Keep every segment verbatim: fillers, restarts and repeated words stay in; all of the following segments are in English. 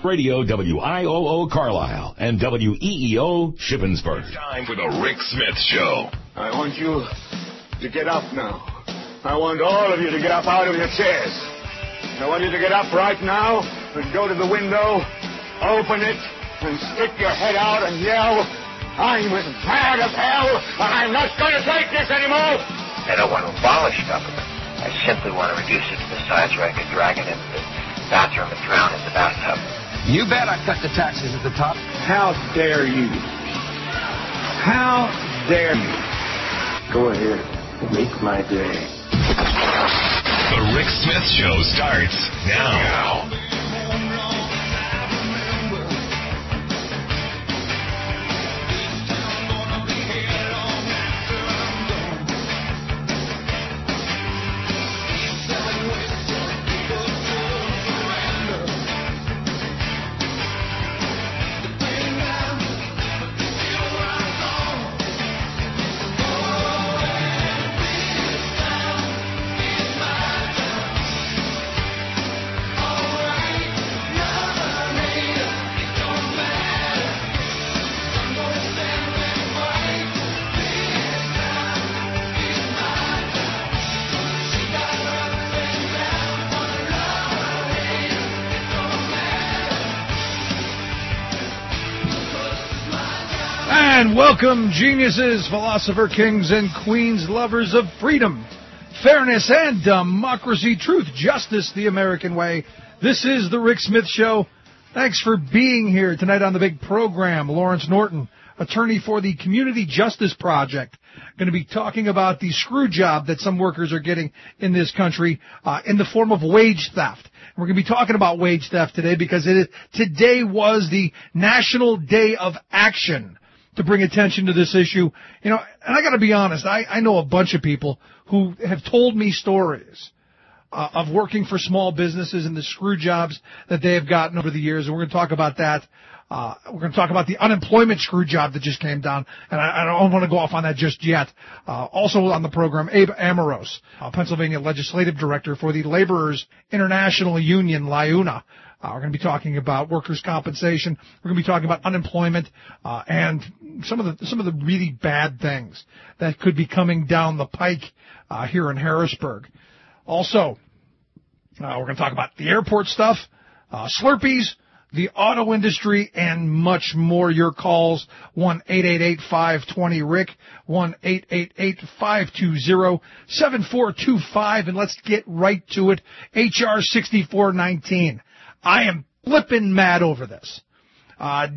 Radio W I O O Carlisle and W E E O Shippensburg. It's time for the Rick Smith Show. I want you to get up now. I want all of you to get up out of your chairs. I want you to get up right now and go to the window, open it, and stick your head out and yell, I'm as mad as hell, and I'm not going to take this anymore. I don't want to abolish government. I simply want to reduce it to the size where I could drag it into the bathroom and drown in the bathtub. You bet I cut the taxes at the top. How dare you? How dare you? Go ahead. Make my day. The Rick Smith Show starts now. And welcome, geniuses, philosopher kings, and queens, lovers of freedom, fairness, and democracy, truth, justice, the American way. This is the Rick Smith Show. Thanks for being here tonight on the big program. Lawrence Norton, attorney for the Community Justice Project, going to be talking about the screw job that some workers are getting in this country uh, in the form of wage theft. We're going to be talking about wage theft today because it is, today was the National Day of Action to bring attention to this issue. You know, and I got to be honest, I, I know a bunch of people who have told me stories uh, of working for small businesses and the screw jobs that they have gotten over the years, and we're going to talk about that. Uh, we're going to talk about the unemployment screw job that just came down, and I, I don't want to go off on that just yet. Uh, also on the program, Abe Amoros, uh, Pennsylvania Legislative Director for the Laborers International Union, LIUNA. Uh, we're going to be talking about workers' compensation. We're going to be talking about unemployment uh, and some of the some of the really bad things that could be coming down the pike uh, here in Harrisburg. Also, uh, we're going to talk about the airport stuff, uh, Slurpees, the auto industry, and much more. Your calls, one eight eight eight, five two zero, R I C K, one eight eight eight, five two zero, seven four two five, and let's get right to it. H R sixty-four nineteen. I am flippin' mad over this. Uh,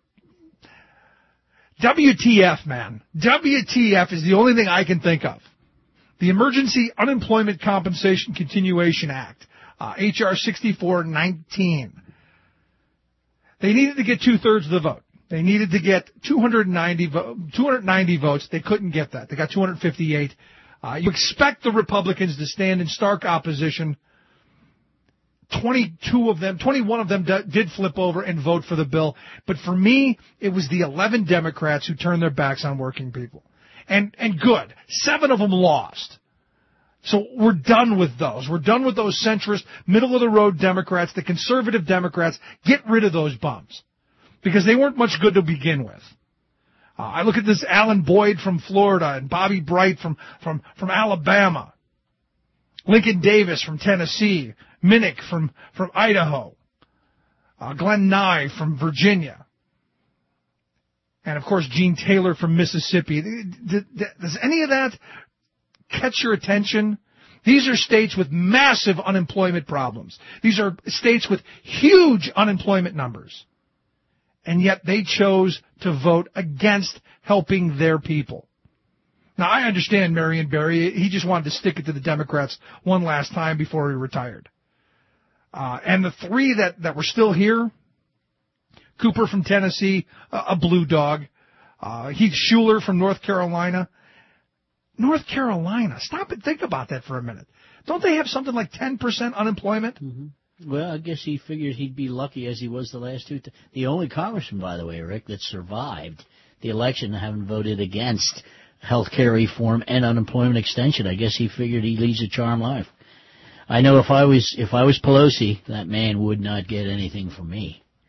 W T F, man. W T F is the only thing I can think of. The Emergency Unemployment Compensation Continuation Act, uh, H R sixty-four nineteen. They needed to get two-thirds of the vote. They needed to get two hundred ninety, vo- two hundred ninety votes. They couldn't get that. They got two hundred fifty-eight. Uh, you expect the Republicans to stand in stark opposition. twenty-two of them, twenty-one of them d- did flip over and vote for the bill. But for me, it was the eleven Democrats who turned their backs on working people. And, and good. Seven of them lost. So we're done with those. We're done with those centrist, middle-of-the-road Democrats, the conservative Democrats. Get rid of those bums. Because they weren't much good to begin with. Uh, I look at this Alan Boyd from Florida and Bobby Bright from, from, from Alabama. Lincoln Davis from Tennessee. Minnick from, from Idaho. Uh, Glenn Nye from Virginia. And, of course, Gene Taylor from Mississippi. Does any of that catch your attention? These are states with massive unemployment problems. These are states with huge unemployment numbers. And yet they chose to vote against helping their people. Now, I understand Marion Barry. He just wanted to stick it to the Democrats one last time before he retired. Uh, and the three that, that were still here, Cooper from Tennessee, uh, a blue dog, uh, Heath Schuler from North Carolina. North Carolina, stop and think about that for a minute. Don't they have something like ten percent unemployment? Mm-hmm. Well, I guess he figured he'd be lucky as he was the last two. T- the only congressman, by the way, Rick, that survived the election having voted against health care reform and unemployment extension. I guess he figured he leads a charmed life. I know if I was if I was Pelosi, that man would not get anything from me.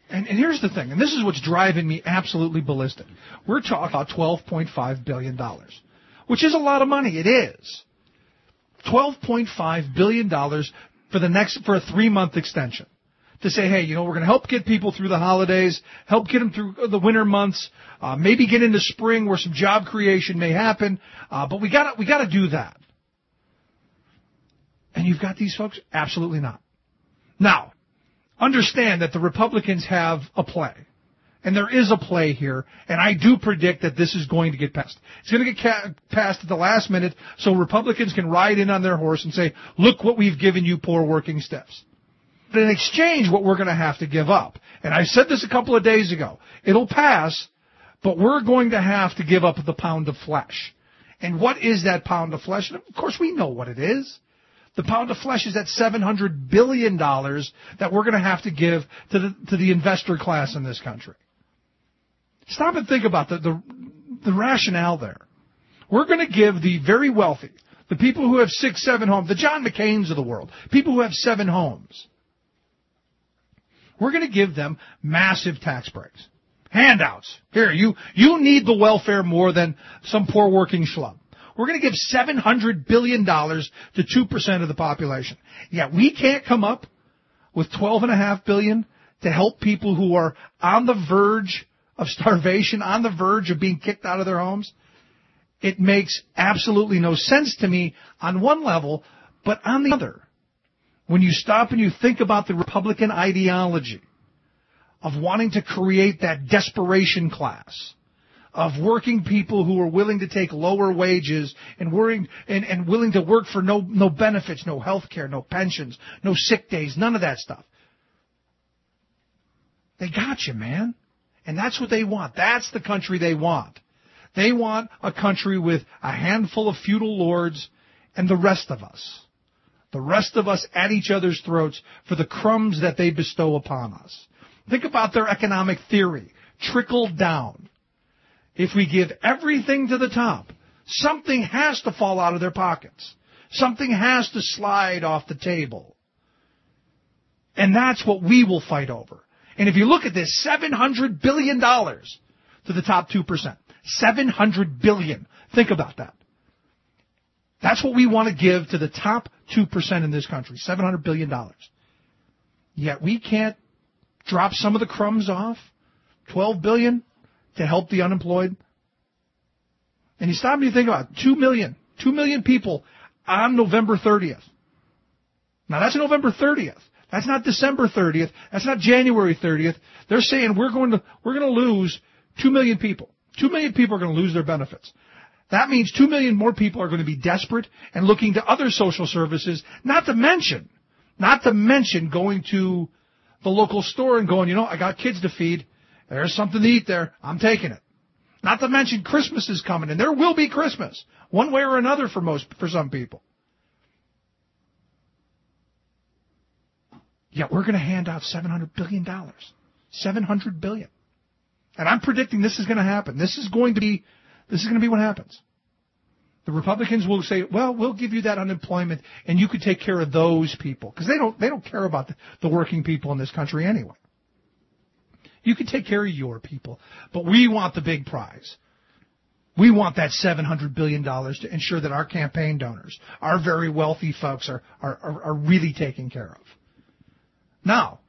And, and here's the thing, and this is what's driving me absolutely ballistic. We're talking about twelve point five billion dollars, which is a lot of money. It is. twelve point five billion dollars for the next for a three-month extension. To say, hey, you know, we're going to help get people through the holidays, help get them through the winter months, uh, maybe get into spring where some job creation may happen, uh, but we got we got to do that. And you've got these folks? Absolutely not. Now, understand that the Republicans have a play. And there is a play here, and I do predict that this is going to get passed. It's going to get ca- passed at the last minute so Republicans can ride in on their horse and say, look what we've given you poor working stiffs. But in exchange, what we're going to have to give up, and I said this a couple of days ago, it'll pass, but we're going to have to give up the pound of flesh. And what is that pound of flesh? And of course, we know what it is. The pound of flesh is that seven hundred billion dollars that we're going to have to give to the, to the investor class in this country. Stop and think about the, the, the rationale there. We're going to give the very wealthy, the people who have six, seven homes, the John McCains of the world, people who have seven homes, we're going to give them massive tax breaks. Handouts. Here, you, you need the welfare more than some poor working schlub. We're going to give seven hundred billion dollars to two percent of the population. Yet we can't come up with twelve point five billion dollars to help people who are on the verge of starvation, on the verge of being kicked out of their homes. It makes absolutely no sense to me on one level, but on the other, when you stop and you think about the Republican ideology of wanting to create that desperation class, of working people who are willing to take lower wages and worrying and, and willing to work for no no benefits, no health care, no pensions, no sick days, none of that stuff. They got you, man. And that's what they want. That's the country they want. They want a country with a handful of feudal lords and the rest of us. The rest of us at each other's throats for the crumbs that they bestow upon us. Think about their economic theory. Trickle down. If we give everything to the top, something has to fall out of their pockets. Something has to slide off the table. And that's what we will fight over. And if you look at this, seven hundred billion dollars to the top two percent. seven hundred billion dollars. Think about that. That's what we want to give to the top two percent in this country, seven hundred billion dollars. Yet we can't drop some of the crumbs off, twelve billion dollars, to help the unemployed. And you stop and you think about it, two million, two million people on November thirtieth. Now that's November thirtieth. That's not December thirtieth. That's not January thirtieth. They're saying we're going to we're going to lose two million people. two million people are going to lose their benefits. That means two million more people are going to be desperate and looking to other social services, not to mention, not to mention going to the local store and going, you know, I got kids to feed. There's something to eat there. I'm taking it. Not to mention Christmas is coming, and there will be Christmas, one way or another for most, for some people. Yet we're going to hand out seven hundred billion dollars. seven hundred billion dollars. And I'm predicting this is going to happen. This is going to be, this is going to be what happens. The Republicans will say, well, we'll give you that unemployment, and you could take care of those people. Because they don't, they don't care about the, the working people in this country anyway. You can take care of your people, but we want the big prize. We want that seven hundred billion dollars to ensure that our campaign donors, our very wealthy folks, are, are, are, are really taken care of. Now,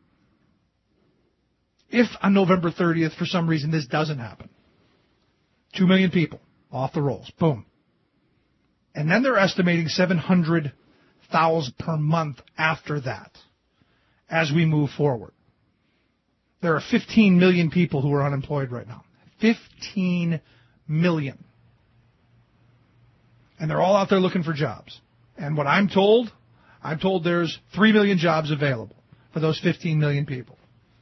if on November thirtieth, for some reason, this doesn't happen, two million people off the rolls, boom. And then they're estimating seven hundred thousand per month after that as we move forward. There are fifteen million people who are unemployed right now. fifteen million. And they're all out there looking for jobs. And what I'm told, I'm told there's three million jobs available for those fifteen million people.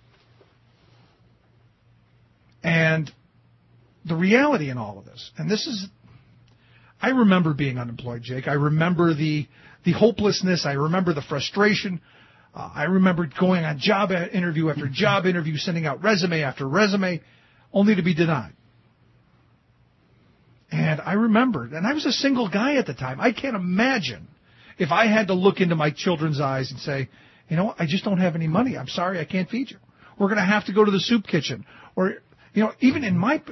And the reality in all of this, and this is, I remember being unemployed, Jake. I remember the the hopelessness. I remember the frustration. Uh, I remember going on job interview after job interview, sending out resume after resume, only to be denied. And I remembered, and I was a single guy at the time. I can't imagine if I had to look into my children's eyes and say, you know, I just don't have any money. I'm sorry, I can't feed you. we're going to have to go to the soup kitchen. Or, you know, even in my,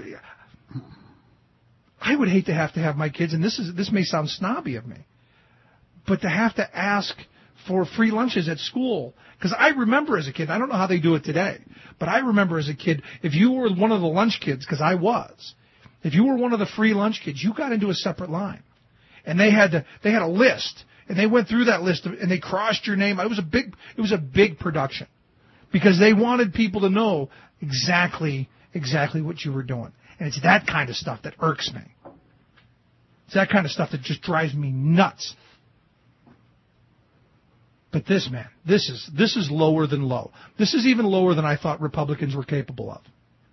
I would hate to have to have my kids, and this is this may sound snobby of me, but to have to ask for free lunches at school. Because I remember as a kid, I don't know how they do it today, but I remember as a kid, if you were one of the lunch kids, because I was, if you were one of the free lunch kids, you got into a separate line. And they had to, they had a list, and they went through that list, and they crossed your name. It was a big, it was a big production. Because they wanted people to know exactly, exactly what you were doing. And it's that kind of stuff that irks me. It's that kind of stuff that just drives me nuts. But this, man, this is this is lower than low. This is even lower than I thought Republicans were capable of.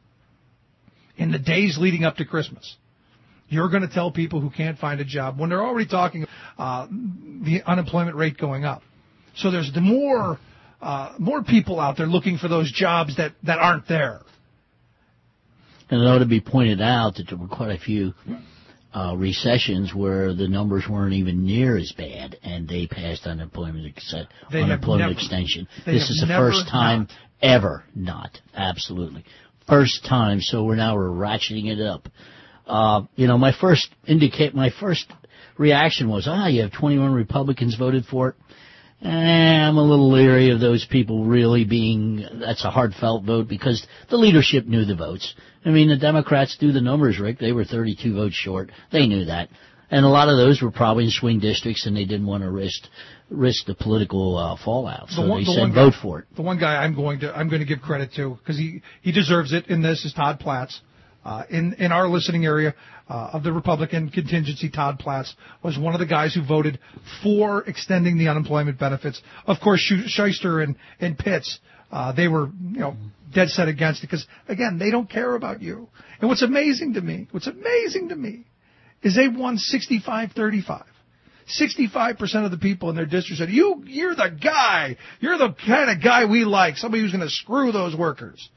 In the days leading up to Christmas, you're going to tell people who can't find a job when they're already talking uh, the unemployment rate going up. So there's the more uh, more people out there looking for those jobs that, that aren't there. And it ought to be pointed out that there were quite a few Uh, recessions where the numbers weren't even near as bad, and they passed unemployment ex- unemployment never, extension. This is the first time not. ever not. Absolutely. First time, so we're now we're ratcheting it up. Uh, you know, my first indicate my first reaction was, ah, you have twenty-one Republicans voted for it. Eh, I'm a little leery of those people really being, that's a heartfelt vote, because the leadership knew the votes. I mean, the Democrats do the numbers, Rick. They were thirty-two votes short. They knew that. And a lot of those were probably in swing districts, and they didn't want to risk risk the political uh, fallout. So the one, they the said guy, vote for it. The one guy I'm going to I'm going to give credit to, because he, he deserves it in this, is Todd Platts. Uh, in, in our listening area uh, of the Republican contingency, Todd Platts was one of the guys who voted for extending the unemployment benefits. Of course, Shyster and, and Pitts, uh, they were, you know, dead set against it because, again, they don't care about you. And what's amazing to me, what's amazing to me is they won sixty-five thirty-five. sixty-five percent of the people in their district said, you, you're the guy. You're the kind of guy we like, somebody who's going to screw those workers.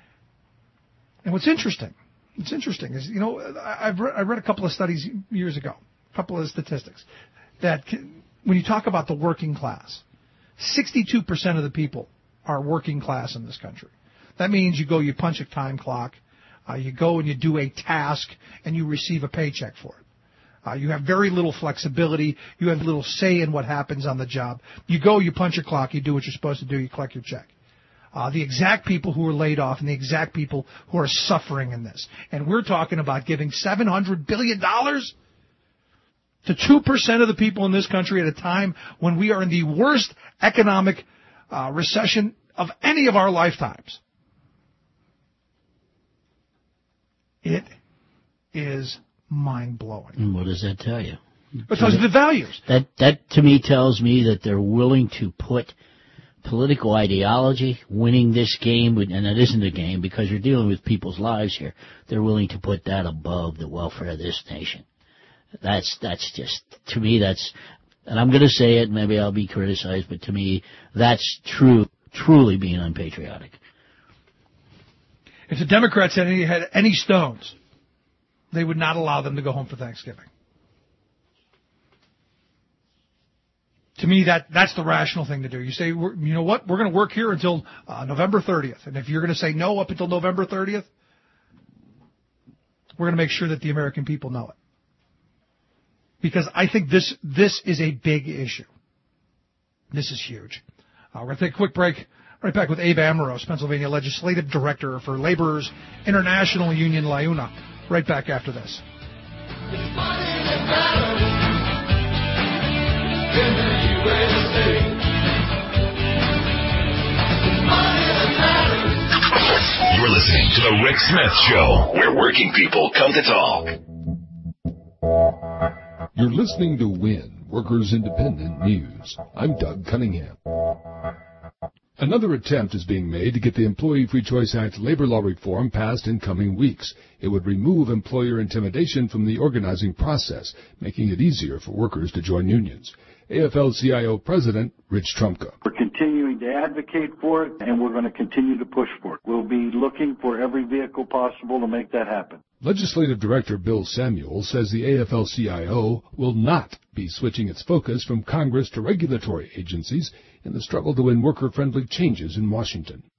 And what's interesting, It's interesting. Is, you know, I've read, I read a couple of studies years ago, a couple of statistics, that when you talk about the working class, sixty-two percent of the people are working class in this country. That means you go, you punch a time clock, uh, you go and you do a task, and you receive a paycheck for it. Uh, you have very little flexibility. You have little say in what happens on the job. You go, you punch your clock, you do what you're supposed to do, you collect your check. Uh, the exact people who are laid off and the exact people who are suffering in this. And we're talking about giving seven hundred billion dollars to two percent of the people in this country at a time when we are in the worst economic uh, recession of any of our lifetimes. It is mind-blowing. And what does that tell you? It tells you the values. That, that to me tells me that they're willing to put political ideology, winning this game, and it isn't a game because you're dealing with people's lives here. They're willing to put that above the welfare of this nation. That's that's just, to me, that's, and I'm going to say it, maybe I'll be criticized, but to me, that's true, truly being unpatriotic. If the Democrats had any, had any stones, they would not allow them to go home for Thanksgiving. To me, that that's the rational thing to do. You say, we're, you know what, we're going to work here until uh, November thirtieth. And if you're going to say no up until November thirtieth, we're going to make sure that the American people know it. Because I think this this is a big issue. This is huge. Uh, we're going to take a quick break. Right back with Abe Amoros, Pennsylvania Legislative Director for Laborers International Union, LIUNA. Right back after this. It's money that matters in the U S A. It's money that matters. You're listening to The Rick Smith Show, where working people come to talk. You're listening to WIN, Workers Independent News. I'm Doug Cunningham. Another attempt is being made to get the Employee Free Choice Act labor law reform passed in coming weeks. It would remove employer intimidation from the organizing process, making it easier for workers to join unions. A F L C I O President Rich Trumka. We're continuing to advocate for it, and we're going to continue to push for it. We'll be looking for every vehicle possible to make that happen. Legislative Director Bill Samuel says the A F L C I O will not be switching its focus from Congress to regulatory agencies in the struggle to win worker-friendly changes in Washington. The Democrats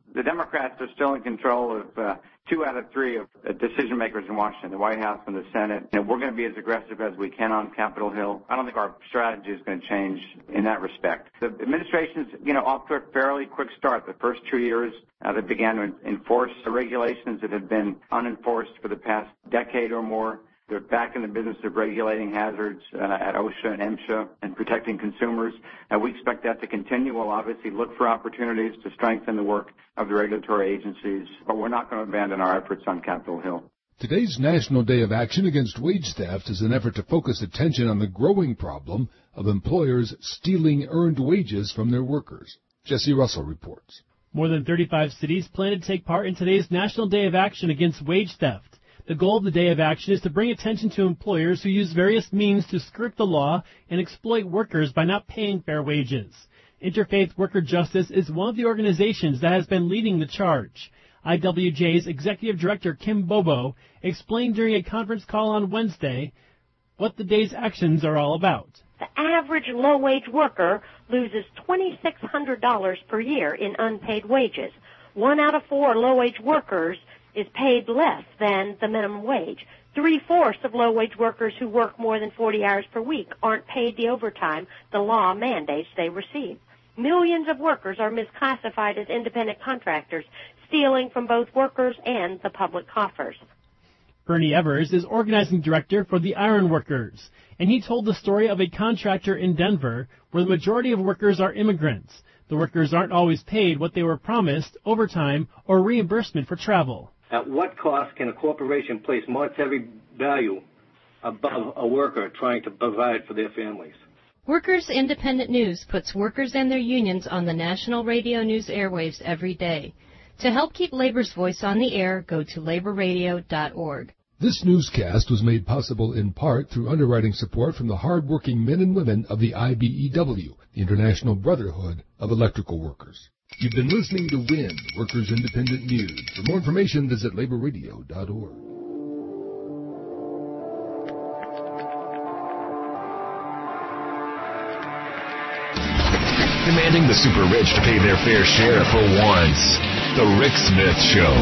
Democrats are still in control of uh, two out of three of uh, decision makers in Washington, the White House and the Senate. And we're going to be as aggressive as we can on Capitol Hill. I don't think our strategy is going to change in that respect. The administration's, you know, off to a fairly quick start. The first two years, uh, they began to enforce the regulations that have been unenforced for the past decade or more. They're back in the business of regulating hazards uh, at OSHA and MSHA and protecting consumers. Uh, we expect that to continue. We'll obviously look for opportunities to strengthen the work of the regulatory agencies, but we're not going to abandon our efforts on Capitol Hill. Today's National Day of Action Against Wage Theft is an effort to focus attention on the growing problem of employers stealing earned wages from their workers. Jesse Russell reports. More than thirty-five cities plan to take part in today's National Day of Action Against Wage Theft. The goal of the Day of Action is to bring attention to employers who use various means to skirt the law and exploit workers by not paying fair wages. Interfaith Worker Justice is one of the organizations that has been leading the charge. I W J's Executive Director Kim Bobo explained during a conference call on Wednesday what the day's actions are all about. The average low-wage worker loses two thousand six hundred dollars per year in unpaid wages. One out of four low-wage workers is paid less than the minimum wage. Three-fourths of low-wage workers who work more than forty hours per week aren't paid the overtime the law mandates they receive. Millions of workers are misclassified as independent contractors, stealing from both workers and the public coffers. Bernie Evers is organizing director for the Iron Workers, and he told the story of a contractor in Denver where the majority of workers are immigrants. The workers aren't always paid what they were promised, overtime, or reimbursement for travel. At what cost can a corporation place monetary value above a worker trying to provide for their families? Workers Independent News puts workers and their unions on the national radio news airwaves every day. To help keep labor's voice on the air, go to labor radio dot org. This newscast was made possible in part through underwriting support from the hard-working men and women of the I B E W, the International Brotherhood of Electrical Workers. You've been listening to W I N, Workers Independent News. For more information, visit labor radio dot org. Demanding the super rich to pay their fair share for once. The Rick Smith Show.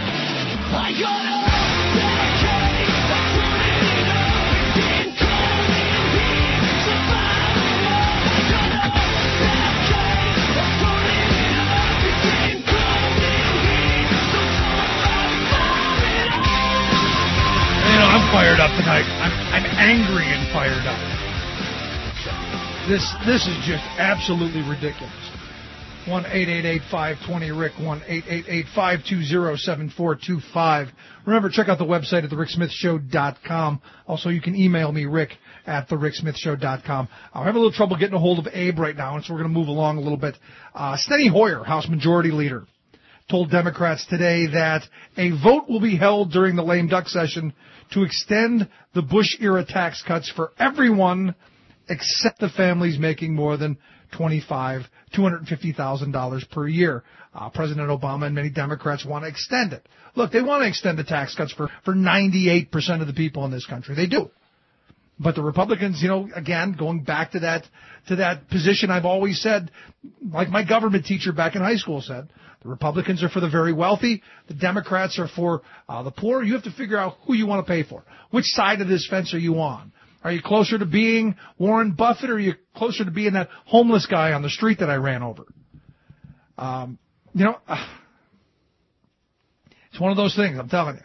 I'm fired up tonight. I'm, I'm angry and fired up. This this is just absolutely ridiculous. one eight eight eight, five two zero, R I C K, one eight eight eight, five two zero, seven four two five. Remember, check out the website at the rick smith show dot com. Also, you can email me, rick at the rick smith show dot com. I'm having a little trouble getting a hold of Abe right now, and so we're going to move along a little bit. Uh, Steny Hoyer, House Majority Leader, told Democrats today that a vote will be held during the lame duck session to extend the Bush-era tax cuts for everyone except the families making more than twenty-five, two hundred fifty thousand dollars per year. Uh, President Obama and many Democrats want to extend it. Look, they want to extend the tax cuts for, for ninety-eight percent of the people in this country. They do. But the Republicans, you know, again, going back to that to that position I've always said, like my government teacher back in high school said, the Republicans are for the very wealthy. The Democrats are for uh, the poor. You have to figure out who you want to pay for. Which side of this fence are you on? Are you closer to being Warren Buffett, or are you closer to being that homeless guy on the street that I ran over? Um, you know, uh, it's one of those things, I'm telling you.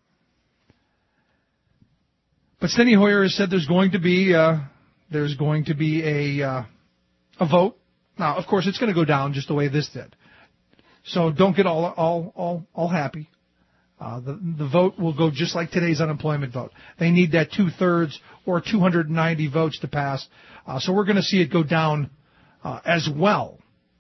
But Steny Hoyer has said there's going to be uh, there's going to be a uh, a vote. Now, of course, it's going to go down just the way this did. So don't get all all all all happy. Uh, the the vote will go just like today's unemployment vote. They need that two thirds or two hundred ninety votes to pass. Uh, so we're going to see it go down uh, as well.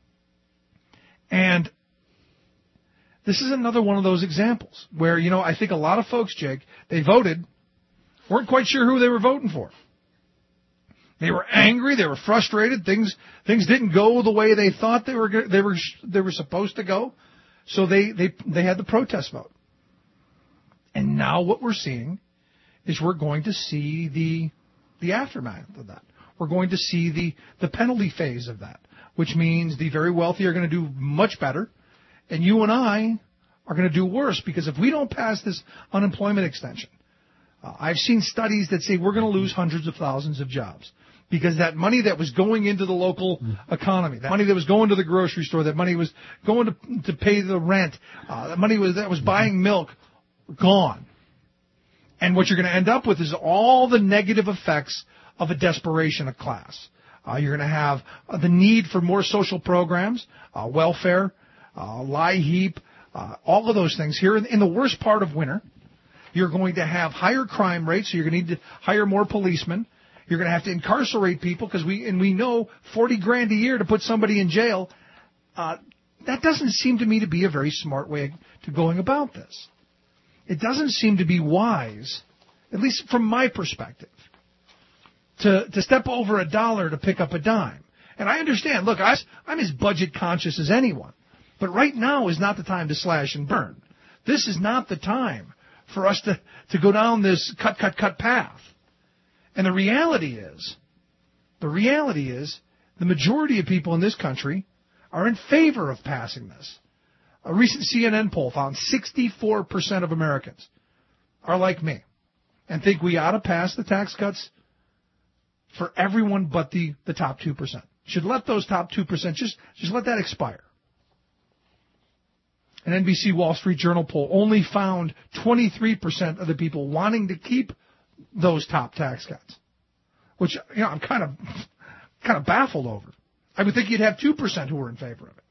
And this is another one of those examples where, you know, I think a lot of folks, Jake, they voted, weren't quite sure who they were voting for. They were angry. They were frustrated. Things things didn't go the way they thought they were they were they were supposed to go. So they they they had the protest vote. And now what we're seeing is we're going to see the the aftermath of that. We're going to see the the penalty phase of that, which means the very wealthy are going to do much better, And you and I are going to do worse, because if we don't pass this unemployment extension, uh, I've seen studies that say we're going to lose hundreds of thousands of jobs. Because that money that was going into the local economy, that money that was going to the grocery store, that money was going to to pay the rent, uh, that money was that was buying milk, gone. And what you're going to end up with is all the negative effects of a desperation of class. Uh, you're going to have uh, the need for more social programs, uh, welfare, uh, lie heap, uh, all of those things. Here in, in the worst part of winter, you're going to have higher crime rates, so you're going to need to hire more policemen. You're going to have to incarcerate people, because we and we know forty grand a year to put somebody in jail. Uh, that doesn't seem to me to be a very smart way to going about this. It doesn't seem to be wise, at least from my perspective, to to step over a dollar to pick up a dime. And I understand. Look, I, I'm as budget conscious as anyone, but right now is not the time to slash and burn. This is not the time for us to to go down this cut, cut, cut path. And the reality is, the reality is, the majority of people in this country are in favor of passing this. A recent C N N poll found sixty-four percent of Americans are like me and think we ought to pass the tax cuts for everyone but the, the top two percent. Should let those top two percent, just, just let that expire. An N B C Wall Street Journal poll only found twenty-three percent of the people wanting to keep those top tax cuts, which, you know, I'm kind of kind of baffled over. I would think you'd have two percent who were in favor of it.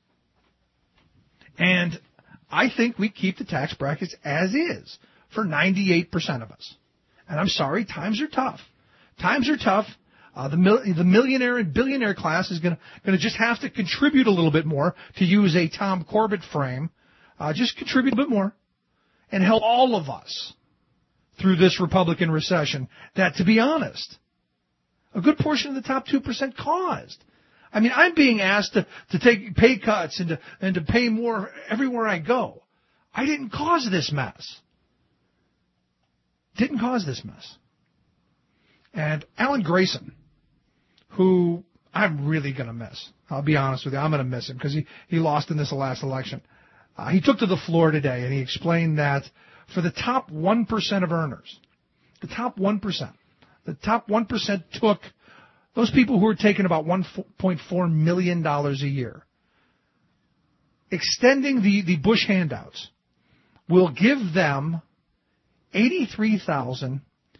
And I think we keep the tax brackets as is for ninety-eight percent of us. And I'm sorry, times are tough. Times are tough. Uh, the mil- the millionaire and billionaire class is going to just have to contribute a little bit more, to use a Tom Corbett frame. Uh, just contribute a bit more and help all of us through this Republican recession that, to be honest, a good portion of the top two percent caused. I mean, I'm being asked to, to take pay cuts and to, and to pay more everywhere I go. I didn't cause this mess. Didn't cause this mess. And Alan Grayson, who I'm really going to miss. I'll be honest with you. I'm going to miss him because he, he lost in this last election. Uh, he took to the floor today and he explained that for the top one percent of earners, the top one percent, the top one percent took those people who were taking about one point four million dollars a year. Extending the, the Bush handouts will give them eighty-three thousand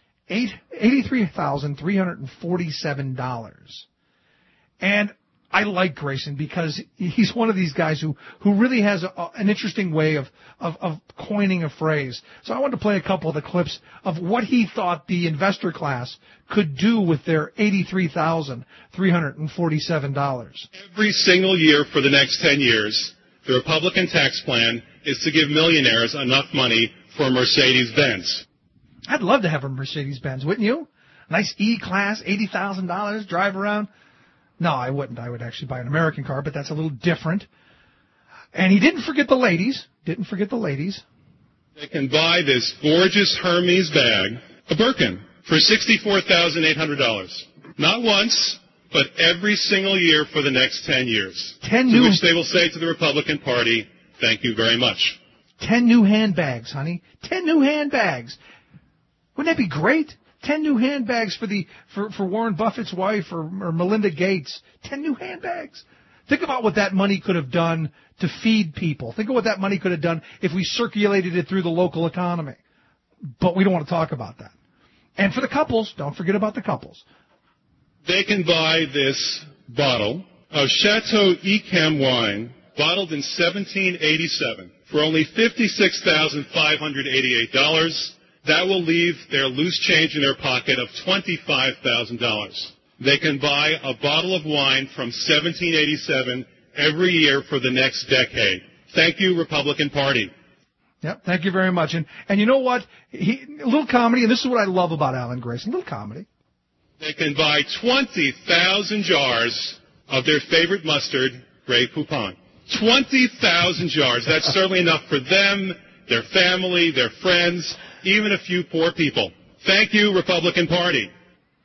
three hundred forty-seven dollars. And I like Grayson because he's one of these guys who, who really has a, an interesting way of, of, of coining a phrase. So I wanted to play a couple of the clips of what he thought the investor class could do with their eighty-three thousand three hundred forty-seven dollars. Every single year for the next ten years, the Republican tax plan is to give millionaires enough money for a Mercedes-Benz. I'd love to have a Mercedes-Benz, wouldn't you? Nice E-Class, eighty thousand dollars, drive around. No, I wouldn't. I would actually buy an American car, but that's a little different. And he didn't forget the ladies. Didn't forget the ladies. They can buy this gorgeous Hermes bag, a Birkin, for sixty-four thousand eight hundred dollars. Not once, but every single year for the next ten years. Ten to new... which they will say to the Republican Party, thank you very much. Ten new handbags, honey. Ten new handbags. Wouldn't that be great? Ten new handbags for the for, for Warren Buffett's wife or, or Melinda Gates. Ten new handbags. Think about what that money could have done to feed people. Think of what that money could have done if we circulated it through the local economy. But we don't want to talk about that. And for the couples, don't forget about the couples. They can buy this bottle of Chateau Yquem wine, bottled in seventeen eighty-seven, for only fifty-six thousand five hundred eighty-eight dollars. That will leave their loose change in their pocket of twenty-five thousand dollars. They can buy a bottle of wine from seventeen eighty-seven every year for the next decade. Thank you, Republican Party. Yep, thank you very much. And and you know what? He, a little comedy, and this is what I love about Alan Grayson, a little comedy. They can buy twenty thousand jars of their favorite mustard, Grey Poupon. twenty thousand jars. That's certainly enough for them, their family, their friends, even a few poor people. Thank you, Republican Party.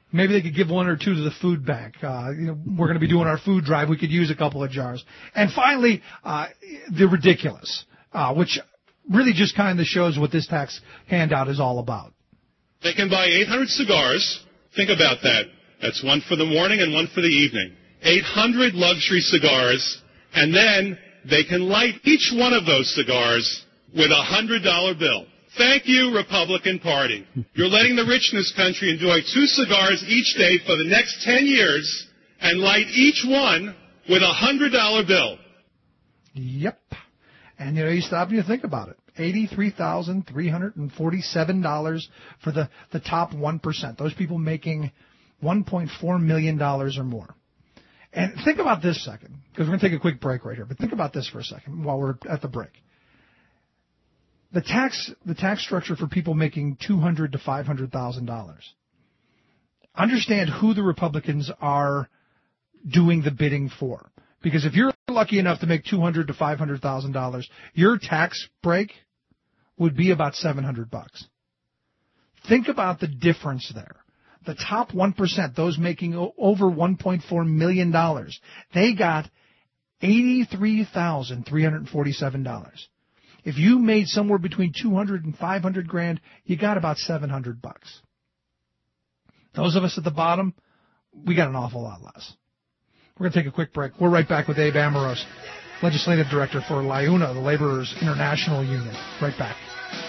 Maybe they could give one or two to the food bank. Uh, you know, we're going to be doing our food drive. We could use a couple of jars. And finally, uh, the ridiculous, uh, which really just kind of shows what this tax handout is all about. They can buy eight hundred cigars. Think about that. That's one for the morning and one for the evening. eight hundred luxury cigars, and then they can light each one of those cigars with a one hundred dollar bill. Thank you, Republican Party. You're letting the rich in this country enjoy two cigars each day for the next ten years and light each one with a one hundred dollar bill. Yep. And, you know, you stop and you think about it. eighty-three thousand three hundred forty-seven dollars for the, the top one percent, those people making one point four million dollars or more. And think about this a second, because we're going to take a quick break right here, but think about this for a second while we're at the break. The tax, the tax structure for people making two hundred thousand to five hundred thousand dollars. Understand who the Republicans are doing the bidding for. Because if you're lucky enough to make two hundred thousand to five hundred thousand dollars, your tax break would be about seven hundred bucks. Think about the difference there. The top one percent, those making over one point four million dollars, they got eighty-three thousand three hundred forty-seven dollars. If you made somewhere between two hundred and five hundred grand, you got about seven hundred bucks. Those of us at the bottom, we got an awful lot less. We're going to take a quick break. We're right back with Abe Amoros, Legislative Director for LIUNA, the Laborers International Union. Right back.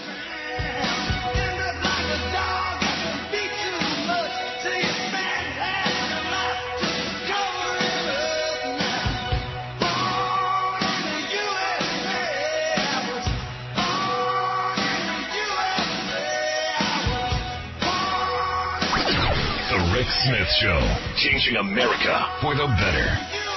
Rick Smith Show, changing America for the better.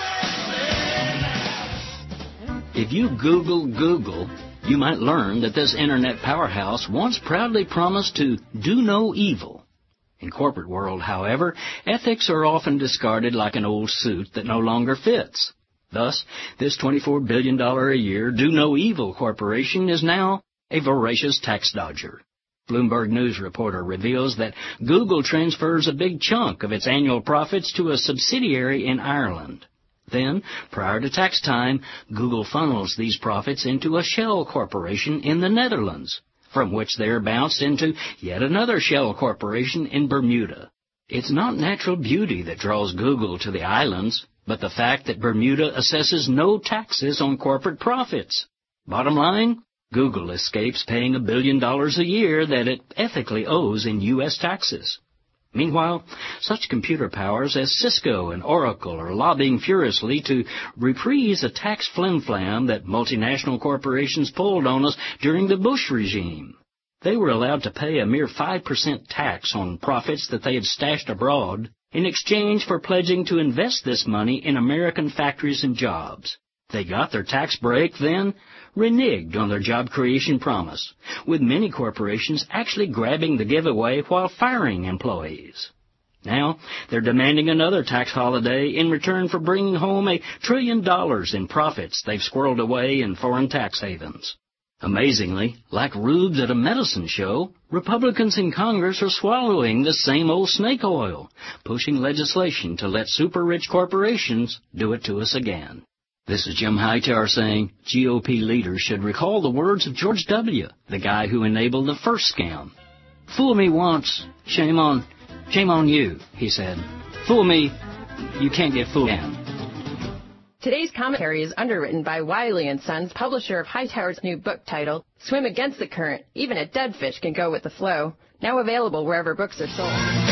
If you Google Google, you might learn that this internet powerhouse once proudly promised to do no evil. In corporate world, however, ethics are often discarded like an old suit that no longer fits. Thus, this twenty-four billion dollars a year do no evil corporation is now a voracious tax dodger. Bloomberg News reporter reveals that Google transfers a big chunk of its annual profits to a subsidiary in Ireland. Then, prior to tax time, Google funnels these profits into a shell corporation in the Netherlands, from which they are bounced into yet another shell corporation in Bermuda. It's not natural beauty that draws Google to the islands, but the fact that Bermuda assesses no taxes on corporate profits. Bottom line, Google escapes paying a billion dollars a year that it ethically owes in U S taxes. Meanwhile, such computer powers as Cisco and Oracle are lobbying furiously to reprise a tax flim-flam that multinational corporations pulled on us during the Bush regime. They were allowed to pay a mere five percent tax on profits that they had stashed abroad in exchange for pledging to invest this money in American factories and jobs. They got their tax break, then reneged on their job creation promise, with many corporations actually grabbing the giveaway while firing employees. Now, they're demanding another tax holiday in return for bringing home a trillion dollars in profits they've squirreled away in foreign tax havens. Amazingly, like rubes at a medicine show, Republicans in Congress are swallowing the same old snake oil, pushing legislation to let super-rich corporations do it to us again. This is Jim Hightower saying G O P leaders should recall the words of George W., the guy who enabled the first scam. Fool me once, shame on, shame on you, he said. Fool me, you can't get fooled again. Today's commentary is underwritten by Wiley and Sons, publisher of Hightower's new book titled Swim Against the Current. Even a dead fish can go with the flow. Now available wherever books are sold.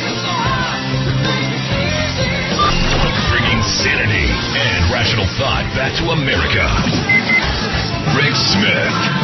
Bringing sanity and rational thought back to America. Rick Smith.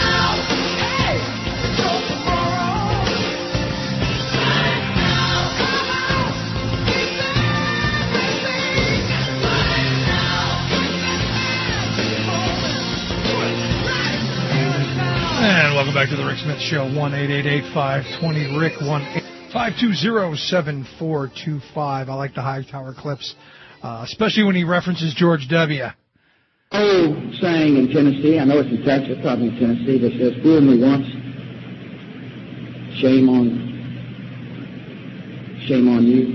And welcome back to the Rick Smith Show. one eight eight eight, five two zero, R I C, one eight five two zero, seven four two five. I like the Hightower clips, uh, especially when he references George W. Old saying in Tennessee, I know it's in Texas, probably in Tennessee, that says, fool me once, shame on, Shame on you.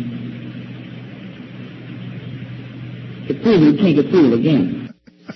The fool who can't get fooled again.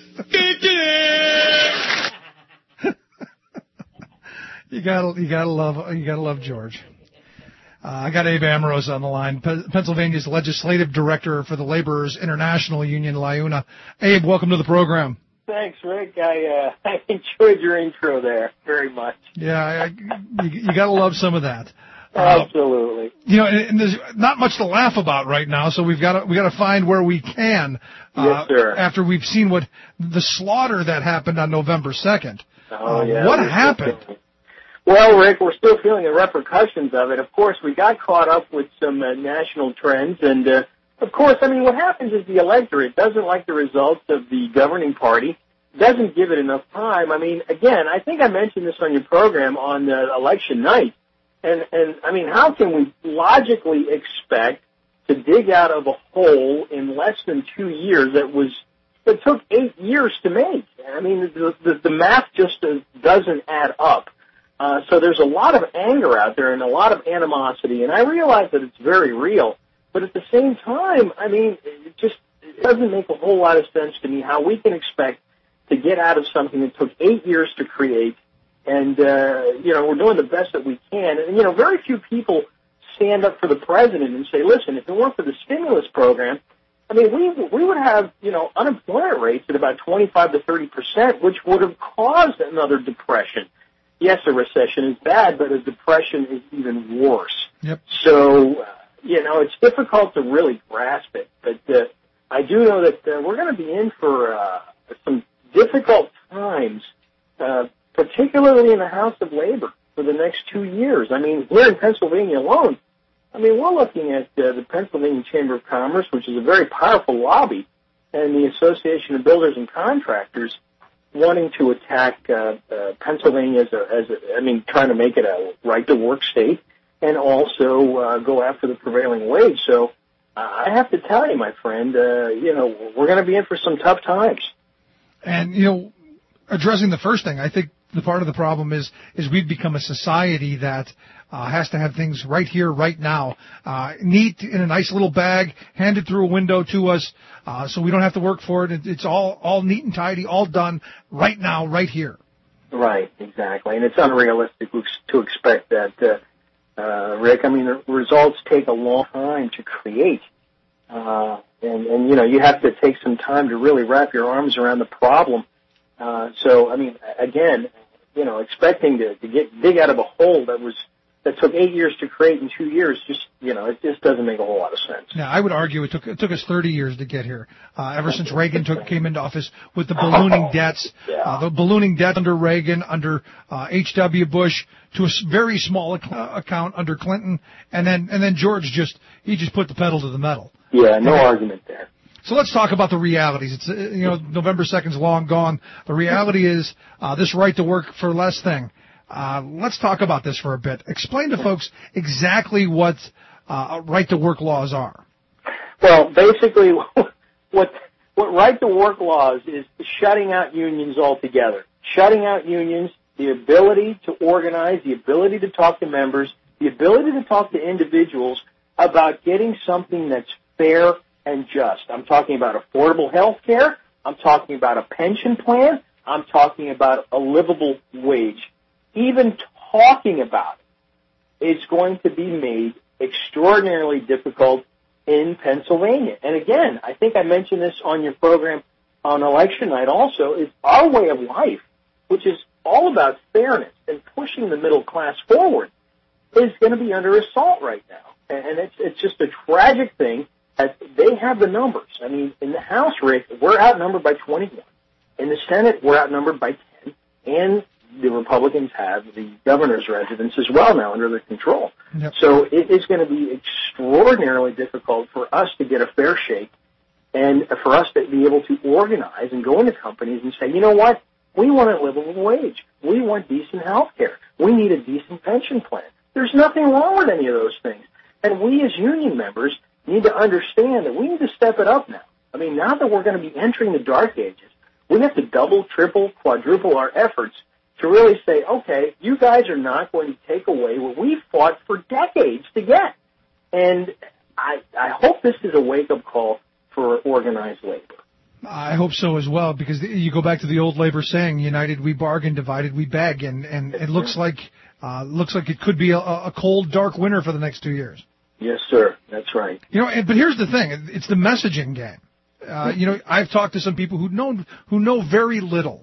you gotta, you gotta love, you gotta love George. Uh, I got Abe Ambrose on the line, P- Pennsylvania's legislative director for the Laborers International Union, LIUNA. Abe, welcome to the program. Thanks, Rick. I uh, I enjoyed your intro there very much. Yeah, I, I, you, you got to love some of that. Absolutely. Uh, you know, and, and there's not much to laugh about right now, so we've got to we got to find where we can. Uh, yes, sir. After we've seen what the slaughter that happened on November second. Oh uh, yeah. What happened? Well, Rick, we're still feeling the repercussions of it. Of course, we got caught up with some uh, national trends, and uh, of course, I mean, what happens is the electorate doesn't like the results of the governing party, doesn't give it enough time. I mean, again, I think I mentioned this on your program on uh, election night, and, and, I mean, how can we logically expect to dig out of a hole in less than two years that was, that took eight years to make? I mean, the, the, the math just uh, doesn't add up. Uh, so there's a lot of anger out there and a lot of animosity, and I realize that it's very real. But at the same time, I mean, it just it doesn't make a whole lot of sense to me how we can expect to get out of something that took eight years to create. And, uh, you know, we're doing the best that we can. And, you know, very few people stand up for the president and say, listen, if it weren't for the stimulus program, I mean, we we would have, you know, unemployment rates at about twenty-five to thirty percent, which would have caused another depression. Yes, a recession is bad, but a depression is even worse. Yep. So, you know, it's difficult to really grasp it. But uh, I do know that uh, we're going to be in for uh, some difficult times, uh, particularly in the House of Labor for the next two years. I mean, here in Pennsylvania alone, I mean, we're looking at uh, the Pennsylvania Chamber of Commerce, which is a very powerful lobby, and the Association of Builders and Contractors wanting to attack uh, uh, Pennsylvania as a, as a, I mean, trying to make it a right-to-work state, and also uh, go after the prevailing wage. So uh, I have to tell you, my friend, uh, you know, we're going to be in for some tough times. And, you know, addressing the first thing, I think the part of the problem is is we've become a society that uh, has to have things right here, right now, uh, neat in a nice little bag, handed through a window to us, uh, so we don't have to work for it. It's all all neat and tidy, all done right now, right here. Right, exactly, and it's unrealistic to expect that, uh, uh, Rick. I mean, the results take a long time to create, uh, and and you know you have to take some time to really wrap your arms around the problem. Uh, so, I mean, again, you know, expecting to, to get dig out of a hole that was that took eight years to create in two years, just you know, it just doesn't make a whole lot of sense. Yeah, I would argue it took it took us thirty years to get here. Uh, ever since Reagan took came into office with the ballooning debts, uh, the ballooning debt under Reagan, under uh, H W Bush, to a very small ac- account under Clinton, and then and then George just he just put the pedal to the metal. Yeah, no okay. argument there. So let's talk about the realities. It's, you know, November second's long gone. The reality is uh, this right to work for less thing. Uh, let's talk about this for a bit. Explain to folks exactly what uh, right to work laws are. Well, basically, what what right to work laws is shutting out unions altogether. Shutting out unions, the ability to organize, the ability to talk to members, the ability to talk to individuals about getting something that's fair and just. I'm talking about affordable health care. I'm talking about a pension plan. I'm talking about a livable wage. Even talking about it is going to be made extraordinarily difficult in Pennsylvania. And again, I think I mentioned this on your program on election night also, is our way of life, which is all about fairness and pushing the middle class forward, is going to be under assault right now. And it's, it's just a tragic thing. They have the numbers. I mean, in the House, Rick, we're outnumbered by twenty-one. In the Senate, we're outnumbered by ten. And the Republicans have the governor's residence as well now under their control. Yep. So it is going to be extraordinarily difficult for us to get a fair shake and for us to be able to organize and go into companies and say, you know what, we want a livable wage. We want decent health care. We need a decent pension plan. There's nothing wrong with any of those things. And we as union members need to understand that we need to step it up now. I mean, now that we're going to be entering the dark ages, we have to double, triple, quadruple our efforts to really say, okay, you guys are not going to take away what we've fought for decades to get. And I, I hope this is a wake-up call for organized labor. I hope so as well, because you go back to the old labor saying, united we bargain, divided we beg, and, and it looks like uh, looks like it could be a, a cold, dark winter for the next two years. Yes, sir. That's right. You know, and, but here's the thing. It's the messaging game. Uh, you know, I've talked to some people who know who know very little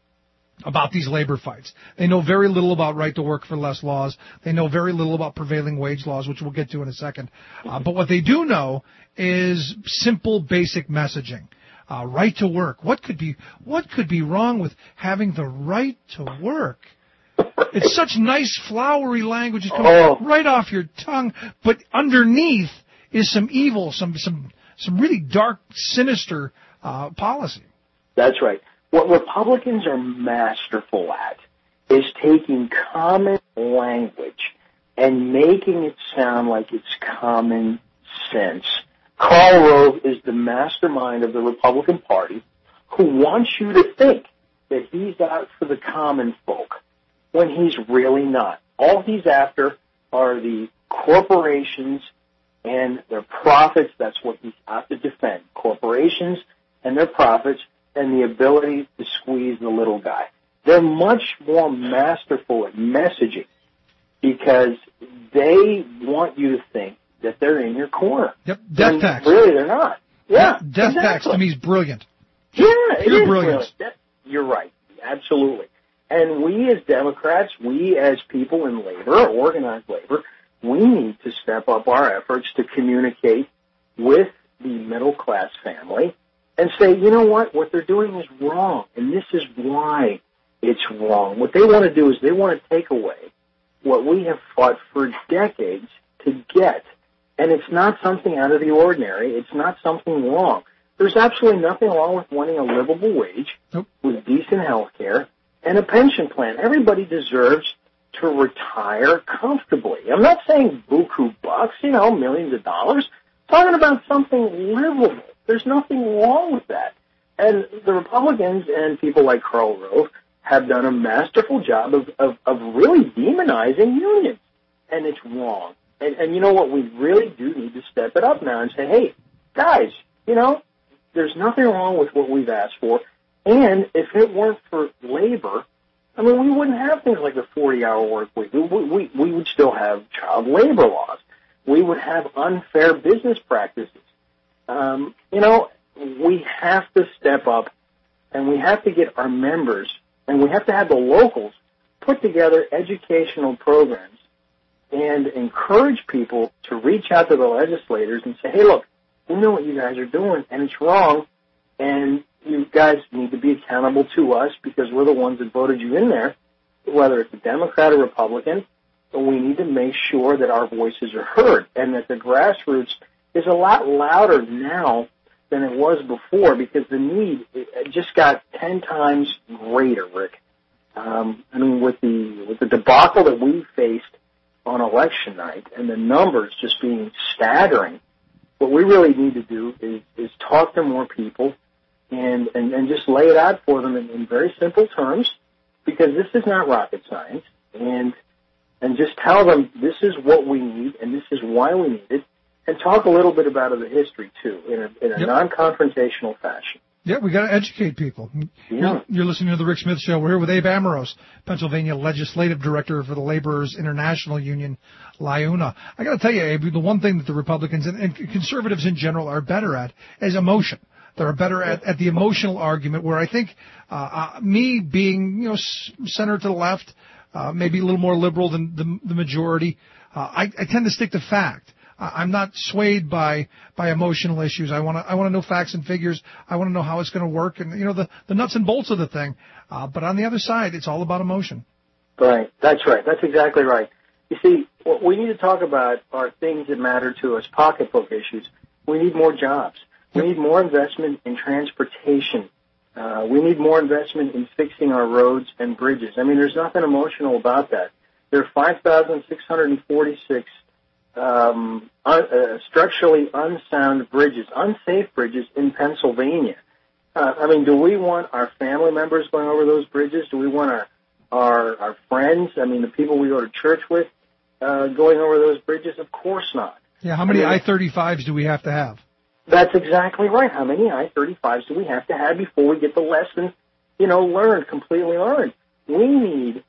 about these labor fights. They know very little about right to work for less laws. They know very little about prevailing wage laws, which we'll get to in a second. Uh, but what they do know is simple, basic messaging. Uh, right to work. What could be what could be wrong with having the right to work? It's such nice, flowery language. It's coming oh. right off your tongue, but underneath is some evil, some some some really dark, sinister uh, policy. That's right. What Republicans are masterful at is taking common language and making it sound like it's common sense. Karl Rove is the mastermind of the Republican Party who wants you to think that he's out for the common folk when he's really not. All he's after are the corporations and their profits. That's what he's out to defend. Corporations and their profits and the ability to squeeze the little guy. They're much more masterful at messaging because they want you to think that they're in your corner. Yep, death and tax. Really, they're not. Yeah, death exactly. tax to me is brilliant. Yeah, it Pure is brilliance. brilliant. That, you're right, absolutely. And we as Democrats, we as people in labor, organized labor, we need to step up our efforts to communicate with the middle-class family and say, you know what, what they're doing is wrong, and this is why it's wrong. What they want to do is they want to take away what we have fought for decades to get. And it's not something out of the ordinary. It's not something wrong. There's absolutely nothing wrong with wanting a livable wage nope. with decent health care and a pension plan. Everybody deserves to retire comfortably. I'm not saying buku bucks, you know, millions of dollars. I'm talking about something livable. There's nothing wrong with that. And the Republicans and people like Karl Rove have done a masterful job of, of, of really demonizing unions. And it's wrong. And, and you know what? We really do need to step it up now and say, hey, guys, you know, there's nothing wrong with what we've asked for. And if it weren't for labor, I mean, we wouldn't have things like the forty-hour work week. We, we, we would still have child labor laws. We would have unfair business practices. Um, you know, we have to step up, and we have to get our members, and we have to have the locals put together educational programs and encourage people to reach out to the legislators and say, hey, look, we know what you guys are doing, and it's wrong, and you guys need to be accountable to us because we're the ones that voted you in there, whether it's a Democrat or Republican, but we need to make sure that our voices are heard and that the grassroots is a lot louder now than it was before because the need just got ten times greater, Rick. Um, I mean, with the with the debacle that we faced on election night and the numbers just being staggering, what we really need to do is, is talk to more people and, and, and just lay it out for them in, in very simple terms because this is not rocket science and and just tell them this is what we need and this is why we need it and talk a little bit about the history too in a, in a yep. non-confrontational fashion. Yeah, we got to educate people. Yeah. You're listening to the Rick Smith Show. We're here with Abe Amoros, Pennsylvania Legislative Director for the Laborers International Union, L I U N A. I got to tell you, Abe, the one thing that the Republicans and, and conservatives in general are better at is emotion. They're better at, at the emotional argument. Where I think uh, uh, me being, you know, center to the left, uh, maybe a little more liberal than the, the majority, uh, I, I tend to stick to fact. I'm not swayed by by emotional issues. I want to I want to know facts and figures. I want to know how it's going to work and, you know, the, the nuts and bolts of the thing. Uh, but on the other side, it's all about emotion. Right. That's right. That's exactly right. You see, what we need to talk about are things that matter to us, pocketbook issues. We need more jobs. We need more investment in transportation. Uh, we need more investment in fixing our roads and bridges. I mean, there's nothing emotional about that. There are five thousand six hundred forty-six Um, un, uh, structurally unsound bridges, unsafe bridges in Pennsylvania. Uh, I mean, do we want our family members going over those bridges? Do we want our our, our friends, I mean, the people we go to church with, uh, going over those bridges? Of course not. Yeah, how many I mean, I thirty-fives do we have to have? That's exactly right. How many I thirty-fives do we have to have before we get the lesson, you know, learned, completely learned? We need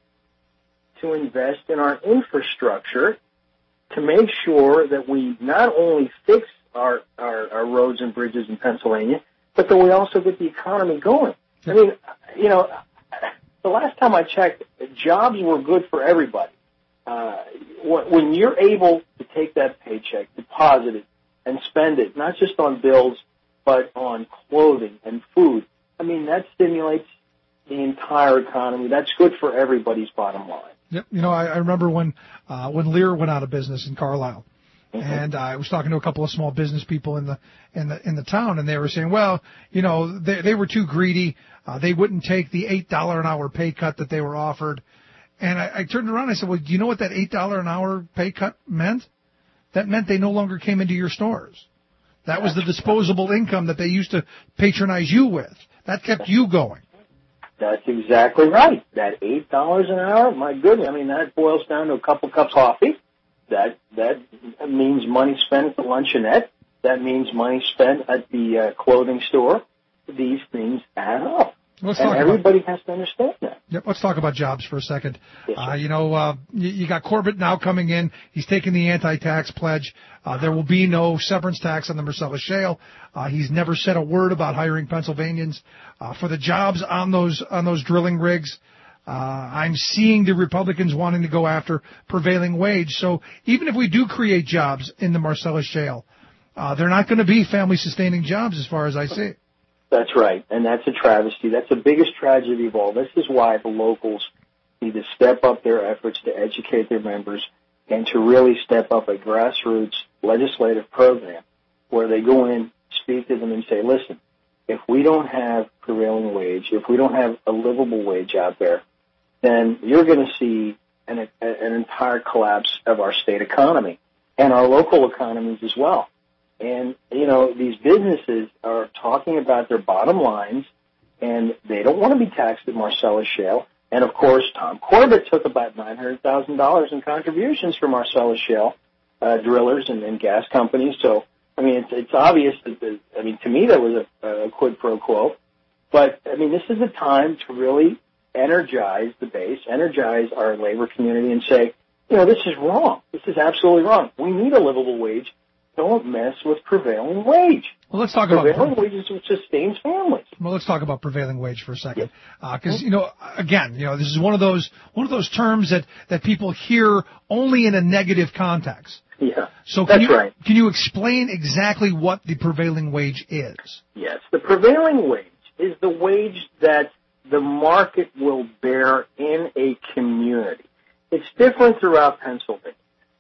to invest in our infrastructure to make sure that we not only fix our, our, our roads and bridges in Pennsylvania, but that we also get the economy going. I mean, you know, the last time I checked, jobs were good for everybody. Uh, when you're able to take that paycheck, deposit it, and spend it, not just on bills, but on clothing and food, I mean, that stimulates the entire economy. That's good for everybody's bottom line. Yep. You know, I, I remember when uh, when Lear went out of business in Carlisle. Mm-hmm. And uh, I was talking to a couple of small business people in the in the in the town, and they were saying, well, you know, they they were too greedy. Uh, they wouldn't take the eight dollar an hour pay cut that they were offered. And I, I turned around and I said, well, do you know what that eight dollar an hour pay cut meant? That meant they no longer came into your stores. That was the disposable income that they used to patronize you with. That kept you going. That's exactly right. That eight dollars an hour, my goodness, I mean, that boils down to a couple cups of coffee. That that means money spent at the luncheonette. That means money spent at the uh, clothing store. These things add up. Let's and talk everybody about, has to understand that. Yep, let's talk about jobs for a second. Yes, uh, you know, uh, you, you got Corbett now coming in. He's taking the anti-tax pledge. Uh, there will be no severance tax on the Marcellus Shale. Uh, he's never said a word about hiring Pennsylvanians uh, for the jobs on those on those drilling rigs. Uh, I'm seeing the Republicans wanting to go after prevailing wage. So even if we do create jobs in the Marcellus Shale, uh, they're not going to be family-sustaining jobs as far as I see. That's right, and that's a travesty. That's the biggest tragedy of all. This is why the locals need to step up their efforts to educate their members and to really step up a grassroots legislative program where they go in, speak to them, and say, listen, if we don't have prevailing wage, if we don't have a livable wage out there, then you're going to see an, an entire collapse of our state economy and our local economies as well. And, you know, these businesses are talking about their bottom lines, and they don't want to be taxed at Marcellus Shale. And, of course, Tom Corbett took about nine hundred thousand dollars in contributions from Marcellus Shale uh, drillers and, and gas companies. So, I mean, it's, it's obvious that, the, I mean, to me that was a, a quid pro quo. But, I mean, this is a time to really energize the base, energize our labor community and say, you know, this is wrong. This is absolutely wrong. We need a livable wage. Don't mess with prevailing wage. Well, let's talk prevailing about prevailing wage is what sustains families. Well, let's talk about prevailing wage for a second, because uh, you know, again, you know, this is one of those one of those terms that that people hear only in a negative context. Yeah, so can that's you, right. Can you explain exactly what the prevailing wage is? Yes, the prevailing wage is the wage that the market will bear in a community. It's different throughout Pennsylvania.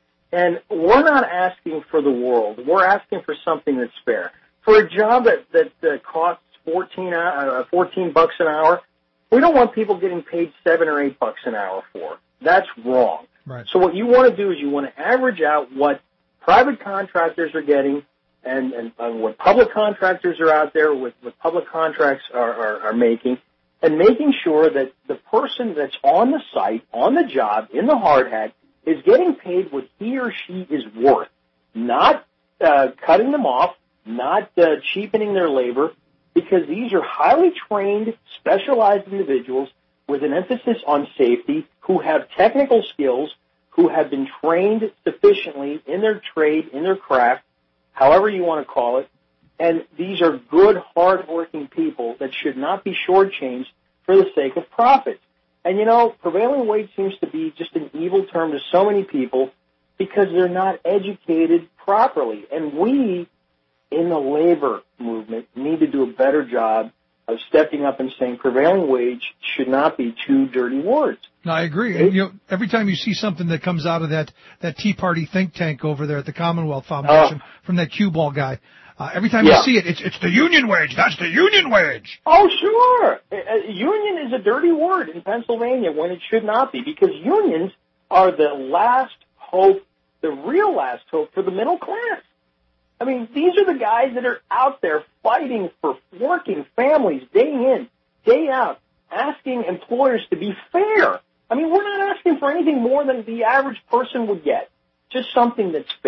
And we're not asking for the world. We're asking for something that's fair. For a job that, that uh, costs fourteen, uh, fourteen bucks an hour, we don't want people getting paid seven or eight bucks an hour for. That's wrong. Right. So what you want to do is you want to average out what private contractors are getting and, and, and what public contractors are out there with, with public contracts are, are, are making, and making sure that the person that's on the site, on the job, in the hard hat, is getting paid what he or she is worth, not uh, cutting them off, not uh, cheapening their labor, because these are highly trained, specialized individuals with an emphasis on safety who have technical skills, who have been trained sufficiently in their trade, in their craft, however you want to call it, and these are good, hard-working people that should not be shortchanged for the sake of profit. And, you know, prevailing wage seems to be just an evil term to so many people because they're not educated properly. And we, in the labor movement, need to do a better job of stepping up and saying prevailing wage should not be two dirty words. No, I agree. And, you know, every time you see something that comes out of that, that Tea Party think tank over there at the Commonwealth Foundation uh, from that cue ball guy, Uh, every time yeah. you see it, it's it's the union wage. That's the union wage. Oh, sure. A union is a dirty word in Pennsylvania when it should not be, because unions are the last hope, the real last hope for the middle class. I mean, these are the guys that are out there fighting for working families day in, day out, asking employers to be fair. I mean, we're not asking for anything more than the average person would get, just something that's fair.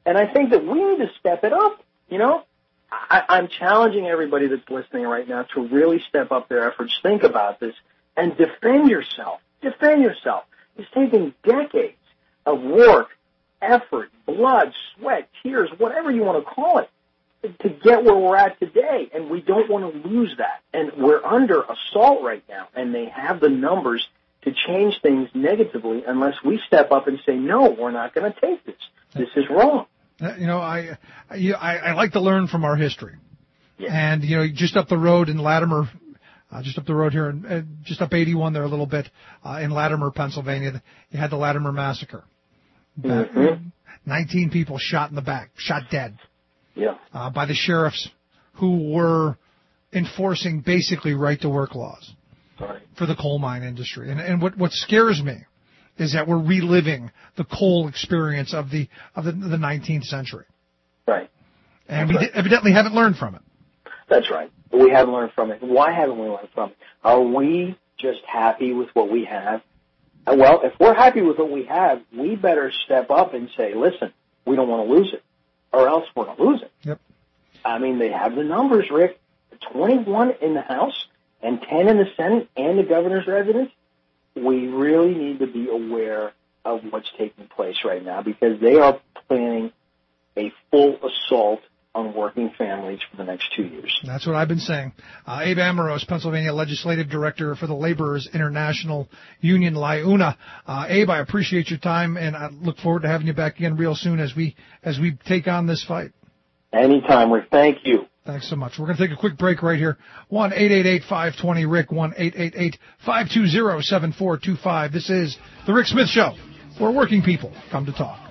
And I think that we need to step it up, you know. I, I'm challenging everybody that's listening right now to really step up their efforts, think about this, and defend yourself. Defend yourself. It's taken decades of work, effort, blood, sweat, tears, whatever you want to call it, to get where we're at today, and we don't want to lose that. And we're under assault right now, and they have the numbers to change things negatively unless we step up and say, no, we're not going to take this. This is wrong. You know, I, I I like to learn from our history. Yeah. And, you know, just up the road in Latimer, uh, just up the road here, uh, just up eighty-one there a little bit, uh, in Latimer, Pennsylvania, you had the Latimer Massacre. Mm-hmm. nineteen people shot in the back, shot dead. Yeah. Uh, by the sheriffs who were enforcing basically right-to-work laws right. for the coal mine industry. And, and what, what scares me is that we're reliving the coal experience of the of the, the nineteenth century. Right. And we right. evidently haven't learned from it. That's right. We haven't learned from it. Why haven't we learned from it? Are we just happy with what we have? Well, if we're happy with what we have, we better step up and say, listen, we don't want to lose it, or else we're going to lose it. Yep. I mean, they have the numbers, Rick. twenty-one in the House and ten in the Senate and the governor's residence. We really need to be aware of what's taking place right now because they are planning a full assault on working families for the next two years. That's what I've been saying. Uh, Abe Amoros, Pennsylvania Legislative Director for the Laborers International Union, LIUNA. Uh, Abe, I appreciate your time, and I look forward to having you back again real soon as we as we take on this fight. Anytime, Rick. Thank you. Thanks so much. We're going to take a quick break right here. one eight eight eight, five two zero, R I C, one eight eight eight, five two zero, seven four two five. This is The Rick Smith Show, where working people come to talk.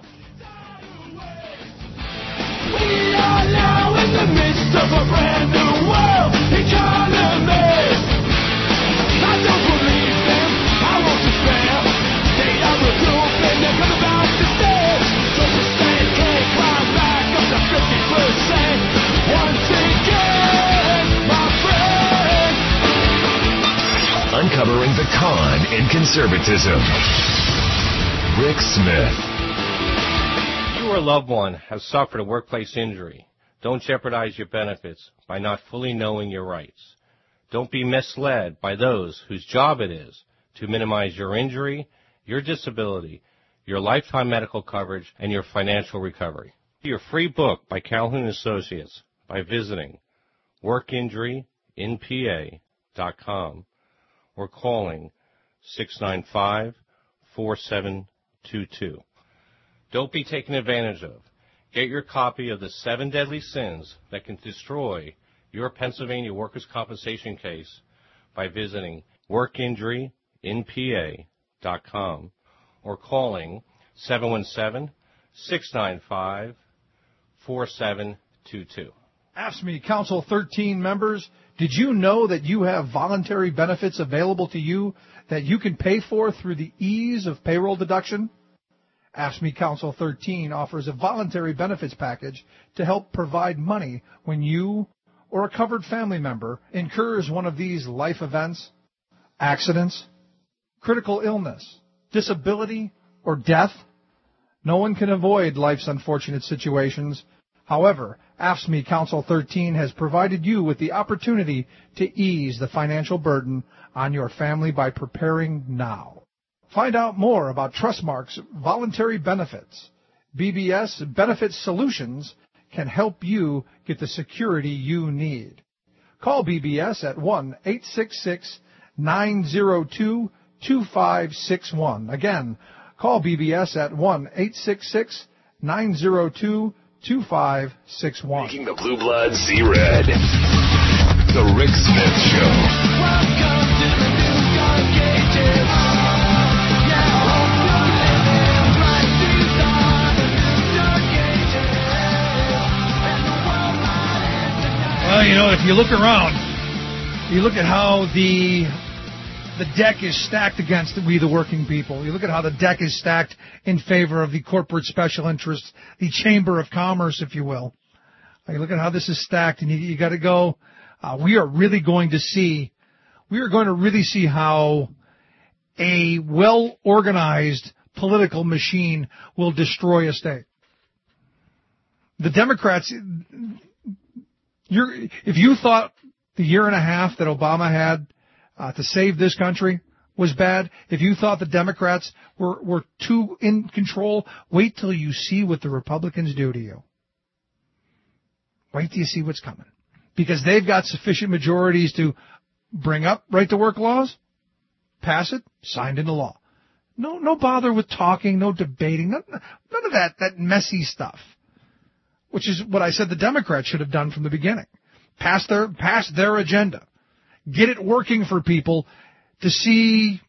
We are now in the midst of a brand new world economy. I don't believe them, I won't despair. They are the proof and they're coming back to stay. So sustain, can't climb back up to fifty percent. Once again, my friend. Uncovering the con in conservatism. Rick Smith. Your loved one has suffered a workplace injury. Don't jeopardize your benefits by not fully knowing your rights. Don't be misled by those whose job it is to minimize your injury, your disability, your lifetime medical coverage, and your financial recovery. Your free book by Calhoun Associates by visiting work injury in P A dot com or calling six nine five, four seven two two. Don't be taken advantage of. Get your copy of the seven deadly sins that can destroy your Pennsylvania workers' compensation case by visiting work injury in P A dot com or calling seven one seven, six nine five, four seven two two. A F S C M E Council thirteen members, did you know that you have voluntary benefits available to you that you can pay for through the ease of payroll deduction? A F S C M E Council thirteen offers a voluntary benefits package to help provide money when you or a covered family member incurs one of these life events, accidents, critical illness, disability, or death. No one can avoid life's unfortunate situations. However, A F S C M E Council thirteen has provided you with the opportunity to ease the financial burden on your family by preparing now. Find out more about Trustmark's voluntary benefits. B B S Benefit Solutions can help you get the security you need. Call B B S at one eight six six, nine zero two, two five six one. Again, call B B S at one eight six six, nine zero two, two five six one. Making the blue blood see red. The Rick Smith Show. Welcome to the new Dark Ages. Well, you know, if you look around, you look at how the the deck is stacked against we, the working people. You look at how the deck is stacked in favor of the corporate special interests, the Chamber of Commerce, if you will. You look at how this is stacked, and you, you got to go. Uh, we are really going to see, we are going to really see how a well-organized political machine will destroy a state. the Democrats, you're, if you thought the year and a half that Obama had uh, to save this country was bad, if you thought the Democrats were, were too in control, wait till you see what the Republicans do to you. Wait till you see what's coming. Because they've got sufficient majorities to bring up right-to-work laws, pass it, signed into law. No, no bother with talking, no debating, none, none of that, that messy stuff. Which is what I said the Democrats should have done from the beginning. Pass their, pass their agenda. Get it working for people to see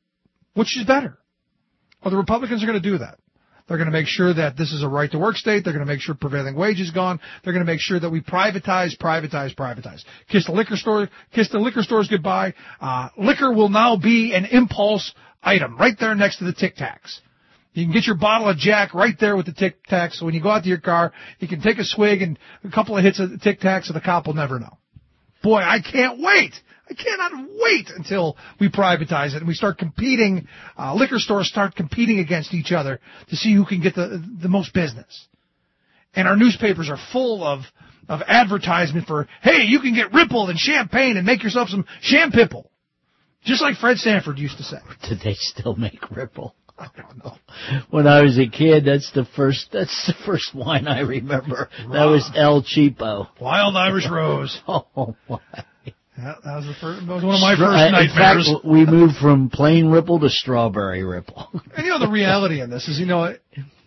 which is better. Well, the Republicans are going to do that. They're going to make sure that this is a right-to-work state. They're going to make sure prevailing wage is gone. They're going to make sure that we privatize, privatize, privatize. Kiss the liquor store, kiss the liquor stores goodbye. Uh, liquor will now be an impulse item right there next to the Tic Tacs. You can get your bottle of Jack right there with the Tic Tacs. So when you go out to your car, you can take a swig and a couple of hits of the Tic Tacs, and the cop will never know. Boy, I can't wait. I cannot wait until we privatize it and we start competing, uh, liquor stores start competing against each other to see who can get the the most business. And our newspapers are full of, of advertisement for, hey, you can get Ripple and champagne and make yourself some champipple. Just like Fred Sanford used to say. Do they still make Ripple? I don't know. When I was a kid, that's the first, that's the first wine I remember. That was El Cheapo. Wild Irish Rose. Oh, my. That, that was the first, that was one of my Stra- first nightmares. In fact, we moved from plain Ripple to strawberry Ripple. And you know, the reality in this is, you know,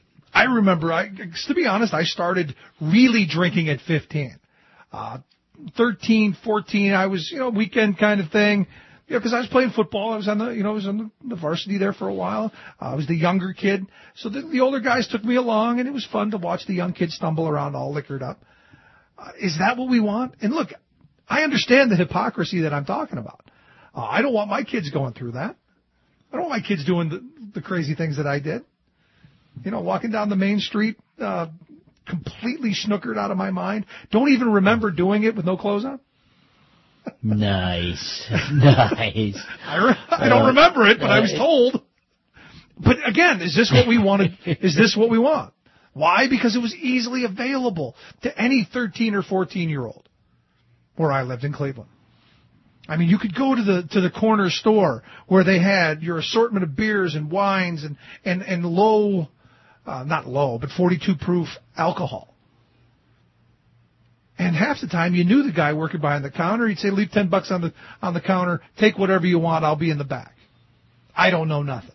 I remember, I, to be honest, I started really drinking at fifteen. Uh, thirteen, fourteen, I was, you know, weekend kind of thing. Yeah, because I was playing football. I was on the, you know, I was on the, the varsity there for a while. Uh, I was the younger kid. So the, the older guys took me along, and it was fun to watch the young kids stumble around all liquored up. Uh, is that what we want? And look, I understand the hypocrisy that I'm talking about. Uh, I don't want my kids going through that. I don't want my kids doing the, the crazy things that I did. You know, walking down the main street, uh, completely snookered out of my mind. Don't even remember doing it with no clothes on. Nice. Nice. I, re- I don't remember it, but I was told. But again, is this what we wanted? Is this what we want? Why? Because it was easily available to any thirteen or fourteen year old where I lived in Cleveland. I mean, you could go to the to the corner store where they had your assortment of beers and wines and and and low, uh, not low, but forty-two proof alcohol. And half the time you knew the guy working behind the counter. He'd say, leave ten bucks on the on the counter, take whatever you want, I'll be in the back. I don't know nothing.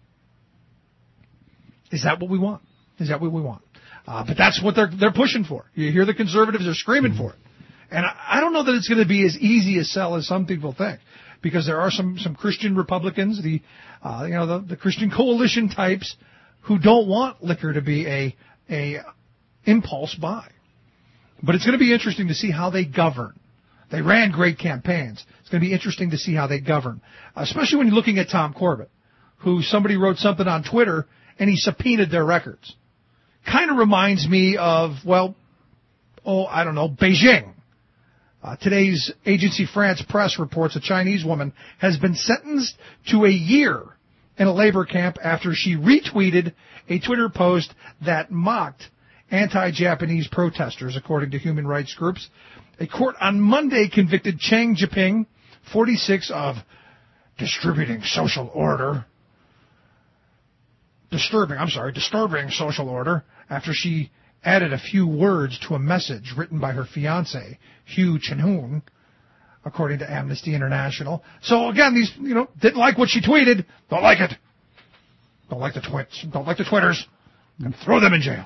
Is that what we want? Is that what we want? Uh, but that's what they're they're pushing for. You hear the conservatives are screaming for it. And I, I don't know that it's going to be as easy a sell as some people think, because there are some, some Christian Republicans, the uh, you know the, the Christian coalition types, who don't want liquor to be a a impulse buy. But it's going to be interesting to see how they govern. They ran great campaigns. It's going to be interesting to see how they govern, especially when you're looking at Tom Corbett, who somebody wrote something on Twitter and he subpoenaed their records. Kind of reminds me of, well, oh, I don't know, Beijing. Uh, today's Agency France Press reports a Chinese woman has been sentenced to a year in a labor camp after she retweeted a Twitter post that mocked anti-Japanese protesters, according to human rights groups. A court on Monday convicted Chang Jiping, forty-six, of distributing social order. Disturbing, I'm sorry, disturbing social order after she added a few words to a message written by her fiancé, Hu Chenhun, according to Amnesty International. So again, these, you know, didn't like what she tweeted. Don't like it. Don't like the twits. Don't like the Twitters. And throw them in jail.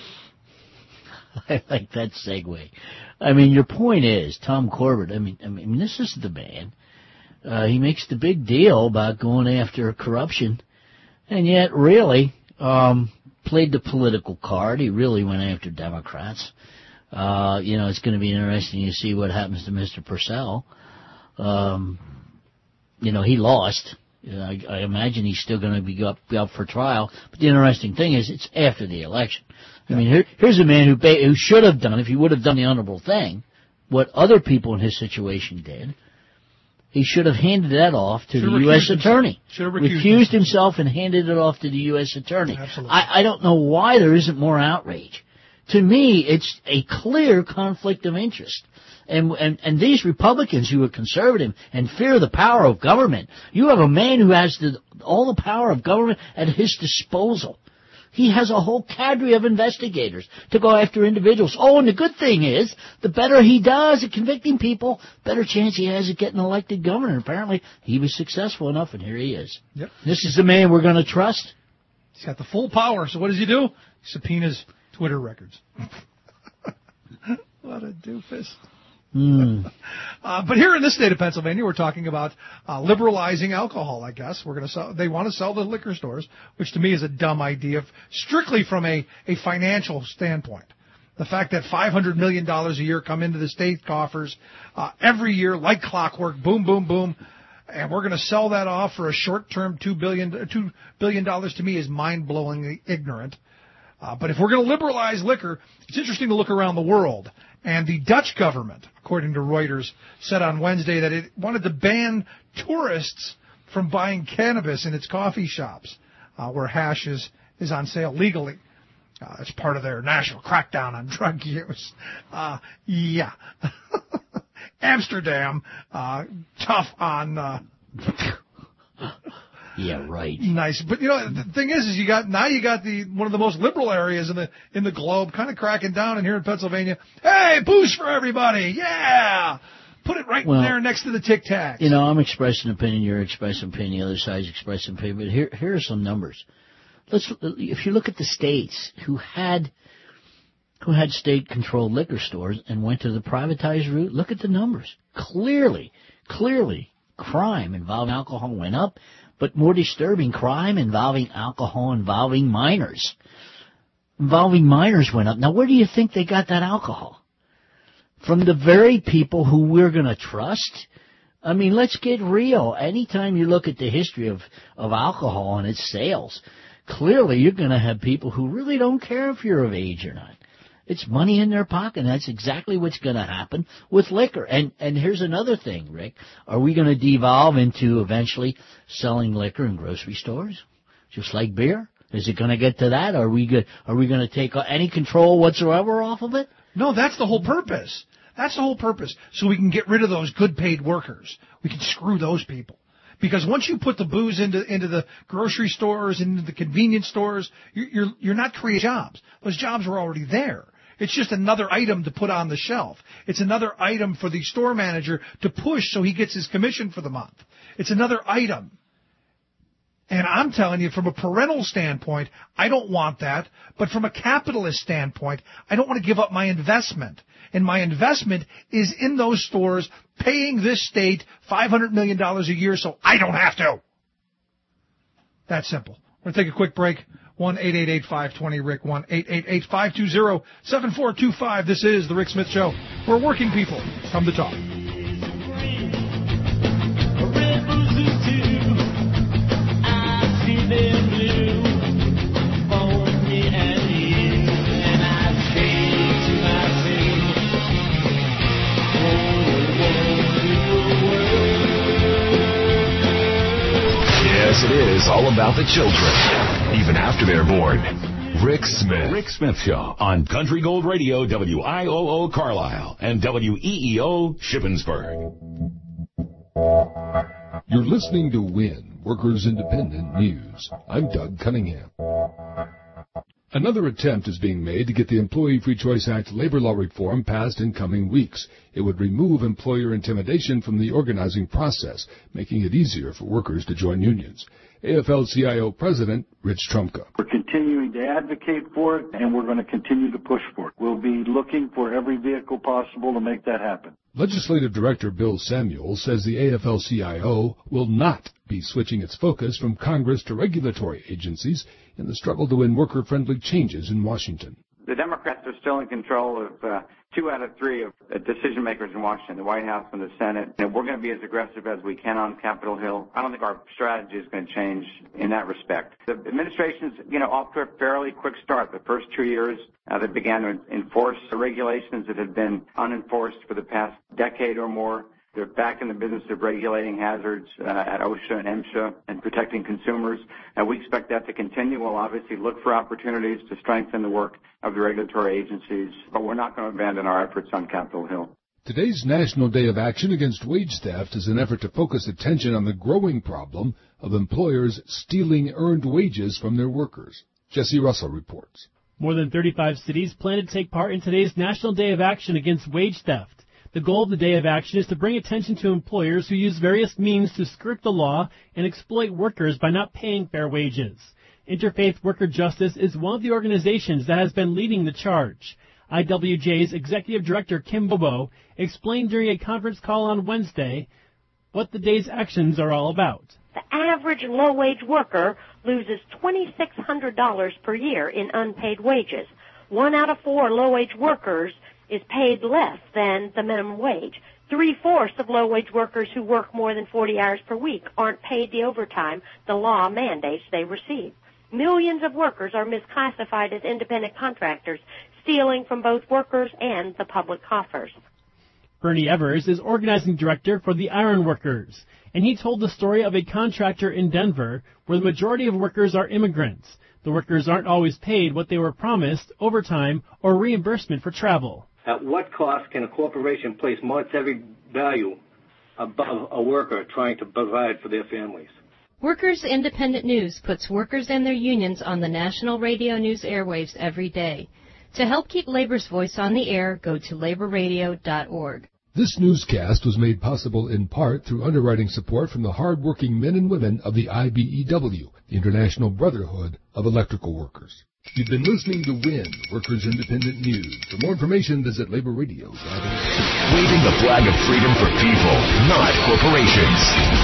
I like that segue. I mean, your point is, Tom Corbett, I mean, I mean, this is the man. Uh, he makes the big deal about going after corruption, and yet really um, played the political card. He really went after Democrats. Uh, you know, it's going to be interesting to see what happens to Mister Purcell. Um, you know, he lost. You know, I, I imagine he's still going to be up, be up for trial. But the interesting thing is, it's after the election. I mean, here, here's a man who ba- who should have done, if he would have done the honorable thing, what other people in his situation did. He should have handed that off to the U S attorney. Should have recused, recused recused himself and handed it off to the U S attorney. Absolutely. I, I don't know why there isn't more outrage. To me, it's a clear conflict of interest. And, and, and these Republicans who are conservative and fear the power of government, you have a man who has the, all the power of government at his disposal. He has a whole cadre of investigators to go after individuals. Oh, and the good thing is, the better he does at convicting people, better chance he has of getting elected governor. Apparently, he was successful enough, and here he is. Yep. This is the man we're going to trust. He's got the full power, so what does he do? He subpoenas Twitter records. What a doofus. Mm. Uh, but here in this state of Pennsylvania, we're talking about uh, liberalizing alcohol, I guess. We're going to sell, they want to sell the liquor stores, which to me is a dumb idea, strictly from a, a financial standpoint. The fact that five hundred million dollars a year come into the state coffers uh, every year like clockwork, boom, boom, boom, and we're going to sell that off for a short-term two billion dollars, two billion dollars to me is mind-blowingly ignorant. Uh, but if we're going to liberalize liquor, it's interesting to look around the world. And the Dutch government, according to Reuters, said on Wednesday that it wanted to ban tourists from buying cannabis in its coffee shops, uh, where hash is, is on sale legally. Uh, it's part of their national crackdown on drug use. Uh, yeah. Amsterdam, uh, tough on... Uh, Yeah, right. Nice, but you know the thing is, is you got now you got the one of the most liberal areas in the in the globe, kind of cracking down. And here in Pennsylvania, hey, booze for everybody, yeah, put it right well, there next to the Tic Tacs. You know, I'm expressing opinion, you're expressing opinion, the other side's expressing opinion. But here, here are some numbers. Let's, if you look at the states who had who had state-controlled liquor stores and went to the privatized route, look at the numbers. Clearly, clearly, crime involving alcohol went up. But more disturbing, crime involving alcohol involving minors. Involving minors went up. Now, where do you think they got that alcohol? From the very people who we're going to trust? I mean, let's get real. Anytime you look at the history of, of alcohol and its sales, clearly you're going to have people who really don't care if you're of age or not. It's money in their pocket, and that's exactly what's going to happen with liquor. And and here's another thing, Rick. Are we going to devolve into eventually selling liquor in grocery stores, just like beer? Is it going to get to that? Are we good? Are we going to take any control whatsoever off of it? No, that's the whole purpose. That's the whole purpose. So we can get rid of those good paid workers. We can screw those people. Because once you put the booze into into the grocery stores, into the convenience stores, you're you're, you're not creating jobs. Those jobs are already there. It's just another item to put on the shelf. It's another item for the store manager to push so he gets his commission for the month. It's another item. And I'm telling you, from a parental standpoint, I don't want that. But from a capitalist standpoint, I don't want to give up my investment. And my investment is in those stores paying this state five hundred million dollars a year so I don't have to. That's simple. We're going to take a quick break. one eight eight eight five two zero Rick, one eight eight eight five two zero seven four two five. This is The Rick Smith Show, where working people come to talk. Yes, it is all about the children, even after they're born. Rick Smith. Rick Smith Show on Country Gold Radio, W I O O Carlisle and W E E O Shippensburg. You're listening to WIN, Workers Independent News. I'm Doug Cunningham. Another attempt is being made to get the Employee Free Choice Act labor law reform passed in coming weeks. It would remove employer intimidation from the organizing process, making it easier for workers to join unions. A F L C I O President Rich Trumka. We're continuing to advocate for it, and we're going to continue to push for it. We'll be looking for every vehicle possible to make that happen. Legislative Director Bill Samuel says the A F L C I O will not be switching its focus from Congress to regulatory agencies in the struggle to win worker-friendly changes in Washington. The Democrats are still in control of uh, two out of three of uh, decision makers in Washington, the White House and the Senate. And we're going to be as aggressive as we can on Capitol Hill. I don't think our strategy is going to change in that respect. The administration's, you know, off to a fairly quick start. The first two years, uh, they began to enforce the regulations that had been unenforced for the past decade or more. They're back in the business of regulating hazards uh, at OSHA and MSHA and protecting consumers. And we expect that to continue. We'll obviously look for opportunities to strengthen the work of the regulatory agencies, but we're not going to abandon our efforts on Capitol Hill. Today's National Day of Action Against Wage Theft is an effort to focus attention on the growing problem of employers stealing earned wages from their workers. Jesse Russell reports. More than thirty-five cities plan to take part in today's National Day of Action Against Wage Theft. The goal of the Day of Action is to bring attention to employers who use various means to skirt the law and exploit workers by not paying fair wages. Interfaith Worker Justice is one of the organizations that has been leading the charge. I W J's Executive Director Kim Bobo explained during a conference call on Wednesday what the day's actions are all about. The average low-wage worker loses two thousand six hundred dollars per year in unpaid wages. One out of four low-wage workers is paid less than the minimum wage. Three-fourths of low-wage workers who work more than forty hours per week aren't paid the overtime the law mandates they receive. Millions of workers are misclassified as independent contractors, stealing from both workers and the public coffers. Bernie Evers is organizing director for the Iron Workers, and he told the story of a contractor in Denver where the majority of workers are immigrants. The workers aren't always paid what they were promised, overtime, or reimbursement for travel. At what cost can a corporation place monetary value above a worker trying to provide for their families? Workers Independent News puts workers and their unions on the national radio news airwaves every day. To help keep labor's voice on the air, go to labor radio dot org. This newscast was made possible in part through underwriting support from the hard-working men and women of the I B E W, the International Brotherhood of Electrical Workers. You've been listening to W I N, Workers Independent News. For more information, visit labor radio dot org. Waving the flag of freedom for people, not corporations.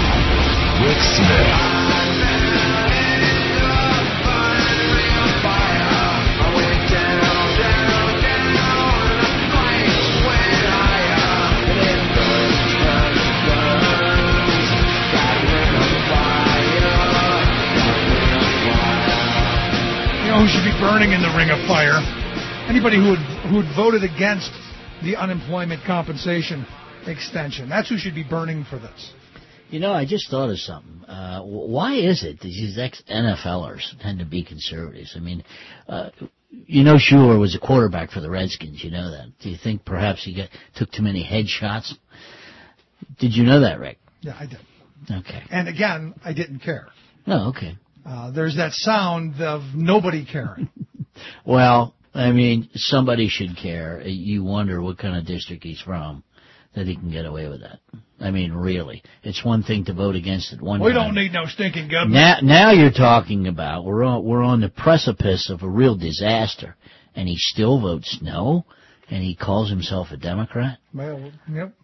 Rick Smith. Who should be burning in the ring of fire? Anybody who would who had voted against the unemployment compensation extension. That's who should be burning for this. You know, I just thought of something. Uh, why is it that these ex-N F Lers tend to be conservatives? I mean, uh, you know Schuler was a quarterback for the Redskins. You know that. Do you think perhaps he got, took too many headshots? Did you know that, Rick? Yeah, I did. Okay. And again, I didn't care. Oh, okay. Uh, there's that sound of nobody caring. Well, I mean, somebody should care. You wonder what kind of district he's from, that he can get away with that. I mean, really. It's one thing to vote against it one We time. don't need no stinking government. Now, now you're talking about, we're on, we're on the precipice of a real disaster, and he still votes no, and he calls himself a Democrat? Well, yep.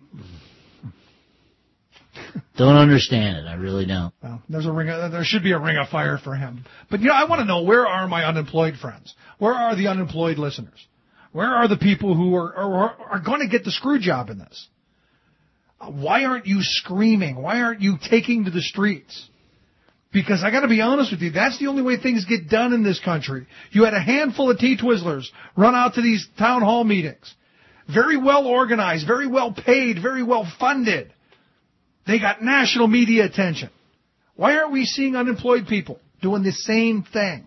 Don't understand it. I really don't. Well, there's a ring. Of, there should be a ring of fire for him. But you know, I want to know, where are my unemployed friends? Where are the unemployed listeners? Where are the people who are are, are going to get the screw job in this? Why aren't you screaming? Why aren't you taking to the streets? Because I got to be honest with you, that's the only way things get done in this country. You had a handful of T-Twizzlers run out to these town hall meetings, very well organized, very well paid, very well funded. They got national media attention. Why aren't we seeing unemployed people doing the same thing?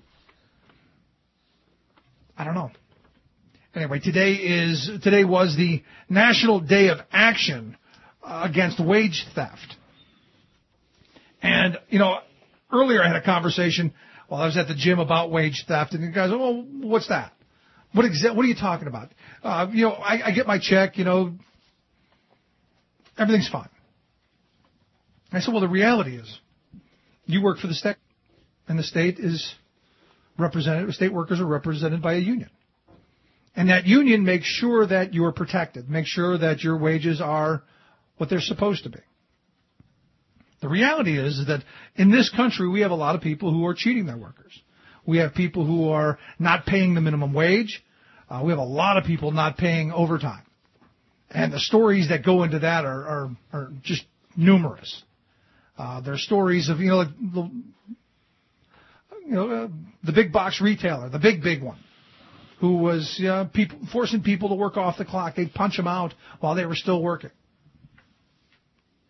I don't know. Anyway, today is today was the National Day of Action uh, against wage theft. And, you know, earlier I had a conversation while I was at the gym about wage theft, and the guys, well, what's that? What exa- What are you talking about? Uh, you know, I, I get my check, you know, everything's fine. I said, well, the reality is you work for the state, and the state is represented, state workers are represented by a union. And that union makes sure that you are protected, makes sure that your wages are what they're supposed to be. The reality is that in this country, we have a lot of people who are cheating their workers. We have people who are not paying the minimum wage. Uh, we have a lot of people not paying overtime. And the stories that go into that are, are, are just numerous. Uh, there are stories of, you know, the, you know, uh, the big box retailer, the big, big one, who was uh, people, forcing people to work off the clock. They'd punch them out while they were still working.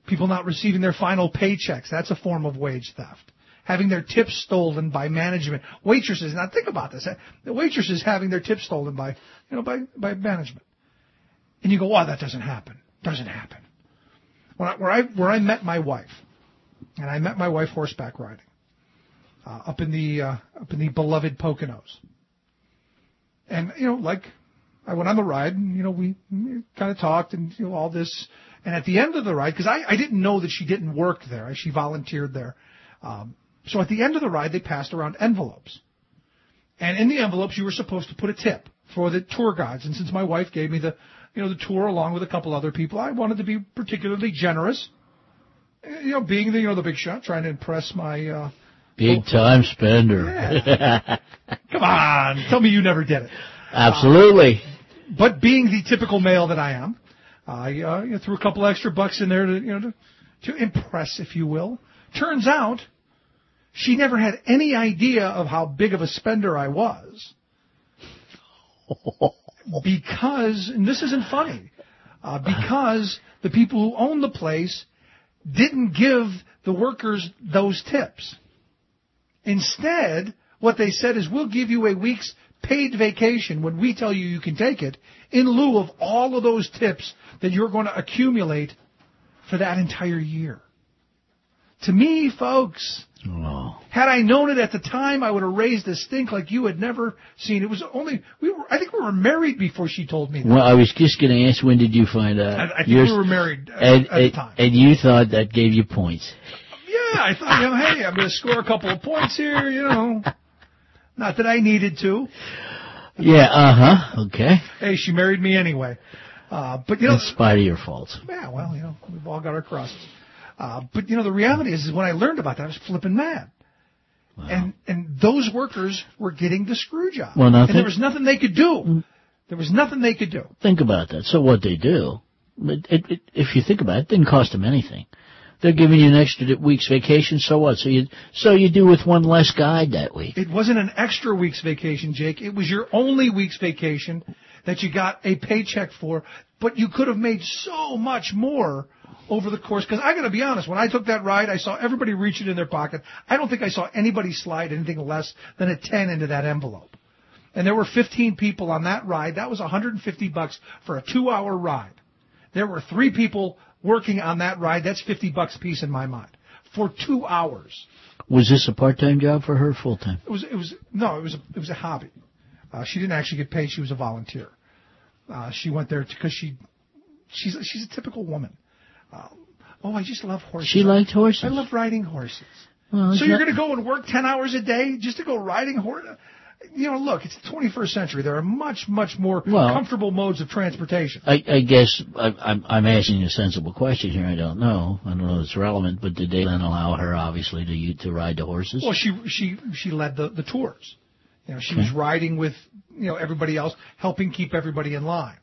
People not receiving their final paychecks. That's a form of wage theft. Having their tips stolen by management. Waitresses, now think about this. The waitresses having their tips stolen by, you know, by, by management. And you go, wow, that doesn't happen. Doesn't happen. When I, where I, where I met my wife, and I met my wife horseback riding, uh, up in the, uh, up in the beloved Poconos. And, you know, like, I went on the ride, and, you know, we kind of talked and, you know, all this. And at the end of the ride, because I, I didn't know that she didn't work there. She volunteered there. Um, so at the end of the ride, they passed around envelopes. And in the envelopes, you were supposed to put a tip for the tour guides. And since my wife gave me the, you know, the tour along with a couple other people, I wanted to be particularly generous. You know, being the, you know, the big shot, trying to impress my, uh, big time spender. Yeah. Come on. Tell me you never did it. Absolutely. Uh, but being the typical male that I am, I uh, you know, threw a couple extra bucks in there to, you know, to, to impress, if you will. Turns out, she never had any idea of how big of a spender I was. Because, and this isn't funny, uh, because the people who own the place didn't give the workers those tips. Instead, what they said is, we'll give you a week's paid vacation when we tell you you can take it, in lieu of all of those tips that you're going to accumulate for that entire year. To me, folks, oh. had I known it at the time, I would have raised a stink like you had never seen. It was only, we were, I think we were married before she told me that. Well, I was just going to ask, when did you find out? I, I think You're, we were married at, and, at the time. And you thought that gave you points. Yeah, I thought, you know, hey, I'm going to score a couple of points here, you know. Not that I needed to. Yeah, uh-huh, okay. Hey, she married me anyway. Uh, but you know, in spite of your faults. Yeah, well, you know, we've all got our crosses. Uh, but you know, the reality is, is when I learned about that, I was flipping mad. Wow. And and those workers were getting the screw job. Well, and there was nothing they could do. There was nothing they could do. Think about that. So what they do, it, it, it, if you think about it, it didn't cost them anything. They're giving you an extra week's vacation, so what? So you so you do with one less guide that week. It wasn't an extra week's vacation, Jake. It was your only week's vacation that you got a paycheck for, but you could have made so much more over the course. Because I got to be honest, when I took that ride, I saw everybody reaching in their pocket. I don't think I saw anybody slide anything less than a ten into that envelope. And there were fifteen people on that ride. That was one hundred fifty bucks for a two-hour ride. There were three people working on that ride. That's fifty bucks a piece in my mind for two hours. Was this a part-time job for her, full-time? It was. It was no. It was. A, it was a hobby. Uh, she didn't actually get paid. She was a volunteer. Uh, she went there because she, she's she's a typical woman. Uh, oh, I just love horses. She liked horses. I love riding horses. Well, so you're going to go and work ten hours a day just to go riding horses? You know, look, it's the twenty-first century. There are much, much more well, comfortable modes of transportation. I, I guess I, I'm, I'm asking a sensible question here. I don't know. I don't know if it's relevant, but did they then allow her, obviously, to to ride the horses? Well, she she she led the, the tours. You know, she okay. was riding with, you know, everybody else, helping keep everybody in line.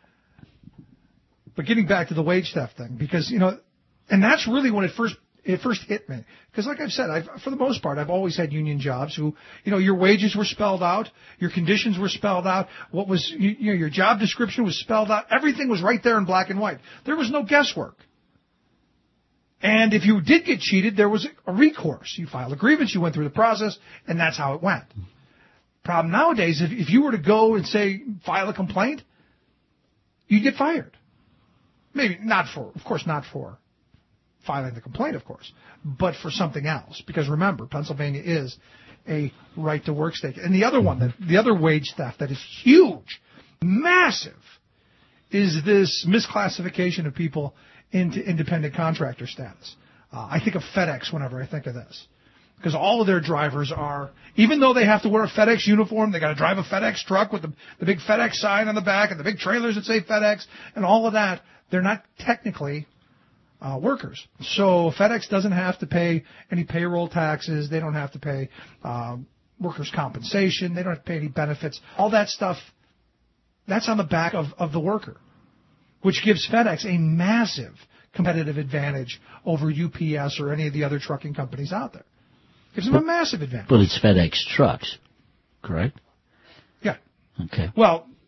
But getting back to the wage theft thing, because, you know, and that's really when it first it first hit me. Because like I've said, I've, for the most part, I've always had union jobs who, you know, your wages were spelled out, your conditions were spelled out, what was, you, you know, your job description was spelled out, everything was right there in black and white. There was no guesswork. And if you did get cheated, there was a recourse. You filed a grievance, you went through the process, and that's how it went. Problem nowadays, if, if you were to go and say, file a complaint, you'd get fired. Maybe not for, of course, not for filing the complaint, of course, but for something else. Because remember, Pennsylvania is a right-to-work state. And the other one, that the other wage theft that is huge, massive, is this misclassification of people into independent contractor status. Uh, I think of FedEx whenever I think of this. Because all of their drivers are, even though they have to wear a FedEx uniform, they got to drive a FedEx truck with the, the big FedEx sign on the back and the big trailers that say FedEx and all of that, they're not technically uh, workers. So FedEx doesn't have to pay any payroll taxes. They don't have to pay uh, workers' compensation. They don't have to pay any benefits. All that stuff, that's on the back of, of the worker, which gives FedEx a massive competitive advantage over U P S or any of the other trucking companies out there. Gives them a massive advantage. But it's FedEx trucks, correct? Yeah. Okay. Well,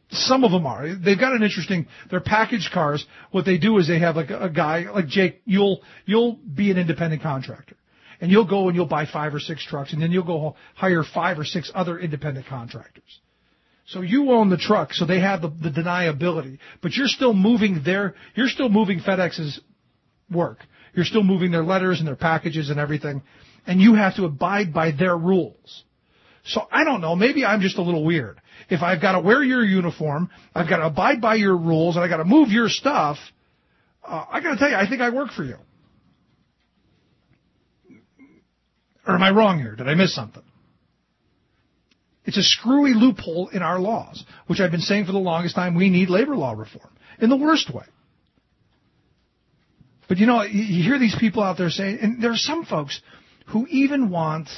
some of them are. They've got an interesting, they're package cars. What they do is they have like a, a guy, like Jake, you'll, you'll be an independent contractor. And you'll go and you'll buy five or six trucks, and then you'll go hire five or six other independent contractors. So you own the truck, so they have the, the deniability, but you're still moving their, you're still moving FedEx's work. You're still moving their letters and their packages and everything, and you have to abide by their rules. So I don't know, maybe I'm just a little weird. If I've got to wear your uniform, I've got to abide by your rules, and I've got to move your stuff, uh, I got to tell you, I think I work for you. Or am I wrong here? Did I miss something? It's a screwy loophole in our laws, which I've been saying for the longest time. We need labor law reform in the worst way. But, you know, you hear these people out there saying, and there are some folks who even want,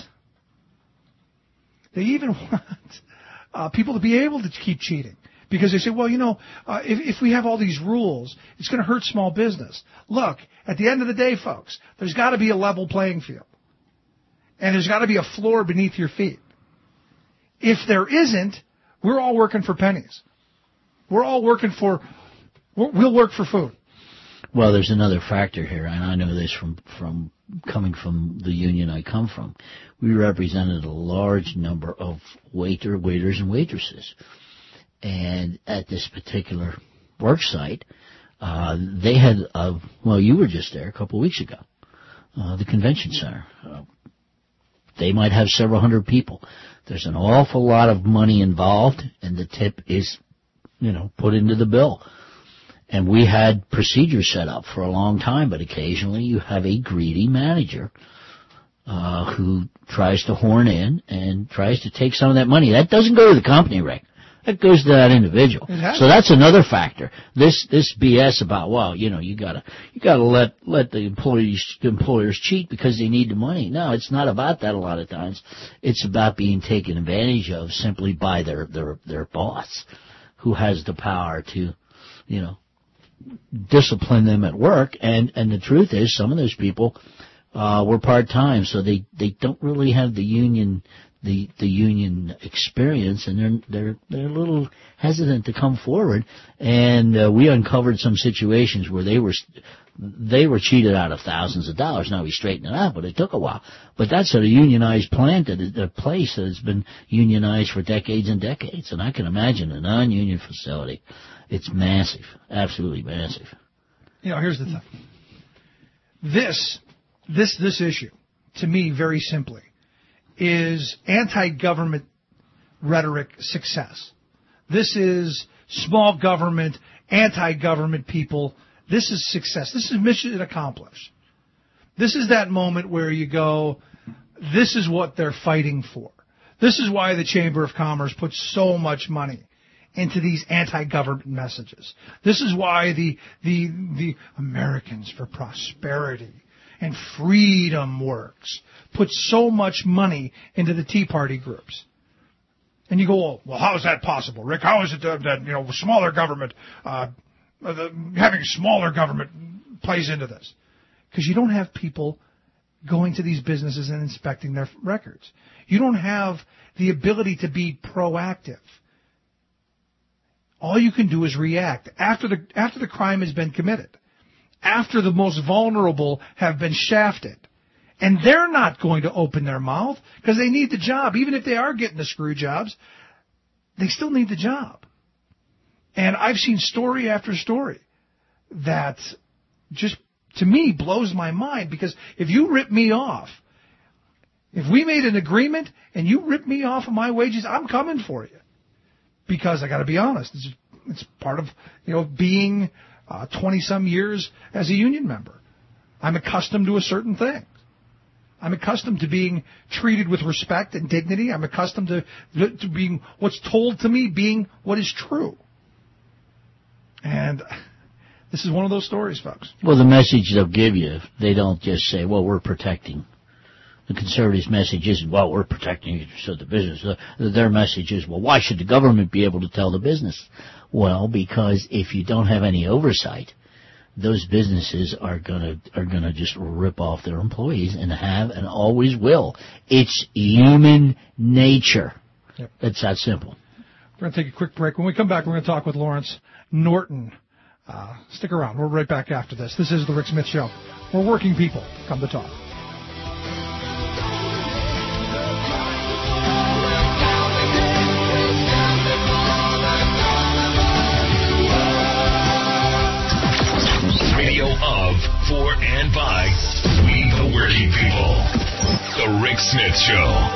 they even want uh, people to be able to keep cheating. Because they say, well, you know, uh, if, if we have all these rules, it's going to hurt small business. Look, at the end of the day, folks, there's got to be a level playing field. And there's got to be a floor beneath your feet. If there isn't, we're all working for pennies. We're all working for, we'll work for food. Well, there's another factor here, and I know this from, from coming from the union I come from. We represented a large number of waiter, waiters and waitresses. And at this particular work site, uh, they had, uh, well, you were just there a couple of weeks ago, uh, the convention center. Uh, They might have several hundred people. There's an awful lot of money involved, and the tip is, you know, put into the bill. And we had procedures set up for a long time, but occasionally you have a greedy manager uh, who tries to horn in and tries to take some of that money. That doesn't go to the company, Rick. That goes to that individual. So that's another factor. This this B S about, well, you know, you gotta you gotta let let the employees the employers cheat because they need the money. No, it's not about that a lot of times. It's about being taken advantage of simply by their their their boss, who has the power to, you know, discipline them at work. And and the truth is, some of those people uh were part time, so they they don't really have the union. the the union experience, and they're they're they're a little hesitant to come forward. And uh, we uncovered some situations where they were they were cheated out of thousands of dollars. Now we straightened it out, but it took a while. But that's a unionized plant, a place that has been unionized for decades and decades. And I can imagine a non-union facility. It's massive, absolutely massive. You know, here's the thing. This this this issue, to me, very simply, is anti-government rhetoric success. This is small government, anti-government people. This is success. This is mission accomplished. This is that moment where you go, this is what they're fighting for. This is why the Chamber of Commerce puts so much money into these anti-government messages. This is why the the the Americans for Prosperity and Freedom Works put so much money into the Tea Party groups. And you go, well, well how is that possible, Rick? How is it that, that you know, smaller government, uh, the, having smaller government plays into this? Because you don't have people going to these businesses and inspecting their records. You don't have the ability to be proactive. All you can do is react after the after the crime has been committed, after the most vulnerable have been shafted. And they're not going to open their mouth because they need the job. Even if they are getting the screw jobs, they still need the job. And I've seen story after story that just, to me, blows my mind. Because if you rip me off, if we made an agreement and you rip me off of my wages, I'm coming for you. Because I got to be honest, it's, it's part of, you know, being uh, twenty-some years as a union member. I'm accustomed to a certain thing. I'm accustomed to being treated with respect and dignity. I'm accustomed to, to being what's told to me being what is true. And this is one of those stories, folks. Well, the message they'll give you, they don't just say, well, we're protecting. The conservatives' message isn't, well, we're protecting so the business. Their message is, well, why should the government be able to tell the business? Well, because if you don't have any oversight, those businesses are gonna are gonna just rip off their employees, and have and always will. It's human nature. Yep. It's that simple. We're going to take a quick break. When we come back, we're going to talk with Lawrence Norton. Uh, stick around. We're right back after this. This is The Rick Smith Show, where working people come to talk. Radio of, for, and by we the working people. The Rick Smith Show.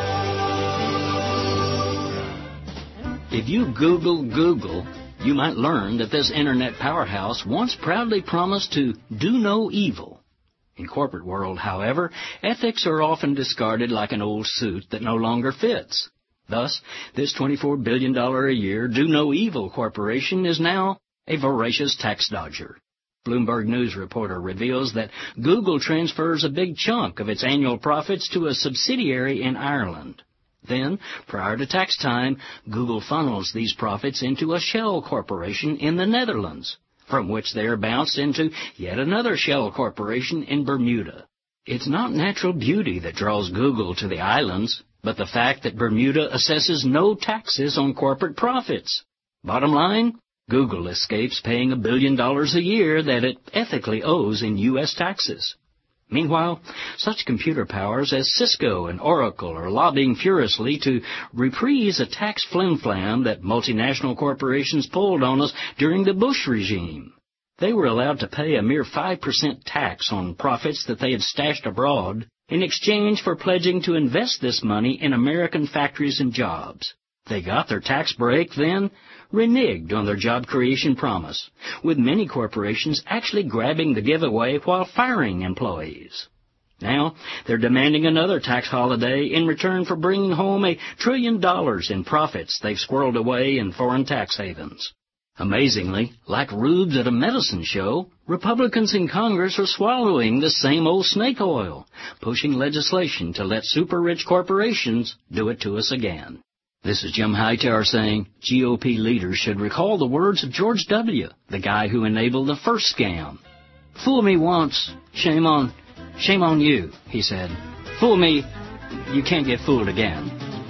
If you Google Google, you might learn that this internet powerhouse once proudly promised to do no evil. In corporate world, however, ethics are often discarded like an old suit that no longer fits. Thus, this twenty-four billion dollars a year do no evil corporation is now a voracious tax dodger. Bloomberg News reporter reveals that Google transfers a big chunk of its annual profits to a subsidiary in Ireland. Then, prior to tax time, Google funnels these profits into a shell corporation in the Netherlands, from which they are bounced into yet another shell corporation in Bermuda. It's not natural beauty that draws Google to the islands, but the fact that Bermuda assesses no taxes on corporate profits. Bottom line, Google escapes paying a billion dollars a year that it ethically owes in U S taxes. Meanwhile, such computer powers as Cisco and Oracle are lobbying furiously to reprise a tax flim-flam that multinational corporations pulled on us during the Bush regime. They were allowed to pay a mere five percent tax on profits that they had stashed abroad in exchange for pledging to invest this money in American factories and jobs. They got their tax break, then reneged on their job creation promise, with many corporations actually grabbing the giveaway while firing employees. Now, they're demanding another tax holiday in return for bringing home a trillion dollars in profits they've squirreled away in foreign tax havens. Amazingly, like rubes at a medicine show, Republicans in Congress are swallowing the same old snake oil, pushing legislation to let super-rich corporations do it to us again. This is Jim Hightower saying G O P leaders should recall the words of George W., the guy who enabled the first scam. Fool me once, shame on, shame on you, he said. Fool me, you can't get fooled again.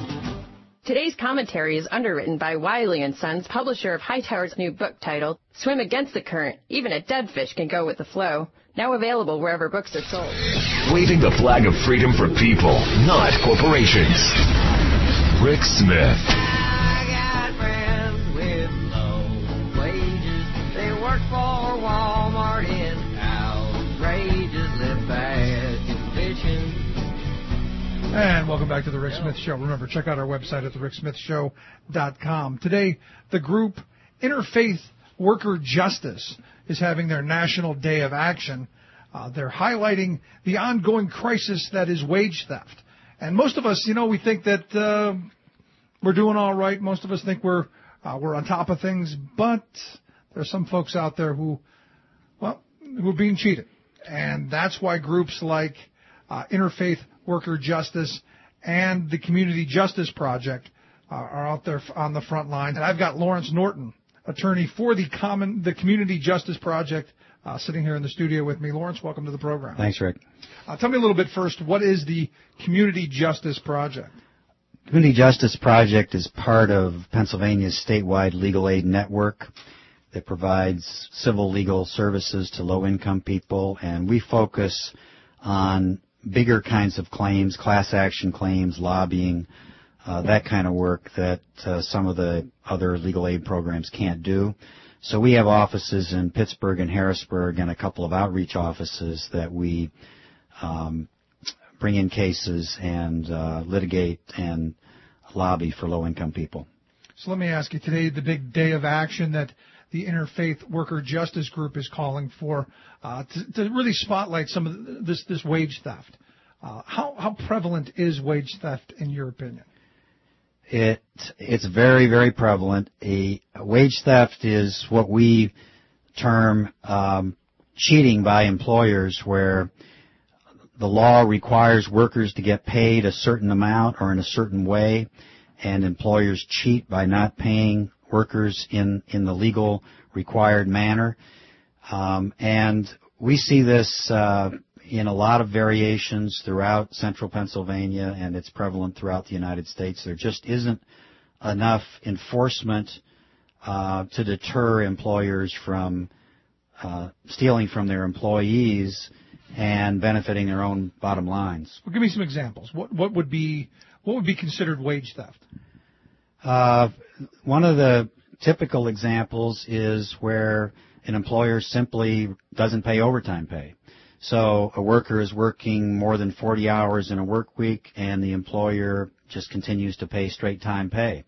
Today's commentary is underwritten by Wiley and Sons, publisher of Hightower's new book titled Swim Against the Current. Even a dead fish can go with the flow. Now available wherever books are sold. Waving the flag of freedom for people, not corporations. Rick Smith. I got friends with low wages. They work for Walmart in outrageous, live bad conditions. And welcome back to the Rick Smith Show. Remember, check out our website at the rick smith show dot com. Today, the group Interfaith Worker Justice is having their National Day of Action. Uh, they're highlighting the ongoing crisis that is wage theft. And most of us, you know, we think that uh, we're doing all right. Most of us think we're uh, we're on top of things. But there's some folks out there who, well, who are being cheated. And that's why groups like uh, Interfaith Worker Justice and the Community Justice Project uh, are out there on the front line. And I've got Lawrence Norton, attorney for the common the Community Justice Project, uh, sitting here in the studio with me. Lawrence, welcome to the program. Thanks, Rick. Uh, tell me a little bit first, what is the Community Justice Project? Community Justice Project is part of Pennsylvania's statewide legal aid network that provides civil legal services to low-income people, and we focus on bigger kinds of claims, class action claims, lobbying, uh, that kind of work that uh, some of the other legal aid programs can't do. So we have offices in Pittsburgh and Harrisburg and a couple of outreach offices that we um, bring in cases and uh, litigate and lobby for low-income people. So let me ask you, today the big day of action that the Interfaith Worker Justice Group is calling for uh, to, to really spotlight some of this this wage theft. Uh, how how prevalent is wage theft in your opinion? It it's very very prevalent. A, a wage theft is what we term um, cheating by employers, where the law requires workers to get paid a certain amount or in a certain way, and employers cheat by not paying workers in, in the legal required manner. Um, and we see this uh, in a lot of variations throughout central Pennsylvania, and it's prevalent throughout the United States. There just isn't enough enforcement uh, to deter employers from uh, stealing from their employees and benefiting their own bottom lines. Well, give me some examples. What what would be what would be considered wage theft? Uh, one of the typical examples is where an employer simply doesn't pay overtime pay. So a worker is working more than forty hours in a work week, and the employer just continues to pay straight time pay.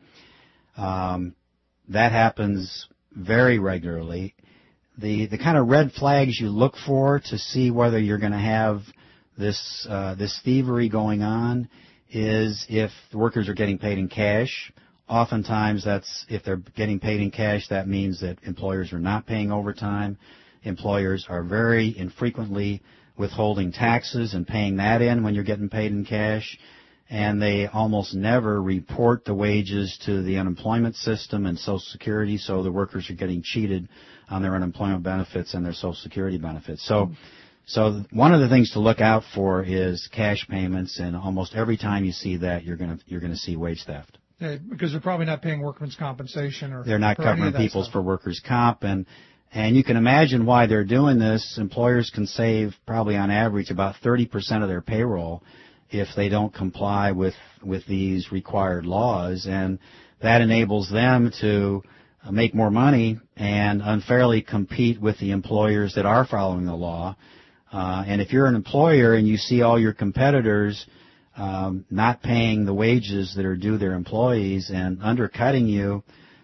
Um, that happens very regularly. The the kind of red flags you look for to see whether you're going to have this uh, this thievery going on is if the workers are getting paid in cash. Oftentimes, that's if they're getting paid in cash, that means that employers are not paying overtime. Employers are very infrequently withholding taxes and paying that in when you're getting paid in cash. And they almost never report the wages to the unemployment system and Social Security, so the workers are getting cheated on their unemployment benefits and their Social Security benefits. So, so one of the things to look out for is cash payments, and almost every time you see that, you're going to you're going to see wage theft. Yeah, because they're probably not paying workman's compensation, or they're not or any covering of that people's stuff. for workers' comp, and and you can imagine why they're doing this. Employers can save probably on average about thirty percent of their payroll if they don't comply with with these required laws, and that enables them to make more money and unfairly compete with the employers that are following the law. Uh, and if you're an employer and you see all your competitors um, not paying the wages that are due their employees and undercutting you,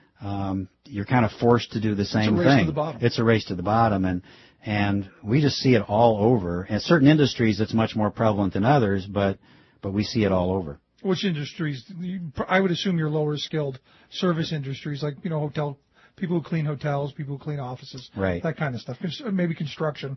um, you're kind of forced to do the same It's a race thing. to the bottom. It's a race to the bottom, and and we just see it all over. In certain industries, it's much more prevalent than others, but but we see it all over. Which industries? I would assume your lower skilled service industries, like, you know, hotel people who clean hotels, people who clean offices, Right. that kind of stuff. Cons- Maybe construction.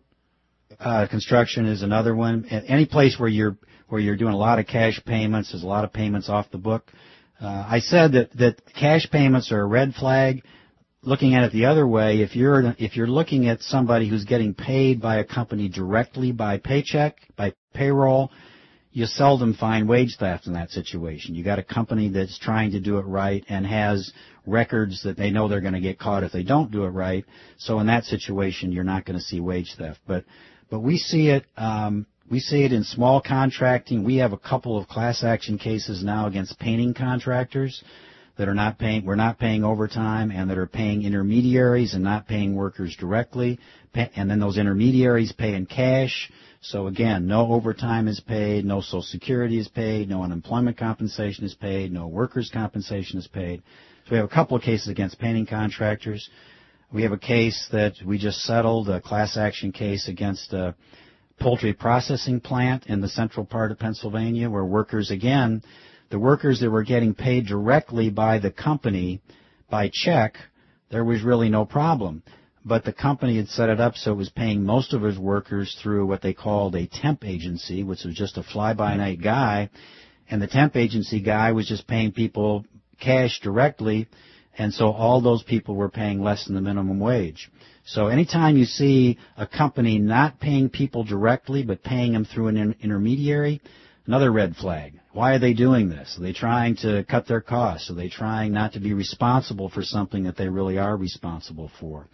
Uh, construction is another one. Any place where you're where you're doing a lot of cash payments, there's a lot of payments off the book. Uh, I said that that cash payments are a red flag. Looking at it the other way, if you're if you're looking at somebody who's getting paid by a company directly by paycheck, by payroll, you seldom find wage theft in that situation. You got a company that's trying to do it right and has records that they know they're going to get caught if they don't do it right. So in that situation, you're not going to see wage theft. But but we see it um, we see it in small contracting. We have a couple of class action cases now against painting contractors that are not paying, we're not paying overtime, and that are paying intermediaries and not paying workers directly, and then those intermediaries pay in cash. So again, no overtime is paid, no Social Security is paid, no unemployment compensation is paid, no workers' compensation is paid. So we have a couple of cases against painting contractors. We have a case that we just settled, a class action case against a poultry processing plant in the central part of Pennsylvania, where workers, again, the workers that were getting paid directly by the company by check, there was really no problem. But the company had set it up so it was paying most of its workers through what they called a temp agency, which was just a fly-by-night guy. And the temp agency guy was just paying people cash directly, and so all those people were paying less than the minimum wage. So anytime you see a company not paying people directly but paying them through an in- intermediary, another red flag. Why are they doing this? Are they trying to cut their costs? Are they trying not to be responsible for something that they really are responsible for?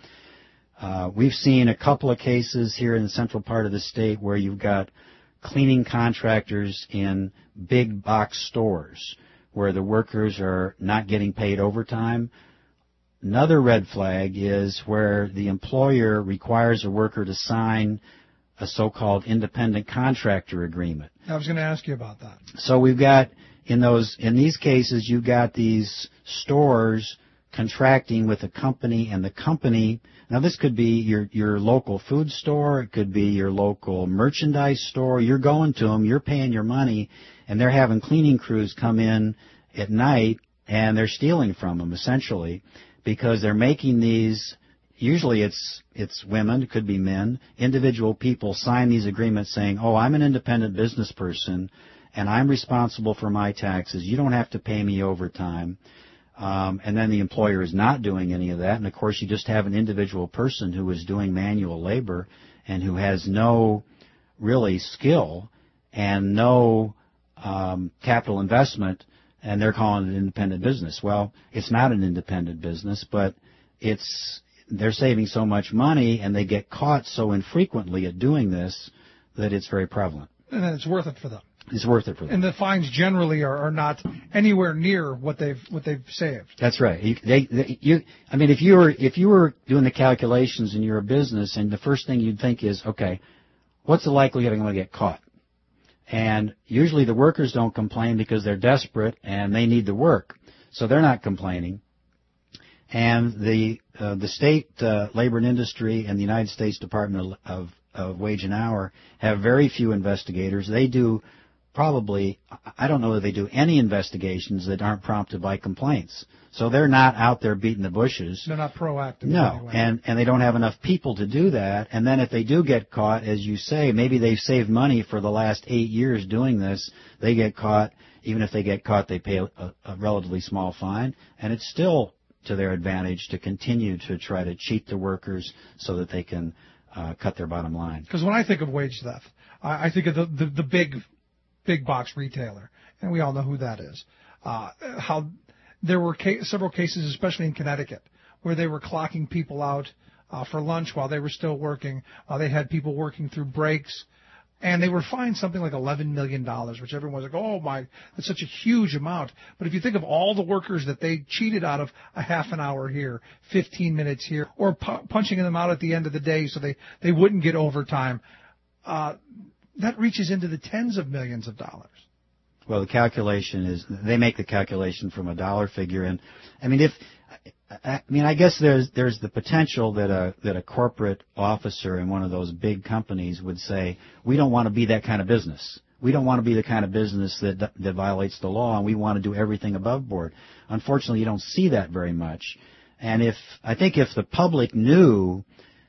Uh, we've seen a couple of cases here in the central part of the state where you've got cleaning contractors in big box stores where the workers are not getting paid overtime. Another red flag is where the employer requires a worker to sign a so-called independent contractor agreement. I was going to ask you about that. So we've got, in those, in these cases, you've got these stores contracting with a company, and the company, now this could be your, your local food store, it could be your local merchandise store. You're going to them, you're paying your money, and they're having cleaning crews come in at night, and they're stealing from them, essentially, because they're making these. Usually it's it's women, it could be men, individual people sign these agreements saying, oh, I'm an independent business person and I'm responsible for my taxes. You don't have to pay me overtime. Um, and then the employer is not doing any of that. And, of course, you just have an individual person who is doing manual labor and who has no really skill and no um, capital investment and they're calling it an independent business. Well, it's not an independent business, but it's they're saving so much money, and they get caught so infrequently at doing this that it's very prevalent. And then it's worth it for them. It's worth it for them. And the fines generally are, are not anywhere near what they've what they've saved. That's right. You, they, they, you, I mean, if you were if you were doing the calculations and you're a business, and the first thing you'd think is, okay, what's the likelihood I'm going to get caught? And usually the workers don't complain because they're desperate and they need the work, so they're not complaining. And the uh, the state uh, labor and industry and the United States Department of, of Wage and Hour have very few investigators. They do probably, I don't know that they do any investigations that aren't prompted by complaints. So they're not out there beating the bushes. They're not proactive. No, anyway. and, and they don't have enough people to do that. And then if they do get caught, as you say, maybe they've saved money for the last eight years doing this. They get caught. Even if they get caught, they pay a, a relatively small fine. And it's still to their advantage to continue to try to cheat the workers so that they can uh, cut their bottom line. Because when I think of wage theft, I, I think of the, the, the big big box retailer, and we all know who that is. Uh, how there were ca- several cases, especially in Connecticut, where they were clocking people out uh, for lunch while they were still working. Uh, they had people working through breaks, and they were fined something like eleven million dollars, which everyone was like, oh, my, that's such a huge amount. But if you think of all the workers that they cheated out of a half an hour here, fifteen minutes here, or pu- punching them out at the end of the day so they, they wouldn't get overtime, uh, that reaches into the tens of millions of dollars. Well, the calculation is, they make the calculation from a dollar figure. And, I mean, if, I mean, I guess there's, there's the potential that a, that a corporate officer in one of those big companies would say, we don't want to be that kind of business. We don't want to be the kind of business that, that violates the law, and we want to do everything above board. Unfortunately, you don't see that very much. And if, I think if the public knew,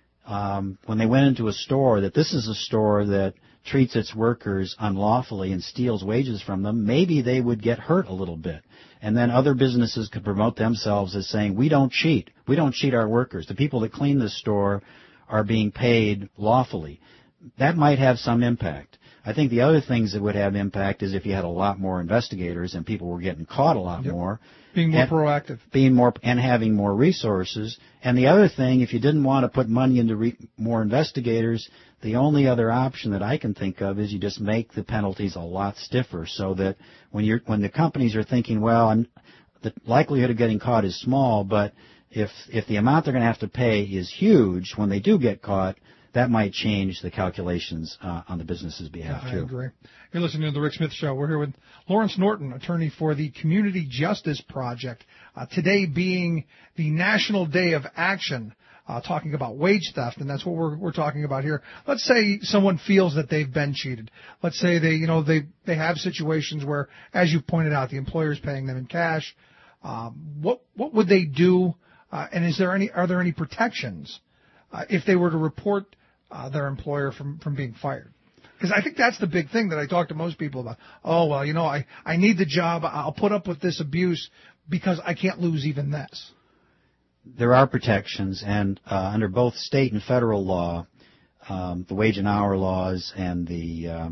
um, when they went into a store that this is a store that treats its workers unlawfully and steals wages from them, maybe they would get hurt a little bit. And then other businesses could promote themselves as saying, we don't cheat. We don't cheat our workers. The people that clean this store are being paid lawfully. That might have some impact. I think the other things that would have impact is if you had a lot more investigators and people were getting caught a lot Yep. more. Being more and proactive. Being more, and having more resources. And the other thing, if you didn't want to put money into re, more investigators, the only other option that I can think of is you just make the penalties a lot stiffer, so that when you're when the companies are thinking, well, I'm, the likelihood of getting caught is small, but if if the amount they're going to have to pay is huge when they do get caught, that might change the calculations uh, on the business's behalf, I too. agree. You're listening to The Rick Smith Show. We're here with Lawrence Norton, attorney for the Community Justice Project. Uh, today being the National Day of Action, uh, talking about wage theft, and that's what we're, we're talking about here. Let's say someone feels that they've been cheated. Let's say they, you know, they, they have situations where, as you pointed out, the employer's paying them in cash. Um, what, what would they do? Uh, and is there any, are there any protections uh, if they were to report Uh, their employer from, from being fired? Because I think that's the big thing that I talk to most people about. Oh, well, you know, I, I need the job. I'll put up with this abuse because I can't lose even this. There are protections, and uh, under both state and federal law, um, the wage and hour laws and the uh,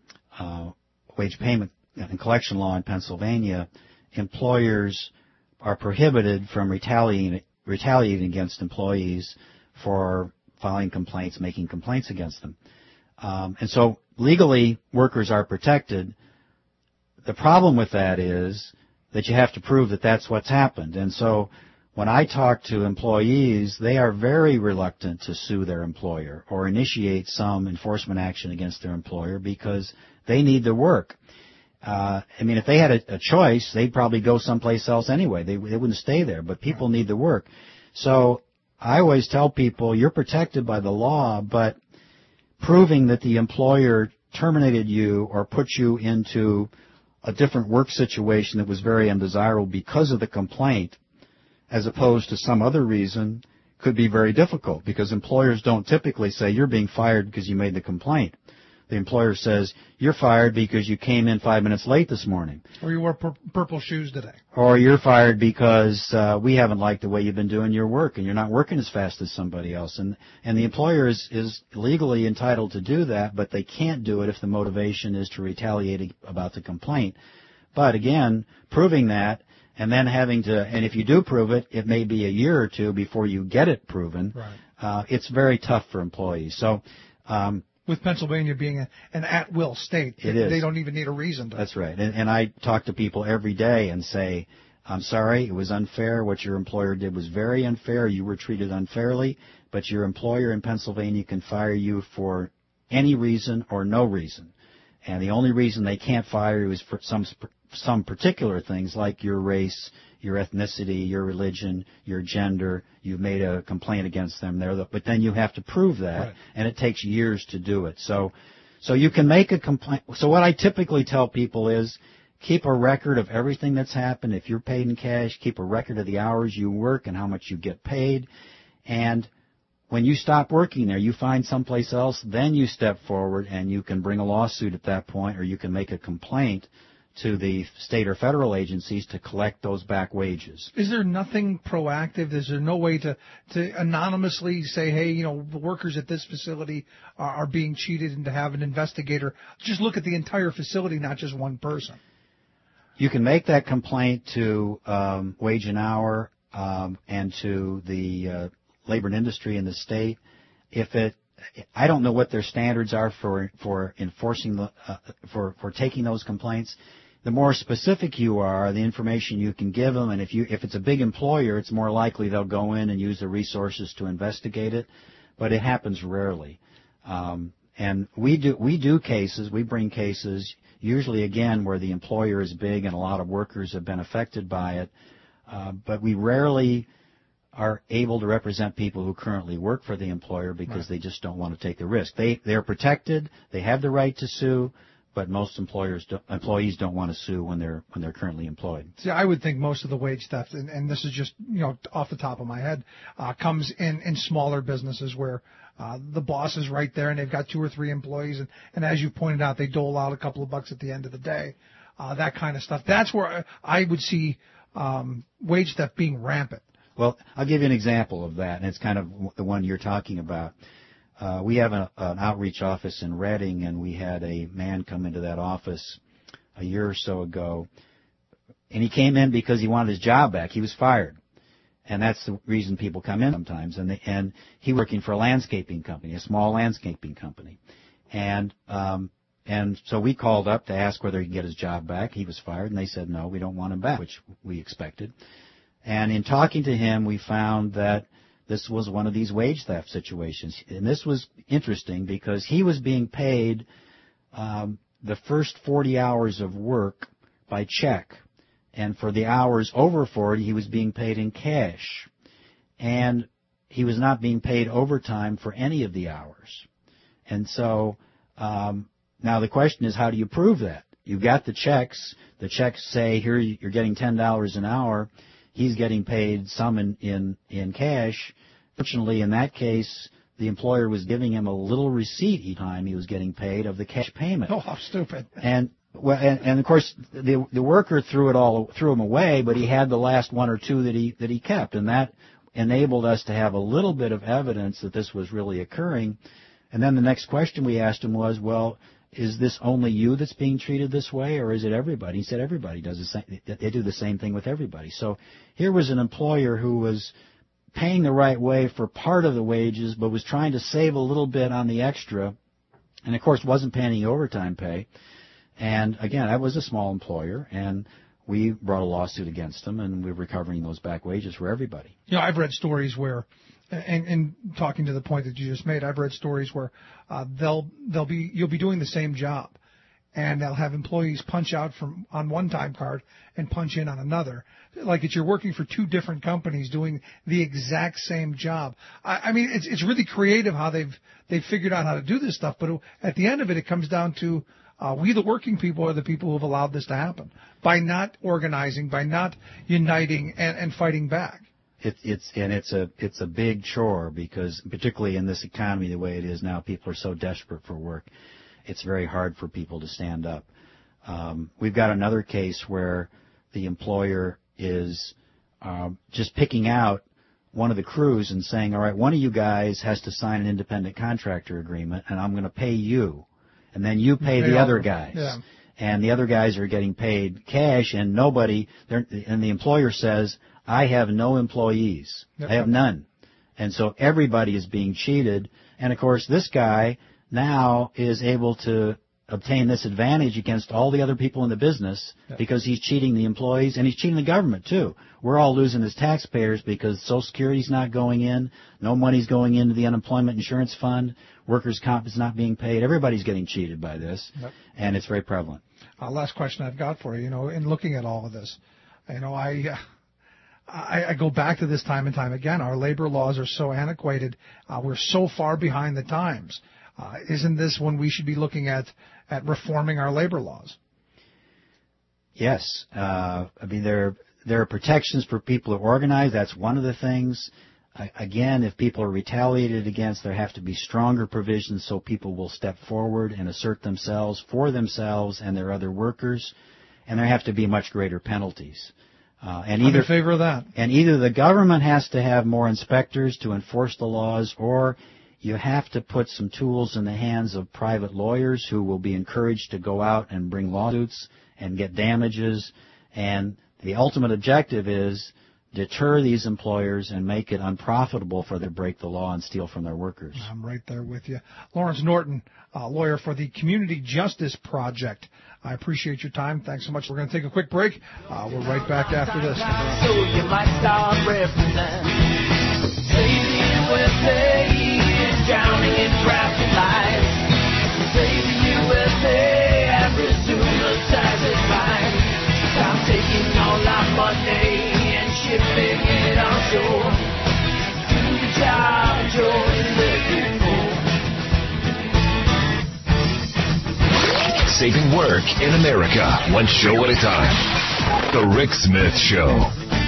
uh, wage payment and collection law in Pennsylvania, employers are prohibited from retaliating, retaliating against employees for filing complaints, making complaints against them. Um, and so legally, workers are protected. The problem with that is that you have to prove that that's what's happened. And so when I talk to employees, they are very reluctant to sue their employer or initiate some enforcement action against their employer because they need the work. Uh, I mean, if they had a, a choice, they'd probably go someplace else anyway. They, they wouldn't stay there, but people need the work. So I always tell people you're protected by the law, but proving that the employer terminated you or put you into a different work situation that was very undesirable because of the complaint, as opposed to some other reason, could be very difficult because employers don't typically say you're being fired because you made the complaint. The employer says you're fired because you came in five minutes late this morning. Or you wore pur- purple shoes today. Or you're fired because uh, we haven't liked the way you've been doing your work and you're not working as fast as somebody else. And and the employer is, is legally entitled to do that, but they can't do it if the motivation is to retaliate about the complaint. But again, proving that and then having to, and if you do prove it, it may be a year or two before you get it proven. Right. Uh, it's very tough for employees. So, um, with Pennsylvania being a, an at-will state, it they, is. they don't even need a reason to. That's right. And, and I talk to people every day and say, I'm sorry, it was unfair. What your employer did was very unfair. You were treated unfairly, but your employer in Pennsylvania can fire you for any reason or no reason. And the only reason they can't fire you is for some some particular things like your race, your ethnicity, your religion, your gender. You've made a complaint against them there, but then you have to prove that, right. And it takes years to do it. So, so you can make a complaint. So what I typically tell people is keep a record of everything that's happened. If you're paid in cash, keep a record of the hours you work and how much you get paid. And when you stop working there, you find someplace else, then you step forward and you can bring a lawsuit at that point, or you can make a complaint to the state or federal agencies to collect those back wages. Is there nothing proactive? Is there no way to, to anonymously say, hey, you know, the workers at this facility are, are being cheated, and to have an investigator just look at the entire facility, not just one person? You can make that complaint to um, Wage and Hour um, and to the uh, labor and industry in the state. If it, I don't know what their standards are for for enforcing the uh, for for taking those complaints. The more specific you are, the information you can give them, and if you if it's a big employer, it's more likely they'll go in and use the resources to investigate it. But it happens rarely. Um, and we do we do cases, we bring cases usually again where the employer is big and a lot of workers have been affected by it. Uh, but we rarely are able to represent people who currently work for the employer because right. they just don't want to take the risk. They they're protected, they have the right to sue, but most employers don't, employees don't want to sue when they're when they're currently employed. See, I would think most of the wage theft, and, and this is just you know off the top of my head, uh, comes in in smaller businesses where uh, the boss is right there and they've got two or three employees, and, and as you pointed out, they dole out a couple of bucks at the end of the day. Uh, that kind of stuff. That's where I would see um, wage theft being rampant. Well, I'll give you an example of that, and it's kind of the one you're talking about. Uh, we have a, an outreach office in Reading, and we had a man come into that office a year or so ago, and he came in because he wanted his job back. He was fired, and that's the reason people come in sometimes. And, they, and he was working for a landscaping company, a small landscaping company, and um, and so we called up to ask whether he could get his job back. He was fired, and they said no, we don't want him back, which we expected. And in talking to him, we found that this was one of these wage theft situations. And this was interesting because he was being paid um, the first forty hours of work by check. And for the hours over forty, he was being paid in cash. And he was not being paid overtime for any of the hours. And so um, now the question is, how do you prove that? You've got the checks. The checks say, here you're getting ten dollars an hour. He's getting paid some in, in, in cash. Fortunately, in that case, the employer was giving him a little receipt each time he was getting paid of the cash payment. Oh, how stupid. And, well, and, and of course, the, the worker threw it all, threw him away, but he had the last one or two that he, that he kept. And that enabled us to have a little bit of evidence that this was really occurring. And then the next question we asked him was, well, is this only you that's being treated this way, or is it everybody? He said everybody does the same. They do the same thing with everybody. So here was an employer who was paying the right way for part of the wages, but was trying to save a little bit on the extra, and of course wasn't paying any overtime pay. And again, that was a small employer, and we brought a lawsuit against them, and we're recovering those back wages for everybody. You know, I've read stories where, and, and talking to the point that you just made, I've read stories where uh, they'll they'll be you'll be doing the same job, and they'll have employees punch out from on one time card and punch in on another, like it's you're working for two different companies doing the exact same job. I, I mean, it's it's really creative how they've they've figured out how to do this stuff, but at the end of it, it comes down to Uh, we, the working people, are the people who have allowed this to happen by not organizing, by not uniting and, and fighting back. It, it's and it's a it's a big chore because, particularly in this economy the way it is now, people are so desperate for work. It's very hard for people to stand up. Um, we've got another case where the employer is um, just picking out one of the crews and saying, "All right, one of you guys has to sign an independent contractor agreement, and I'm going to pay you." And then you pay the other guys. Yeah. and the other guys are getting paid cash, and nobody, and the employer says, I have no employees. Yep. I have none. And so everybody is being cheated. And, of course, this guy now is able to obtain this advantage against all the other people in the business Yep. because he's cheating the employees, and he's cheating the government, too. We're all losing as taxpayers because Social Security's not going in, no money's going into the unemployment insurance fund, workers' comp is not being paid. Everybody's getting cheated by this, Yep. and it's very prevalent. Uh, last question I've got for you, you know, in looking at all of this, you know, I... Uh, I, I go back to this time and time again. Our labor laws are so antiquated. Uh, we're so far behind the times. Uh, isn't this when we should be looking at, at reforming our labor laws? Yes. Uh, I mean, there, there are protections for people who organize. That's one of the things. I, again, if people are retaliated against, there have to be stronger provisions so people will step forward and assert themselves for themselves and their other workers. And there have to be much greater penalties. Uh, and either, I'm in favor of that. And either the government has to have more inspectors to enforce the laws, or you have to put some tools in the hands of private lawyers who will be encouraged to go out and bring lawsuits and get damages. And the ultimate objective is deter these employers and make it unprofitable for them to break the law and steal from their workers. I'm right there with you. Lawrence Norton, uh, lawyer for the Community Justice Project. I appreciate your time. Thanks so much. We're going to take a quick break. Uh, we're right back after this. So you might start representing. Save the U S A is drowning in traffic lights. Save the U S A and resume the taxes line. Stop taking all our money and shipping it on shore. Do the job you're looking for. Saving work in America, one show at a time. The Rick Smith Show.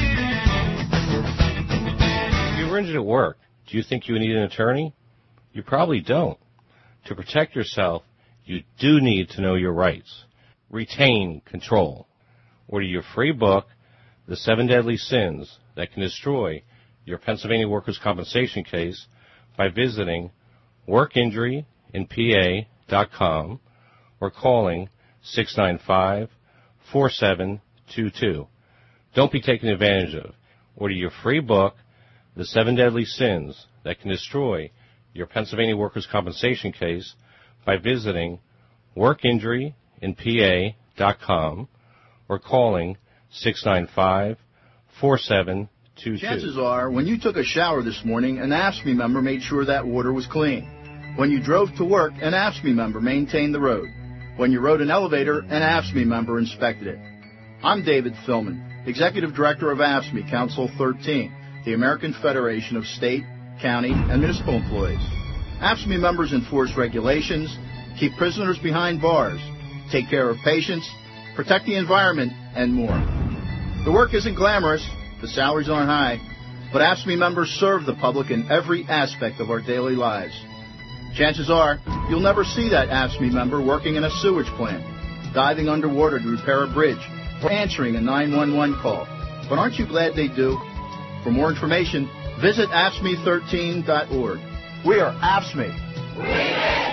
If you were injured at work, do you think you need an attorney? You probably don't. To protect yourself, you do need to know your rights. Retain control. Order your free book, The Seven Deadly Sins That Can Destroy Your Pennsylvania Workers' Compensation Case, by visiting work injury in P A dot com or calling six nine five, four seven two two. Don't be taken advantage of. Order your free book, The Seven Deadly Sins That Can Destroy Your Pennsylvania Workers' Compensation Case, by visiting work injury in P A dot com or calling six nine five, four seven two two. Chances are, when you took a shower this morning, an AFSCME member made sure that water was clean. When you drove to work, an AFSCME member maintained the road. When you rode an elevator, an AFSCME member inspected it. I'm David Philman, Executive Director of AFSCME Council thirteen, the American Federation of State, County, and Municipal Employees. AFSCME members enforce regulations, keep prisoners behind bars, take care of patients, protect the environment, and more. The work isn't glamorous, the salaries aren't high, but AFSCME members serve the public in every aspect of our daily lives. Chances are, you'll never see that AFSCME member working in a sewage plant, diving underwater to repair a bridge, or answering a nine one one call. But aren't you glad they do? For more information, visit A F S C M E thirteen dot org. We are A F S C M E.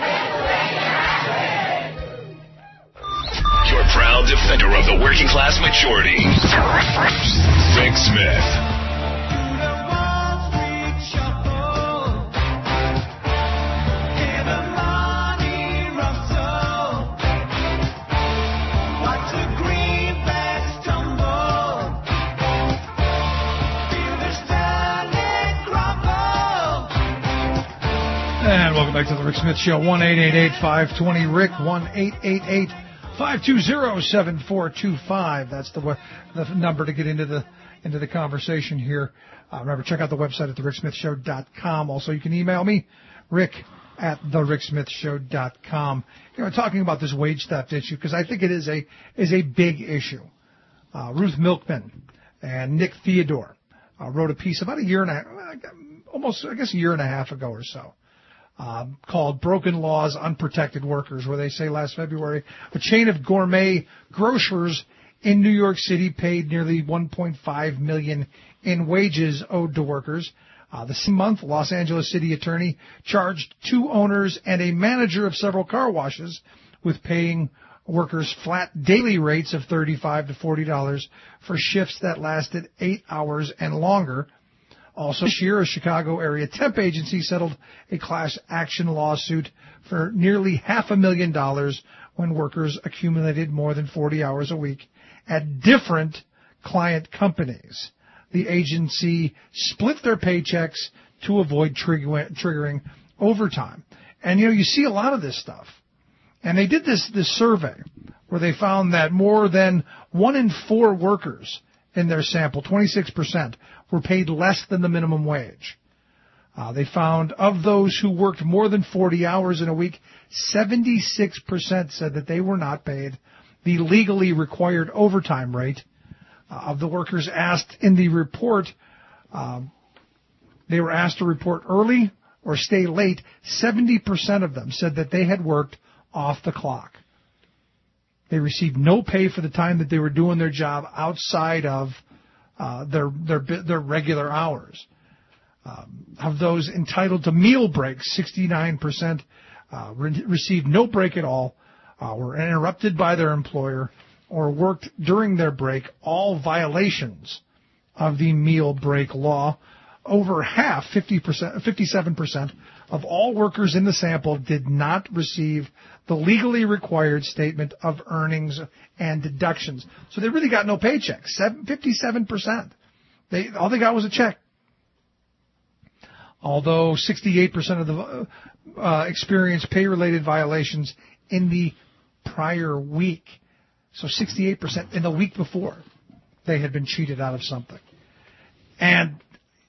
Your proud defender of the working class majority, Rick Smith. And welcome back to the Rick Smith Show. one eight eight eight, five two zero, R I C K, one eight eight eight, five two zero, seven four two five. That's the the number to get into the into the conversation here. Uh, remember, check out the website at the rick smith show dot com. Also, you can email me, rick at the rick smith show dot com. You know, talking about this wage theft issue, because I think it is a is a big issue. Uh, Ruth Milkman and Nick Theodore uh, wrote a piece about a year and a half, almost, I guess, a year and a half ago or so. Uh, called Broken Laws, Unprotected Workers, where they say last February a chain of gourmet grocers in New York City paid nearly one point five million dollars in wages owed to workers. Uh, the same month, Los Angeles city attorney charged two owners and a manager of several car washes with paying workers flat daily rates of thirty-five to forty dollars for shifts that lasted eight hours and longer. Also this year, a Chicago area temp agency settled a class action lawsuit for nearly half a million dollars when workers accumulated more than forty hours a week at different client companies. The agency split their paychecks to avoid trigger- triggering overtime. And, you know, you see a lot of this stuff. And they did this, this survey where they found that more than one in four workers in their sample, twenty-six percent, were paid less than the minimum wage. Uh, they found of those who worked more than forty hours in a week, seventy-six percent said that they were not paid the legally required overtime rate. Uh, of the workers asked in the report, um, they were asked to report early or stay late. seventy percent of them said that they had worked off the clock. They received no pay for the time that they were doing their job outside of uh, their their their regular hours. Um, of those entitled to meal breaks, sixty-nine percent uh, re- received no break at all, uh, were interrupted by their employer, or worked during their break, all violations of the meal break law. Over half, fifty percent, fifty-seven percent of all workers in the sample did not receive the legally required statement of earnings and deductions. So they really got no paycheck, fifty-seven percent. They, all they got was a check. Although sixty-eight percent of the uh, experienced pay-related violations in the prior week. So sixty-eight percent in the week before, they had been cheated out of something. And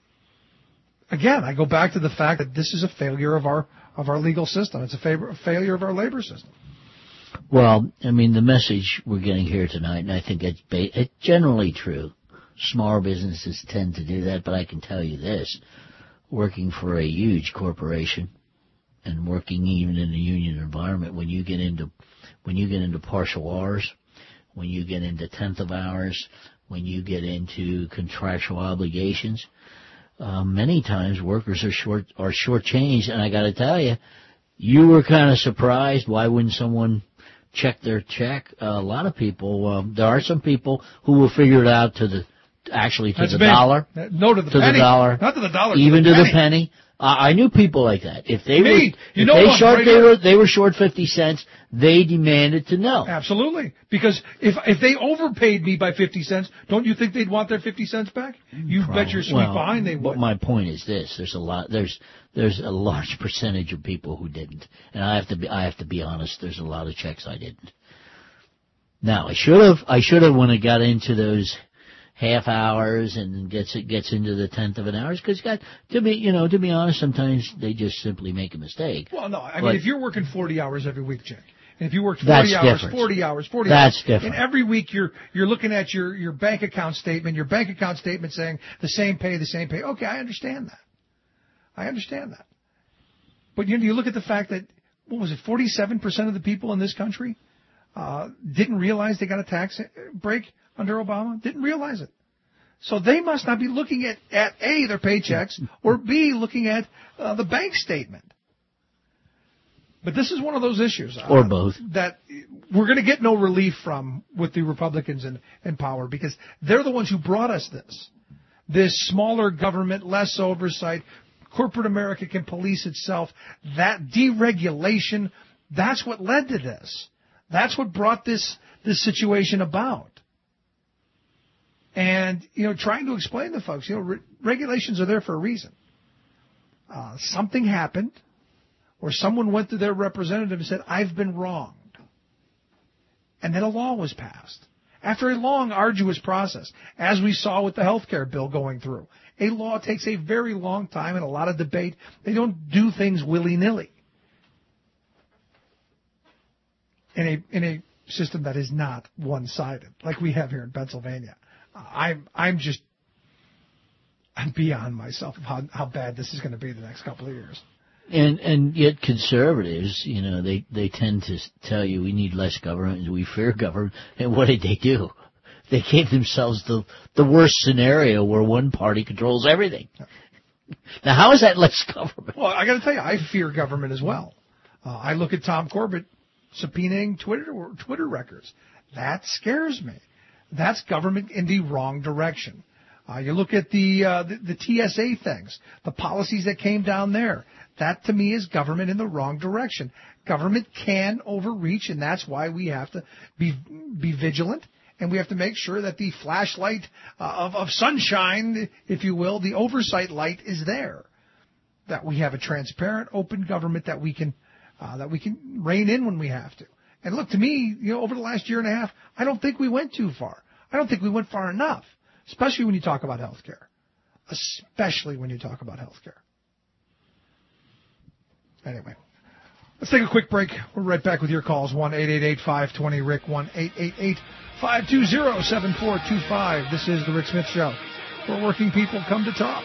again, I go back to the fact that this is a failure of our of our legal system. It's a favor, failure of our labor system. Well, I mean, the message we're getting here tonight, and I think it's, ba- it's generally true. Small businesses tend to do that, but I can tell you this. Working for a huge corporation and working even in a union environment, when you get into when you get into partial hours, when you get into tenth of hours, when you get into contractual obligations, uh, many times workers are short are shortchanged. And I got to tell you, you were kind of surprised. Why wouldn't someone check their check? Uh, a lot of people. Um, there are some people who will figure it out to the actually to That's the big. dollar, No, to the to penny. the dollar, Not to the dollar, even to the to penny. the penny. Uh, I knew people like that. If they Me, were, you if know they what, short, right they here. were they were short fifty cents. They demanded to know. Absolutely, because if if they overpaid me by fifty cents, don't you think they'd want their fifty cents back? You Probably. bet your sweet well, behind they would. But my point is this: there's a lot, there's there's a large percentage of people who didn't, and I have to be I have to be honest. There's a lot of checks I didn't. Now I should have I should have when it got into those half hours and gets it gets into the tenth of an hour, because got to be you know to be honest, sometimes they just simply make a mistake. Well, no, I But mean if you're working forty hours every week, Jack, and if you worked That's forty hours, different. forty hours, forty That's hours, different. and every week you're you're looking at your your bank account statement, your bank account statement saying the same pay, the same pay. Okay, I understand that. I understand that. But you know, you look at the fact that what was it, forty-seven percent of the people in this country uh, didn't realize they got a tax break under Obama. Didn't realize it. So they must not be looking at, at A, their paychecks, or B, looking at uh, the bank statement. But this is one of those issues. Uh, Or both. That we're going to get no relief from with the Republicans in, in power, because they're the ones who brought us this. This smaller government, less oversight, corporate America can police itself. That deregulation, that's what led to this. That's what brought this this situation about. And, you know, trying to explain to folks, you know, re- regulations are there for a reason. Uh, something happened, or someone went to their representative and said, I've been wronged. And then a law was passed. After a long, arduous process, as we saw with the health care bill going through. A law takes a very long time and a lot of debate. They don't do things willy-nilly. In a, in a system that is not one-sided, like we have here in Pennsylvania. I'm I'm just I'm beyond myself of how how bad this is going to be the next couple of years. And and yet conservatives, you know, they they tend to tell you we need less government and we fear government. And what did they do? They gave themselves the the worst scenario where one party controls everything. Now, how is that less government? Well, I got to tell you, I fear government as well. Uh, I look at Tom Corbett subpoenaing Twitter Twitter records. That scares me. That's government in the wrong direction. Uh, you look at the, uh, the the T S A things, the policies that came down there. That, to me, is government in the wrong direction. Government can overreach, and that's why we have to be be vigilant, and we have to make sure that the flashlight uh, of, of sunshine, if you will, the oversight light is there, that we have a transparent, open government that we can uh, that we can rein in when we have to. And look, to me, you know, over the last year and a half, I don't think we went too far. I don't think we went far enough, especially when you talk about health care, especially when you talk about health care. Anyway, let's take a quick break. We're right back with your calls, one eight eight eight, five two zero, R I C, one eight eight eight, five two zero, seven four two five. This is The Rick Smith Show, where working people come to talk.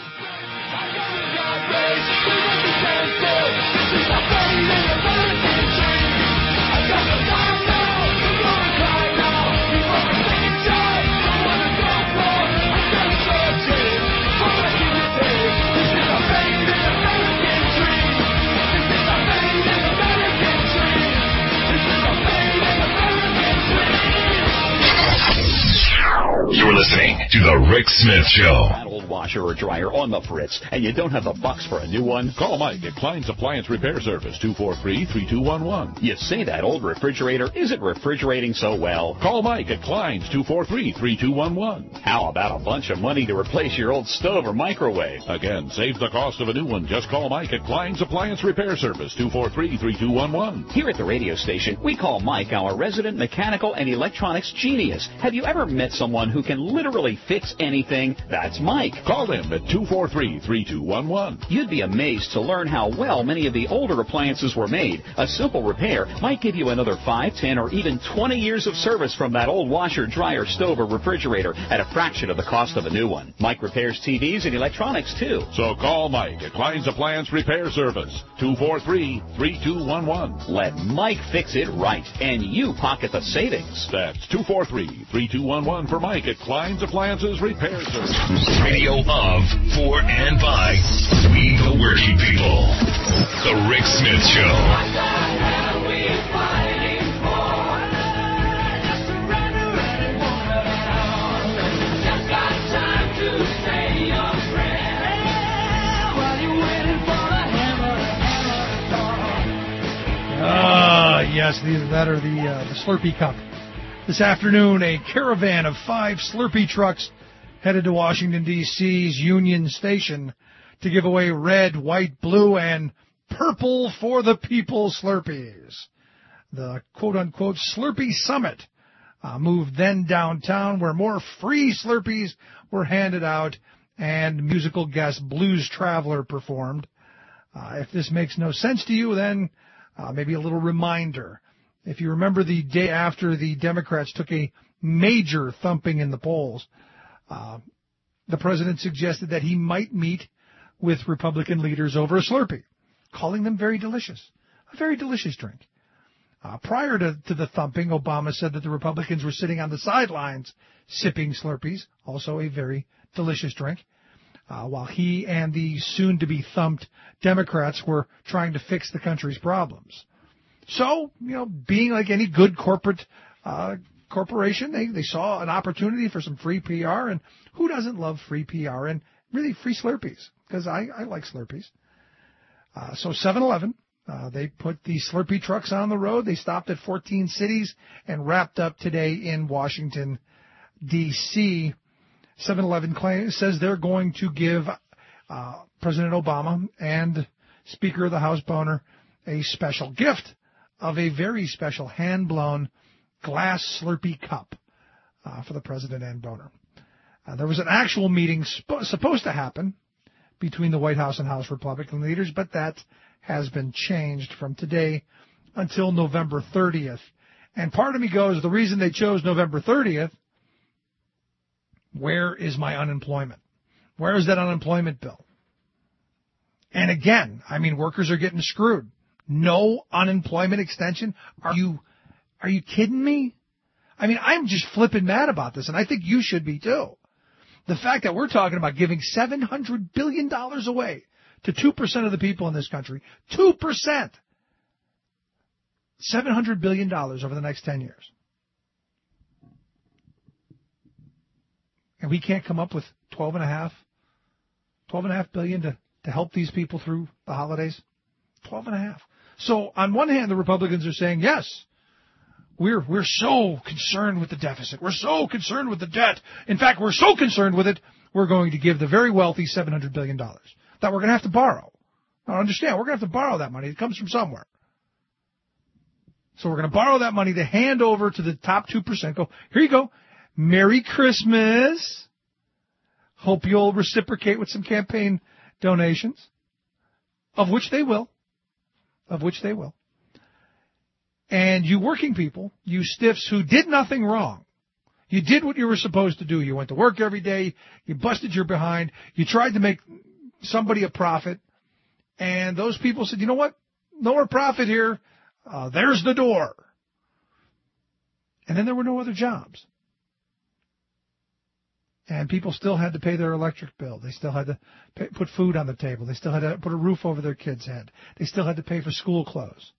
You're listening to The Rick Smith Show. That old washer or dryer on the fritz, and you don't have the bucks for a new one? Call Mike at Klein's Appliance Repair Service, two four three, three two one one. You say that old refrigerator isn't refrigerating so well. Call Mike at Klein's, two four three, three two one one. How about a bunch of money to replace your old stove or microwave? Again, save the cost of a new one. Just call Mike at Klein's Appliance Repair Service, two four three, three two one one. Here at the radio station, we call Mike our resident mechanical and electronics genius. Have you ever met someone who can literally fix anything? That's Mike. Call him at two four three, three two one one. You'd be amazed to learn how well many of the older appliances were made. A simple repair might give you another five, ten, or even twenty years of service from that old washer, dryer, stove, or refrigerator at a fraction of the cost of a new one. Mike repairs T Vs and electronics, too. So call Mike at Klein's Appliance Repair Service, two four three, three two one one. Let Mike fix it right, and you pocket the savings. That's two four three, three two one one for Mike at Klein's Appliances Repair Service. Radio of, for, and by we the working people. The Rick Smith Show. What the hell are we fighting for? Just surrender and won't let out. Just got time to say your prayer. While you're waiting for the hammer, hammer, Ah, yes, these that are the uh, the Slurpee Cup. This afternoon, a caravan of five Slurpee trucks headed to Washington, D C's Union Station to give away red, white, blue, and purple for the people Slurpees. The quote-unquote Slurpee Summit uh, moved then downtown, where more free Slurpees were handed out and musical guest Blues Traveler performed. Uh, if this makes no sense to you, then uh, maybe a little reminder. If you remember the day after the Democrats took a major thumping in the polls, uh, the president suggested that he might meet with Republican leaders over a Slurpee, calling them very delicious, a very delicious drink. Uh, prior to, to the thumping, Obama said that the Republicans were sitting on the sidelines sipping Slurpees, also a very delicious drink, uh, while he and the soon-to-be thumped Democrats were trying to fix the country's problems. So, you know, being like any good corporate uh, corporation, they, they saw an opportunity for some free P R, and who doesn't love free P R and really free Slurpees? Because I, I like Slurpees. Uh, so seven eleven, uh, they put the Slurpee trucks on the road. They stopped at fourteen cities and wrapped up today in Washington, D C seven eleven claims, says they're going to give uh, President Obama and Speaker of the House Boehner a special gift of a very special hand-blown glass Slurpee cup uh, for the President and Boehner. Uh, there was an actual meeting sp- supposed to happen between the White House and House Republican leaders, but that has been changed from today until November thirtieth. And part of me goes, the reason they chose November thirtieth, where is my unemployment? Where is that unemployment bill? And again, I mean, workers are getting screwed. No unemployment extension? Are you, are you kidding me? I mean, I'm just flipping mad about this, and I think you should be too. The fact that we're talking about giving seven hundred billion dollars away to two percent of the people in this country, two percent. seven hundred billion dollars over the next ten years. And we can't come up with twelve and a half, twelve and a half billion to, to help these people through the holidays. Twelve and a half. So on one hand, the Republicans are saying, yes, we're, we're so concerned with the deficit. We're so concerned with the debt. In fact, we're so concerned with it, we're going to give the very wealthy seven hundred billion dollars that we're going to have to borrow. Now understand, we're going to have to borrow that money. It comes from somewhere. So we're going to borrow that money to hand over to the top two percent. Go, here you go. Merry Christmas. Hope you'll reciprocate with some campaign donations, of which they will, of which they will. And you working people, you stiffs who did nothing wrong, you did what you were supposed to do. You went to work every day, you busted your behind, you tried to make somebody a profit, and those people said, you know what, no more profit here, uh, there's the door. And then there were no other jobs. And people still had to pay their electric bill. They still had to pay, put food on the table. They still had to put a roof over their kids' head. They still had to pay for school clothes.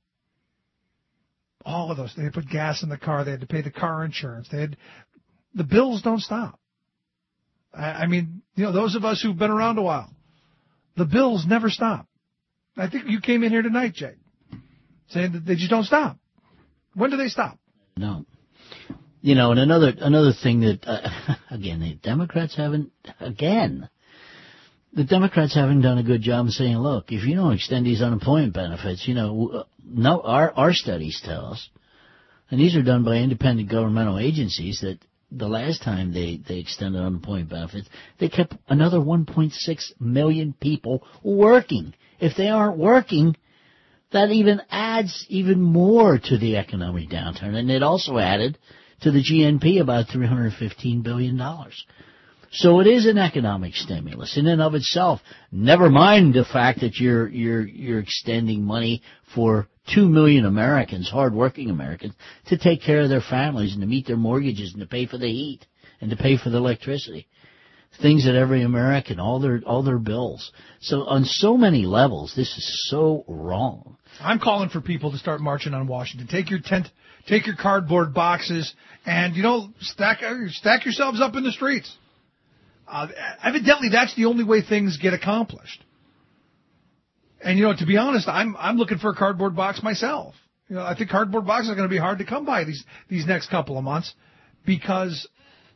All of those. They had to put gas in the car. They had to pay the car insurance. They had, the bills don't stop. I, I mean, you know, those of us who've been around a while, the bills never stop. I think you came in here tonight, Jake, saying that they just don't stop. When do they stop? No. You know, and another another thing that, uh, again, the Democrats haven't, again, the Democrats haven't done a good job of saying, look, if you don't extend these unemployment benefits, you know, no, our, our studies tell us, and these are done by independent governmental agencies, that the last time they, they extended unemployment benefits, they kept another one point six million people working. If they aren't working, that even adds even more to the economic downturn. And it also added to the G N P about three hundred fifteen billion dollars. So it is an economic stimulus in and of itself. Never mind the fact that you're you're you're extending money for two million Americans, hardworking Americans, to take care of their families and to meet their mortgages and to pay for the heat and to pay for the electricity. Things that every American, all their all their bills. So on so many levels, this is so wrong. I'm calling for people to start marching on Washington. Take your tent, take your cardboard boxes, and, you know, stack stack yourselves up in the streets. Uh, evidently, that's the only way things get accomplished. And, you know, to be honest, I'm I'm looking for a cardboard box myself. You know, I think cardboard boxes are going to be hard to come by these these next couple of months because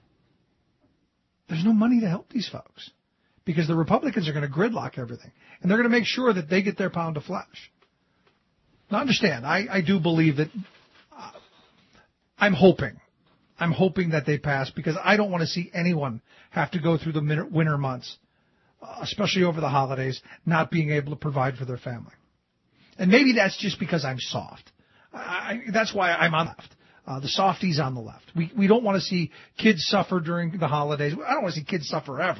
there's no money to help these folks. Because the Republicans are going to gridlock everything. And they're going to make sure that they get their pound of flesh. Now, understand, I, I do believe that uh, I'm hoping. I'm hoping that they pass because I don't want to see anyone have to go through the winter months, uh, especially over the holidays, not being able to provide for their family. And maybe that's just because I'm soft. I, I, that's why I'm on the left. Uh, the softies on the left. We we don't want to see kids suffer during the holidays. I don't want to see kids suffer ever.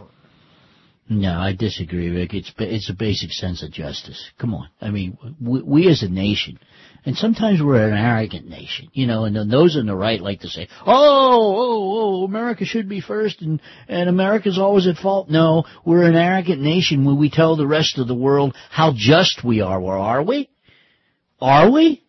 No, I disagree, Rick. It's it's a basic sense of justice. Come on. I mean, we, we as a nation, and sometimes we're an arrogant nation, you know, and then those on the right like to say, oh, oh, oh, America should be first, and, and America's always at fault. No, we're an arrogant nation when we tell the rest of the world how just we are. Well, are we? Are we?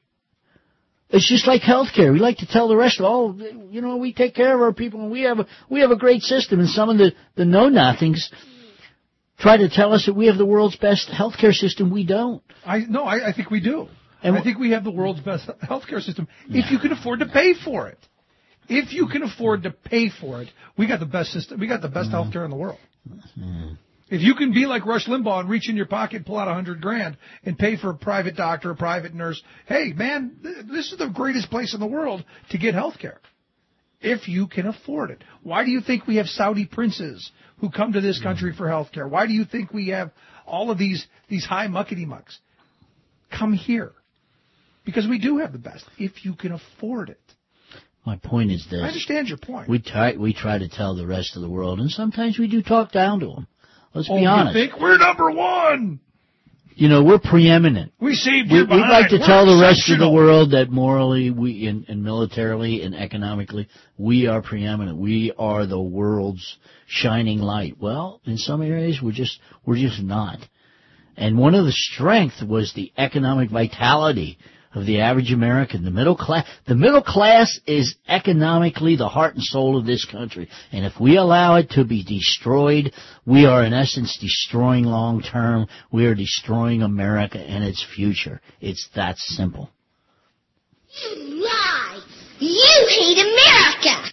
It's just like healthcare. We like to tell the rest, oh, you know, we take care of our people, and we have a, we have a great system, and some of the, the know-nothings try to tell us that we have the world's best healthcare system. We don't. I no, I, I think we do. And I think we have the world's best healthcare system yeah. if you can afford to pay for it. If you can afford to pay for it, we got the best system. We got the best mm-hmm. healthcare in the world. Mm-hmm. If you can be like Rush Limbaugh and reach in your pocket, pull out a hundred grand, and pay for a private doctor, a private nurse, hey man, th- this is the greatest place in the world to get healthcare. If you can afford it. Why do you think we have Saudi princes who come to this country for health care? Why do you think we have all of these, these high muckety-mucks? Come here. Because we do have the best, if you can afford it. My point is this. I understand your point. We try, we try to tell the rest of the world, and sometimes we do talk down to them. Let's oh, be honest. You think we're number one? You know, we're preeminent. We saved we, you behind. We'd like to we're tell the rest of the world that morally, we and, and militarily and economically, we are preeminent. We are the world's shining light. Well, in some areas, we're just we're just not. And one of the strengths was the economic vitality of the average American. The middle class, the middle class is economically the heart and soul of this country. And if we allow it to be destroyed, we are in essence destroying long term. We are destroying America and its future. It's that simple. You lie! You hate America!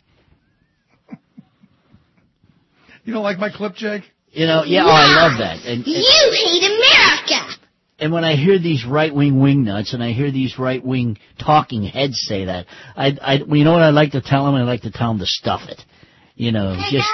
You don't like my clip, Jake? You know, yeah, oh, I love that. And, and, you hate America! And when I hear these right-wing wingnuts and I hear these right-wing talking heads say that, I, I, you know what I like to tell them? I like to tell them to stuff it. You know, just...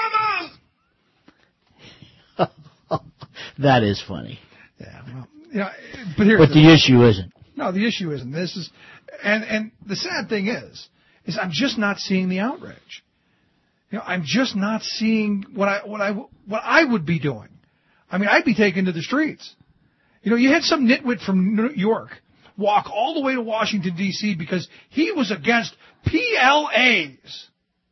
That is funny. Yeah, well, you know, but here's But the, the issue isn't. No, the issue isn't. This is, and and the sad thing is, is I'm just not seeing the outrage. You know, I'm just not seeing what I what I what I would be doing. I mean, I'd be taken to the streets. You know, you had some nitwit from New York walk all the way to Washington, D C because he was against P L As.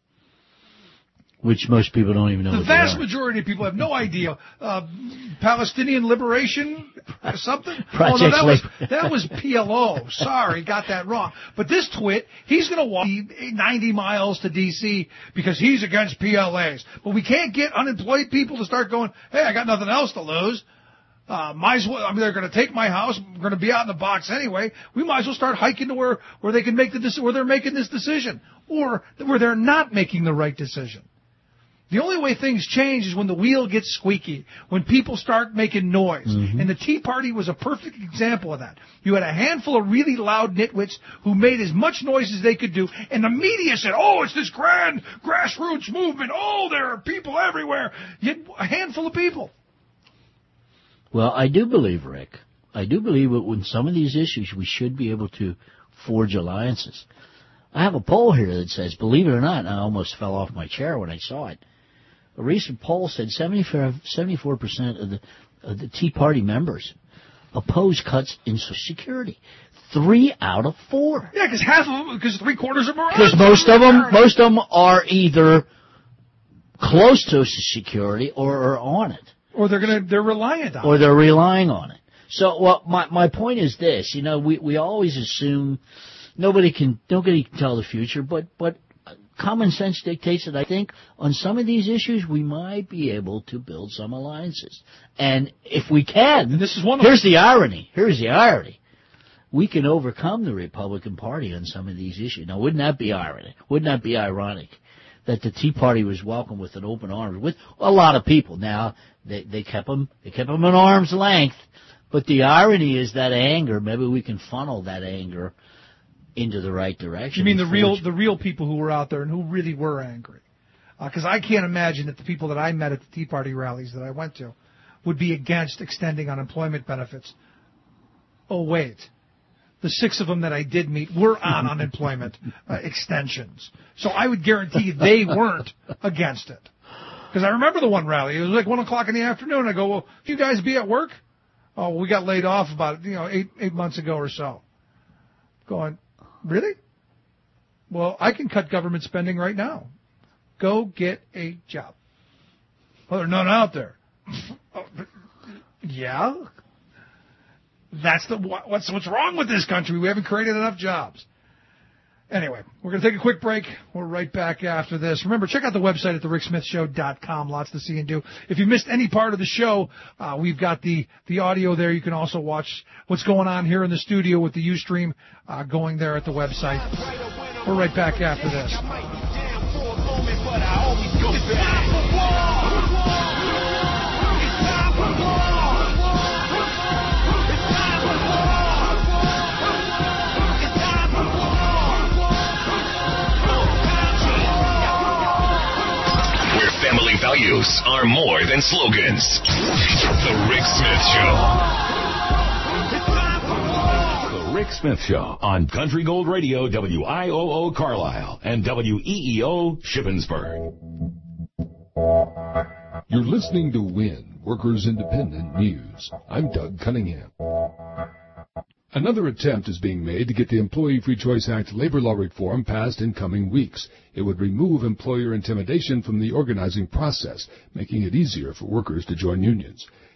Which most people don't even know The what vast they are. majority of people have no idea. Uh, Palestinian Liberation, something? Project oh, no, that was, Labor. that was P L O. Sorry, got that wrong. But this twit, he's going to walk ninety miles to D C because he's against P L As. But we can't get unemployed people to start going, hey, I got nothing else to lose. Uh, might as well, I mean, they're going to take my house. We're going to be out in the box anyway. We might as well start hiking to where, where they can make the, where they're making this decision. Or where they're not making the right decision. The only way things change is when the wheel gets squeaky, when people start making noise. Mm-hmm. And the Tea Party was a perfect example of that. You had a handful of really loud nitwits who made as much noise as they could do, and the media said, oh, it's this grand grassroots movement. Oh, there are people everywhere. Yet a handful of people. Well, I do believe, Rick, I do believe that when some of these issues, we should be able to forge alliances. I have a poll here that says, believe it or not, and I almost fell off my chair when I saw it. A recent poll said seventy-four percent of the, of the Tea Party members oppose cuts in Social Security. Three out of four. Yeah, because half of them, because three quarters of them are. Because most of them, most of them are either close to Social Security or are on it. Or they're gonna, they're reliant on it. Or they're relying on it. So, well, my my point is this. You know, we we always assume nobody can nobody can tell the future, but but. Common sense dictates that I think on some of these issues we might be able to build some alliances. And if we can, and this is one of here's the irony. Here's the irony. We can overcome the Republican Party on some of these issues. Now, wouldn't that be ironic? Wouldn't that be ironic that the Tea Party was welcomed with an open arms with a lot of people? Now, they, they kept them, they kept them at arm's length. But the irony is that anger, maybe we can funnel that anger into the right direction. You mean the real the real people who were out there and who really were angry? Because uh, I can't imagine that the people that I met at the Tea Party rallies that I went to would be against extending unemployment benefits. Oh, wait. The six of them that I did meet were on unemployment uh, extensions. So I would guarantee they weren't against it. Because I remember the one rally. It was like one o'clock in the afternoon. I go, well, you guys be at work? Oh, we got laid off about, you know, eight eight months ago or so. Going, really? Well, I can cut government spending right now. Go get a job. Well, there's none out there. Oh, yeah? That's the what's what's wrong with this country? We haven't created enough jobs. Anyway, we're going to take a quick break. We're right back after this. Remember, check out the website at the rick smith show dot com. Lots to see and do. If you missed any part of the show, uh, we've got the, the audio there. You can also watch what's going on here in the studio with the Ustream uh, going there at the website. We're right back after this. Family values are more than slogans. The Rick Smith Show. The Rick Smith Show on Country Gold Radio, W I O O Carlisle and W E E O Shippensburg. You're listening to WIN, Workers Independent News. I'm Doug Cunningham. Another attempt is being made to get the Employee Free Choice Act labor law reform passed in coming weeks. It would remove employer intimidation from the organizing process, making it easier for workers to join unions.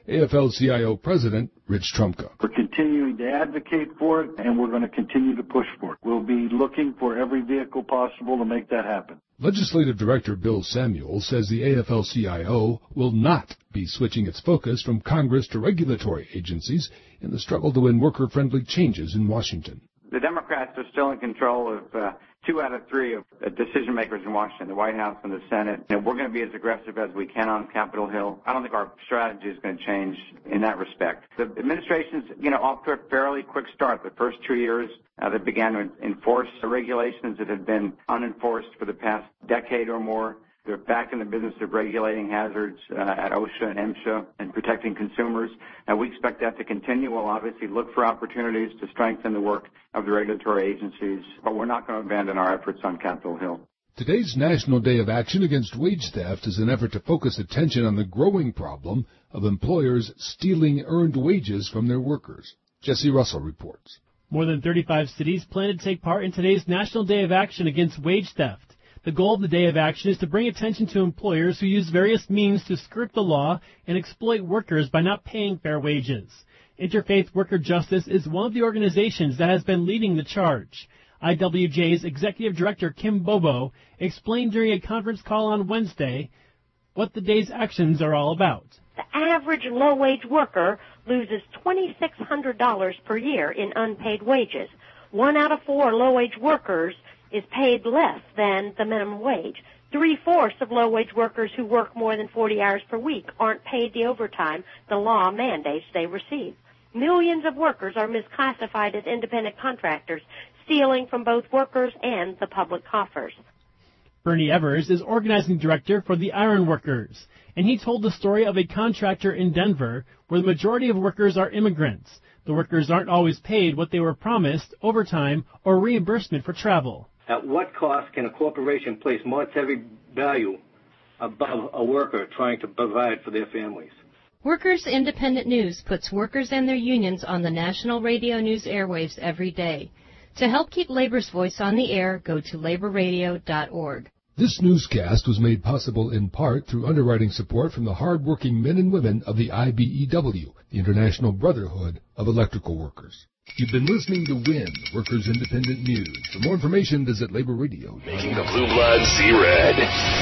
A F L C I O President Rich Trumka. We're continuing to advocate for it, and we're going to continue to push for it. We'll be looking for every vehicle possible to make that happen. Legislative Director Bill Samuel says the A F L C I O will not be switching its focus from Congress to regulatory agencies in the struggle to win worker-friendly changes in Washington. The Democrats are still in control of uh, two out of three of the decision makers in Washington, the White House and the Senate. And we're going to be as aggressive as we can on Capitol Hill. I don't think our strategy is going to change in that respect. The administration's, you know, off to a fairly quick start. The first two years, uh, they began to enforce the regulations that had been unenforced for the past decade or more. They're back in the business of regulating hazards uh, at OSHA and MSHA and protecting consumers. And we expect that to continue. We'll obviously look for opportunities to strengthen the work of the regulatory agencies, but we're not going to abandon our efforts on Capitol Hill. Today's National Day of Action Against Wage Theft is an effort to focus attention on the growing problem of employers stealing earned wages from their workers. Jesse Russell reports. More than thirty-five cities plan to take part in today's National Day of Action Against Wage Theft. The goal of the Day of Action is to bring attention to employers who use various means to skirt the law and exploit workers by not paying fair wages. Interfaith Worker Justice is one of the organizations that has been leading the charge. I W J's Executive Director Kim Bobo explained during a conference call on Wednesday what the day's actions are all about. The average low-wage worker loses two thousand six hundred dollars per year in unpaid wages. One out of four low-wage workers is paid less than the minimum wage. Three-fourths of low-wage workers who work more than forty hours per week aren't paid the overtime the law mandates they receive. Millions of workers are misclassified as independent contractors, stealing from both workers and the public coffers. Bernie Evers is organizing director for the Iron Workers, and he told the story of a contractor in Denver where the majority of workers are immigrants. The workers aren't always paid what they were promised, overtime, or reimbursement for travel. At what cost can a corporation place monetary value above a worker trying to provide for their families? Workers Independent News puts workers and their unions on the national radio news airwaves every day. To help keep labor's voice on the air, go to labor radio dot org. This newscast was made possible in part through underwriting support from the hard-working men and women of the I B E W, the International Brotherhood of Electrical Workers. You've been listening to W I N, Workers Independent News. For more information, visit Labor Radio. Making the blue blood see red.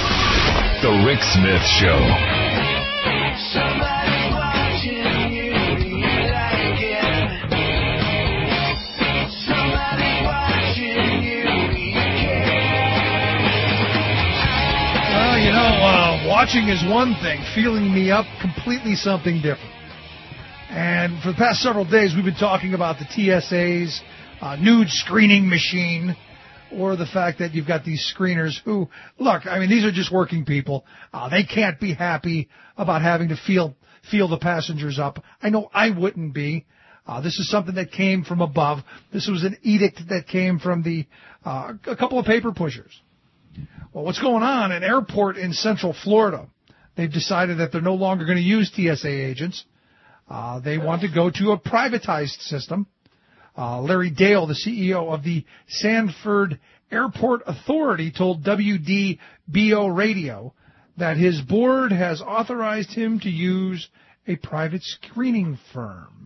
The Rick Smith Show. Somebody watching you, you like it. Somebody watching you, you care. Well, you know, uh, watching is one thing. Feeling me up, completely something different. And for the past several days, we've been talking about the T S A's uh, nude screening machine, or the fact that you've got these screeners who, look, I mean, these are just working people. Uh, they can't be happy about having to feel feel the passengers up. I know I wouldn't be. Uh, this is something that came from above. This was an edict that came from the uh, a couple of paper pushers. Well, what's going on? An airport in Central Florida, they've decided that they're no longer going to use T S A agents. Uh, they want to go to a privatized system. Uh, Larry Dale, the C E O of the Sanford Airport Authority, told W D B O Radio that his board has authorized him to use a private screening firm.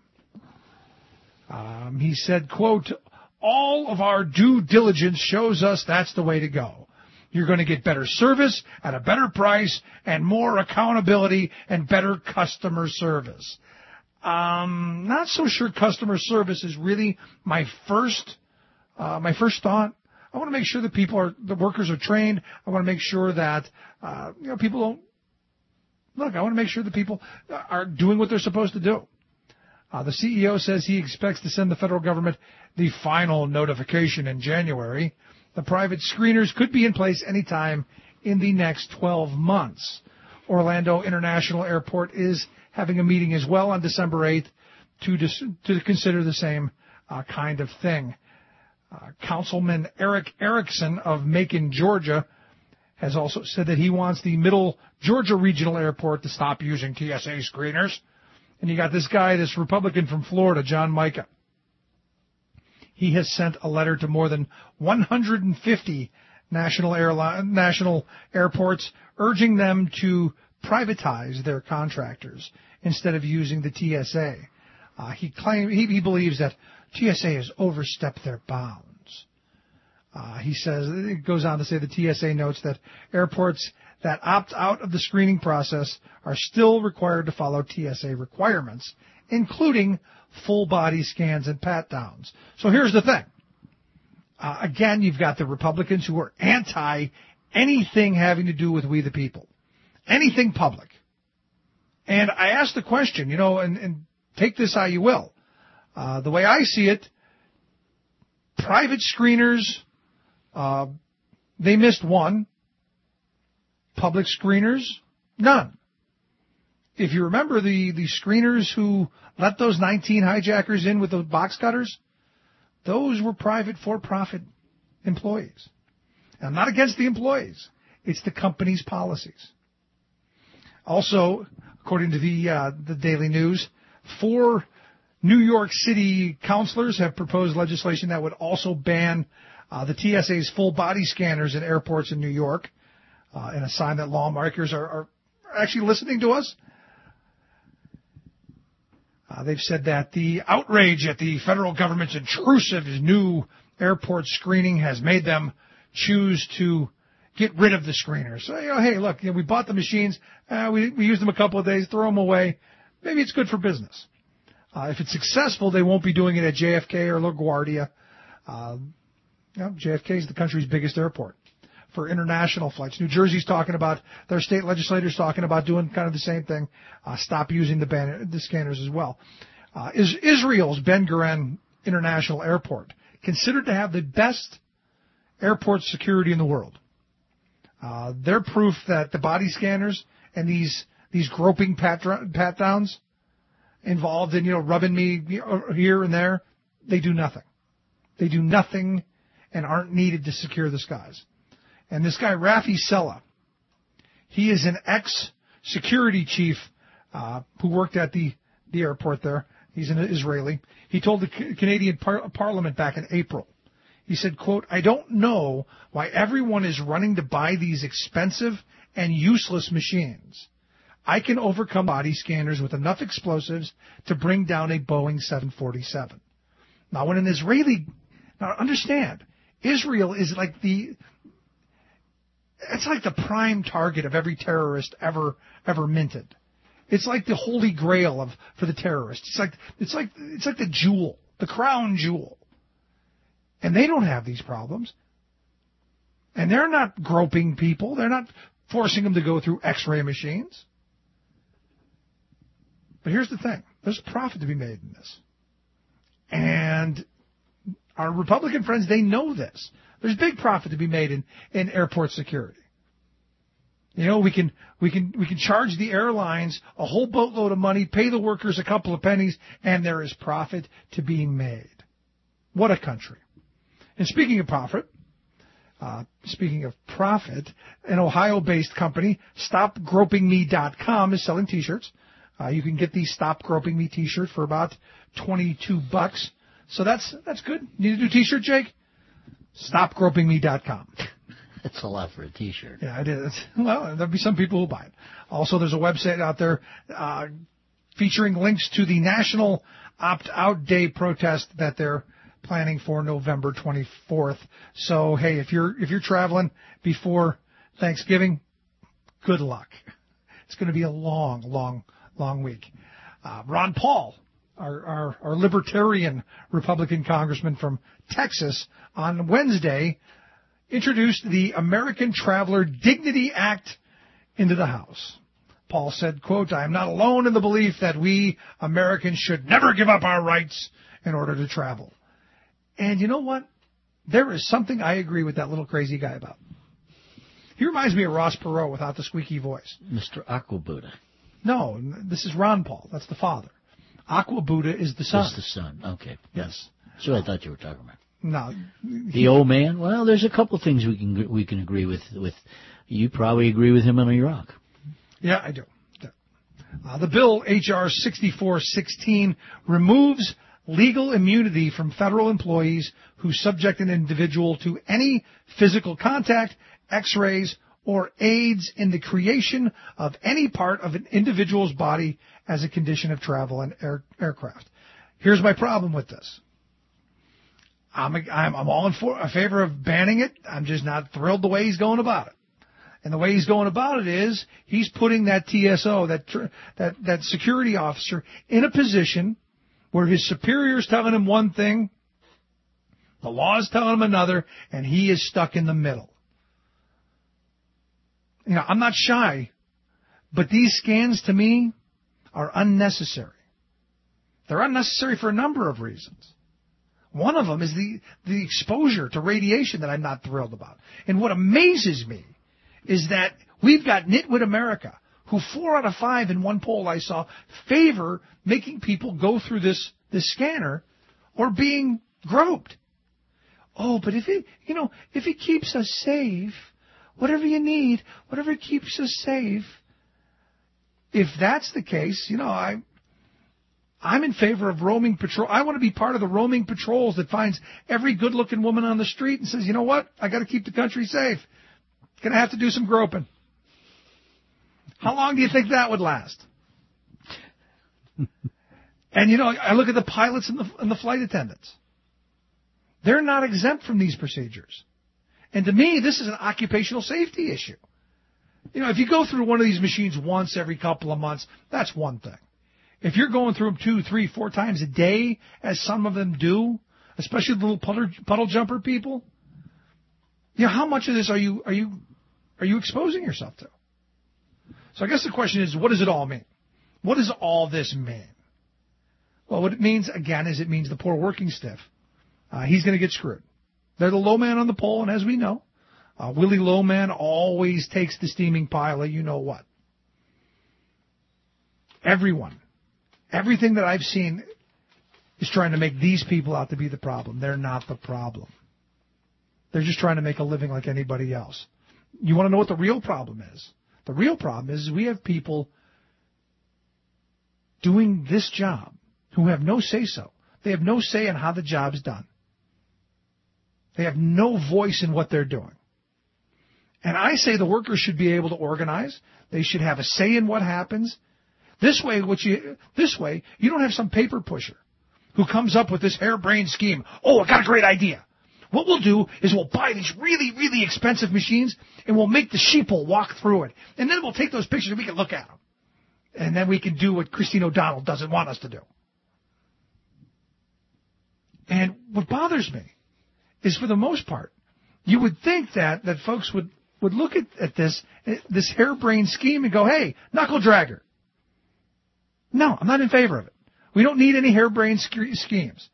Um, he said, quote, all of our due diligence shows us that's the way to go. You're going to get better service at a better price and more accountability and better customer service. Um, not so sure customer service is really my first, uh, my first thought. I want to make sure that people are, the workers are trained. I want to make sure that, uh, you know, people don't, look, I want to make sure that people are doing what they're supposed to do. Uh, the C E O says he expects to send the federal government the final notification in January. The private screeners could be in place anytime in the next twelve months. Orlando International Airport is having a meeting as well on December eighth to dis- to consider the same uh, kind of thing. Uh, Councilman Eric Erickson of Macon, Georgia, has also said that he wants the Middle Georgia Regional Airport to stop using T S A screeners. And you got this guy, this Republican from Florida, John Mica. He has sent a letter to more than one hundred fifty national airline, national airports urging them to privatize their contractors instead of using the T S A. Uh, he claim he, he believes that T S A has overstepped their bounds. Uh, he says, it goes on to say the T S A notes that airports that opt out of the screening process are still required to follow T S A requirements, including full body scans and pat downs. So here's the thing. Uh, again, you've got the Republicans who are anti anything having to do with we the people, anything public. And I asked the question, you know, and, and take this how you will. Uh, the way I see it, private screeners, uh, they missed one. Public screeners, none. If you remember the, the screeners who let those nineteen hijackers in with those box cutters, those were private for-profit employees. And I'm not against the employees. It's the company's policies. Also, according to the uh, the Daily News, four New York City councilors have proposed legislation that would also ban uh, the T S A's full body scanners in airports in New York, uh, and a sign that lawmakers are, are actually listening to us. Uh, they've said that the outrage at the federal government's intrusive new airport screening has made them choose to get rid of the screeners. So, you know, hey, look, you know, we bought the machines, uh, we, we used them a couple of days, throw them away. Maybe it's good for business. Uh, if it's successful, they won't be doing it at J F K or LaGuardia. Uh, you know, J F K is the country's biggest airport for international flights. New Jersey's talking about, their state legislators talking about doing kind of the same thing, uh, stop using the, ban- the scanners as well. Uh, is Israel's Ben Gurion International Airport, considered to have the best airport security in the world. Uh, they're proof that the body scanners and these these groping pat, pat downs involved in, you know, rubbing me here and there, they do nothing. They do nothing and aren't needed to secure the skies. And this guy, Rafi Sella, he is an ex-security chief uh, who worked at the, the airport there. He's an Israeli. He told the C- Canadian par- Parliament back in April, he said, quote, "I don't know why everyone is running to buy these expensive and useless machines. I can overcome body scanners with enough explosives to bring down a Boeing seven forty-seven. Now, when an Israeli, now understand, Israel is like the, it's like the prime target of every terrorist ever, ever minted. It's like the holy grail of, for the terrorists. It's like, it's like, it's like the jewel, the crown jewel. And they don't have these problems. And they're not groping people. They're not forcing them to go through x-ray machines. But here's the thing. There's profit to be made in this. And our Republican friends, they know this. There's big profit to be made in, in airport security. You know, we can, we can, we can charge the airlines a whole boatload of money, pay the workers a couple of pennies, and there is profit to be made. What a country. And speaking of profit, uh, speaking of profit, an Ohio-based company, stop groping me dot com, is selling T-shirts. Uh, you can get the Stop Groping Me T-shirt for about twenty-two bucks. So that's that's good. Need a new T-shirt, Jake? stop groping me dot com. That's a lot for a T-shirt. Yeah, it is. Well, there'll be some people who buy it. Also, there's a website out there uh, featuring links to the National Opt-Out Day protest that they're planning for November twenty-fourth. So, hey, if you're if you're traveling before Thanksgiving, good luck. It's going to be a long, long, long week. Uh, Ron Paul, our, our, our libertarian Republican congressman from Texas, on Wednesday introduced the American Traveler Dignity Act into the House. Paul said, quote, "I am not alone in the belief that we Americans should never give up our rights in order to travel." And you know what? There is something I agree with that little crazy guy about. He reminds me of Ross Perot without the squeaky voice. Mister Aquabuddha. No, this is Ron Paul. That's the father. Aquabuddha is the son. That's the son. Okay. Yes. That's what I thought you were talking about. No. The he, old man? Well, there's a couple things we can we can agree with. With you probably agree with him on Iraq. Yeah, I do. Uh, the bill, H R sixty-four sixteen, removes legal immunity from federal employees who subject an individual to any physical contact, x-rays, or aids in the creation of any part of an individual's body as a condition of travel in air, aircraft. Here's my problem with this. I'm, I'm, I'm all in, for, in favor of banning it. I'm just not thrilled the way he's going about it. And the way he's going about it is he's putting that T S O, that that that security officer, in a position where his superior is telling him one thing, the law is telling him another, and he is stuck in the middle. You know, I'm not shy, but these scans to me are unnecessary. They're unnecessary for a number of reasons. One of them is the, the exposure to radiation that I'm not thrilled about. And what amazes me is that we've got Nitwit America, who four out of five in one poll I saw favor making people go through this, this scanner or being groped. Oh, but if it, you know, if it keeps us safe, whatever you need, whatever keeps us safe, if that's the case, you know, I, I'm in favor of roaming patrol. I want to be part of the roaming patrols that finds every good-looking woman on the street and says, you know what, I got to keep the country safe. Going to have to do some groping. How long do you think that would last? And, you know, I look at the pilots and the, and the flight attendants. They're not exempt from these procedures. And to me, this is an occupational safety issue. You know, if you go through one of these machines once every couple of months, that's one thing. If you're going through them two, three, four times a day, as some of them do, especially the little puddle, puddle jumper people, you know, how much of this are you are you are you exposing yourself to? So I guess the question is, what does it all mean? What does all this mean? Well, what it means, again, is it means the poor working stiff. Uh, he's going to get screwed. They're the low man on the pole, and as we know, uh, Willie Lowman always takes the steaming pile of you know what. Everyone, everything that I've seen is trying to make these people out to be the problem. They're not the problem. They're just trying to make a living like anybody else. You want to know what the real problem is? The real problem is we have people doing this job who have no say-so. They have no say in how the job's done. They have no voice in what they're doing. And I say the workers should be able to organize. They should have a say in what happens. This way, what you, this way, you don't have some paper pusher who comes up with this harebrained scheme. Oh, I got a great idea. What we'll do is we'll buy these really, really expensive machines, and we'll make the sheeple walk through it. And then we'll take those pictures and we can look at them. And then we can do what Christine O'Donnell doesn't want us to do. And what bothers me is, for the most part, you would think that, that folks would, would look at, at this, this harebrained scheme and go, hey, knuckle dragger. No, I'm not in favor of it. We don't need any harebrained schemes.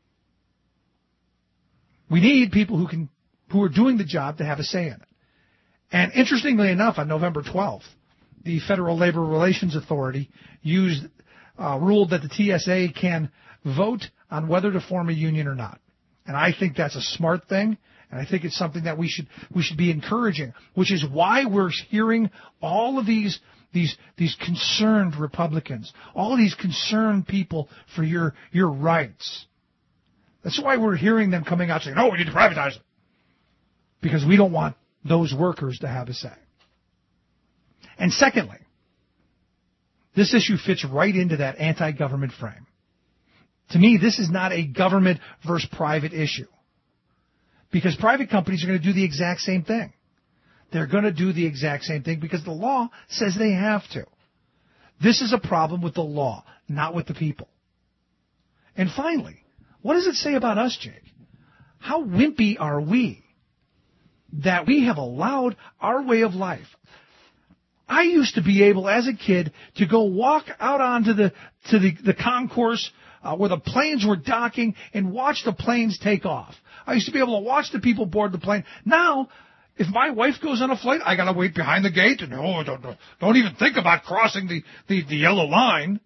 We need people who can, who are doing the job to have a say in it. And interestingly enough, on November twelfth, the Federal Labor Relations Authority used, uh, ruled that the T S A can vote on whether to form a union or not. And I think that's a smart thing, and I think it's something that we should, we should be encouraging, which is why we're hearing all of these, these, these concerned Republicans, all of these concerned people for your, your rights. That's why we're hearing them coming out saying, no, we need to privatize it. Because we don't want those workers to have a say. And secondly, this issue fits right into that anti-government frame. To me, this is not a government versus private issue. Because private companies are going to do the exact same thing. They're going to do the exact same thing because the law says they have to. This is a problem with the law, not with the people. And finally, what does it say about us, Jake? How wimpy are we that we have allowed our way of life? I used to be able, as a kid, to go walk out onto the to the, the concourse uh, where the planes were docking and watch the planes take off. I used to be able to watch the people board the plane. Now, if my wife goes on a flight, I got to wait behind the gate and oh, don't, don't, don't even think about crossing the, the, the yellow line.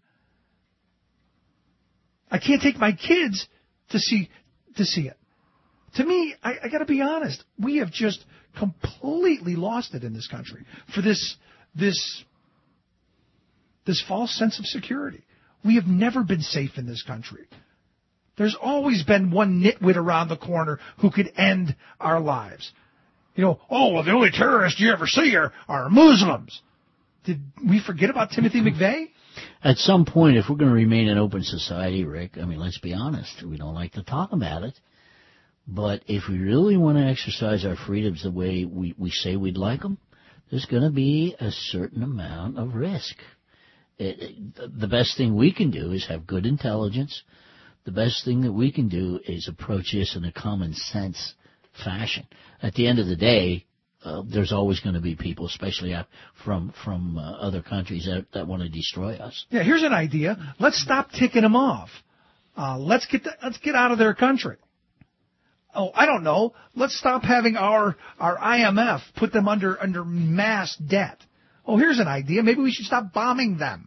I can't take my kids to see to see it. To me, I, I got to be honest. We have just completely lost it in this country for this this this false sense of security. We have never been safe in this country. There's always been one nitwit around the corner who could end our lives. you know, oh, well, the only terrorists you ever see are, are Muslims. Did we forget about Timothy McVeigh? At some point, if we're going to remain an open society, Rick, I mean, let's be honest, we don't like to talk about it. But if we really want to exercise our freedoms the way we, we say we'd like them, there's going to be a certain amount of risk. It, it, the best thing we can do is have good intelligence. The best thing that we can do is approach this in a common sense fashion. At the end of the day, uh, there's always going to be people, especially from from uh, other countries, that, that want to destroy us. Yeah, here's an idea. Let's stop ticking them off. Uh, let's get the, let's get out of their country. Oh, I don't know. Let's stop having our our I M F put them under under mass debt. Oh, here's an idea. Maybe we should stop bombing them.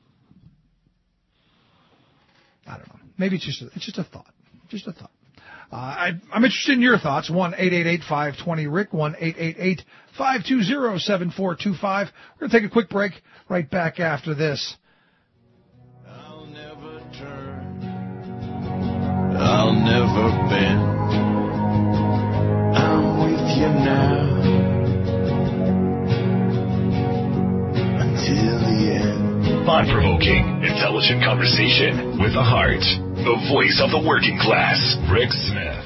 I don't know. Maybe it's just a, it's just a thought. Just a thought. Uh, I, I'm interested in your thoughts. one eight eight eight five two zero Rick, one eight eight eight five two zero seven four two five. We're going to take a quick break. Right back after this. I'll never turn. I'll never bend. I'm with you now until the end. Thought-provoking, intelligent conversation with a heart. The voice of the working class, Rick Smith.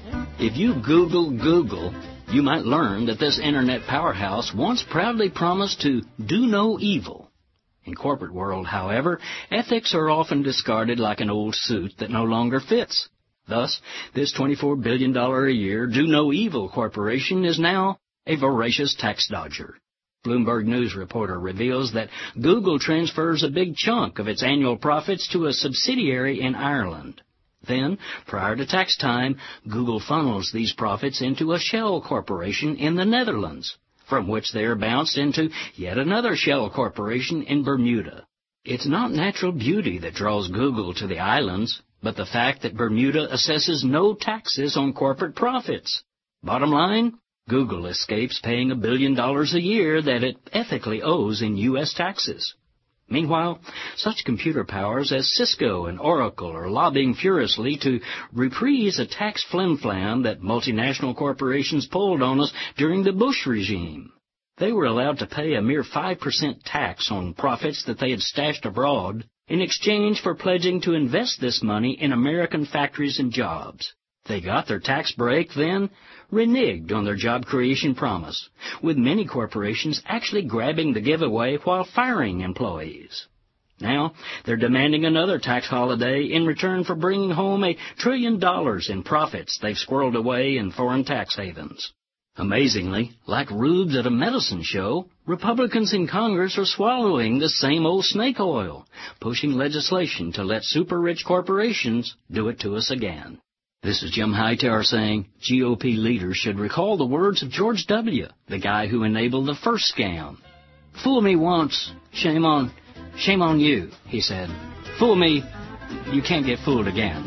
If you Google Google, you might learn that this internet powerhouse once proudly promised to do no evil. In corporate world, however, ethics are often discarded like an old suit that no longer fits. Thus, this twenty-four billion dollars a year do no evil corporation is now a voracious tax dodger. Bloomberg News reporter reveals that Google transfers a big chunk of its annual profits to a subsidiary in Ireland. Then, prior to tax time, Google funnels these profits into a shell corporation in the Netherlands, from which they are bounced into yet another shell corporation in Bermuda. It's not natural beauty that draws Google to the islands, but the fact that Bermuda assesses no taxes on corporate profits. Bottom line, Google escapes paying a billion dollars a year that it ethically owes in U S taxes. Meanwhile, such computer powers as Cisco and Oracle are lobbying furiously to reprise a tax flim-flam that multinational corporations pulled on us during the Bush regime. They were allowed to pay a mere five percent tax on profits that they had stashed abroad in exchange for pledging to invest this money in American factories and jobs. They got their tax break, then reneged on their job creation promise, with many corporations actually grabbing the giveaway while firing employees. Now, they're demanding another tax holiday in return for bringing home a trillion dollars in profits they've squirreled away in foreign tax havens. Amazingly, like rubes at a medicine show, Republicans in Congress are swallowing the same old snake oil, pushing legislation to let super-rich corporations do it to us again. This is Jim Hightower saying G O P leaders should recall the words of George W., the guy who enabled the first scam. Fool me once, shame on, shame on you, he said. Fool me, you can't get fooled again.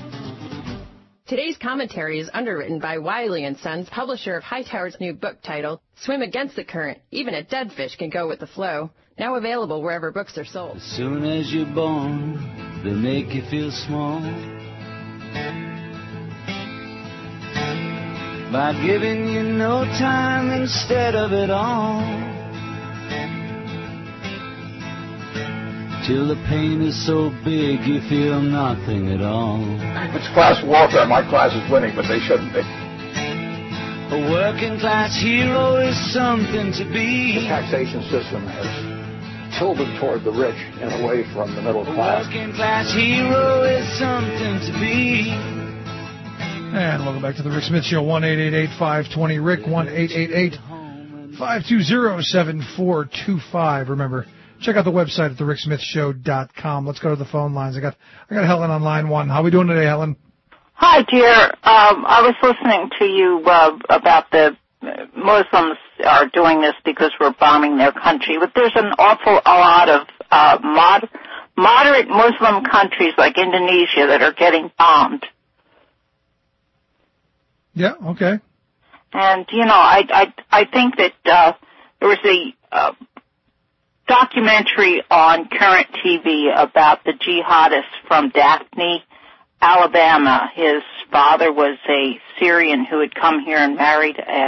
Today's commentary is underwritten by Wiley and Sons, publisher of Hightower's new book titled Swim Against the Current. Even a dead fish can go with the flow. Now available wherever books are sold. As soon as you're born, they make you feel small. By giving you no time instead of it all, till the pain is so big you feel nothing at all. It's class warfare. My class is winning, but they shouldn't be. A working class hero is something to be. The taxation system has tilted toward the rich and away from the middle class. A working class hero is something to be. And welcome back to the Rick Smith Show, one eight eight eight five two zero Rick, one eight eight eight five two zero seven four two five. Remember, check out the website at the rick smith show dot com. Let's go to the phone lines. I got I got Helen on line one. How are we doing today, Helen? Hi, dear. Um, I was listening to you uh, about the Muslims are doing this because we're bombing their country, but there's an awful lot of uh, mod- moderate Muslim countries like Indonesia that are getting bombed. Yeah, okay. And, you know, I I, I think that uh, there was a uh, documentary on Current T V about the jihadist from Daphne, Alabama. His father was a Syrian who had come here and married a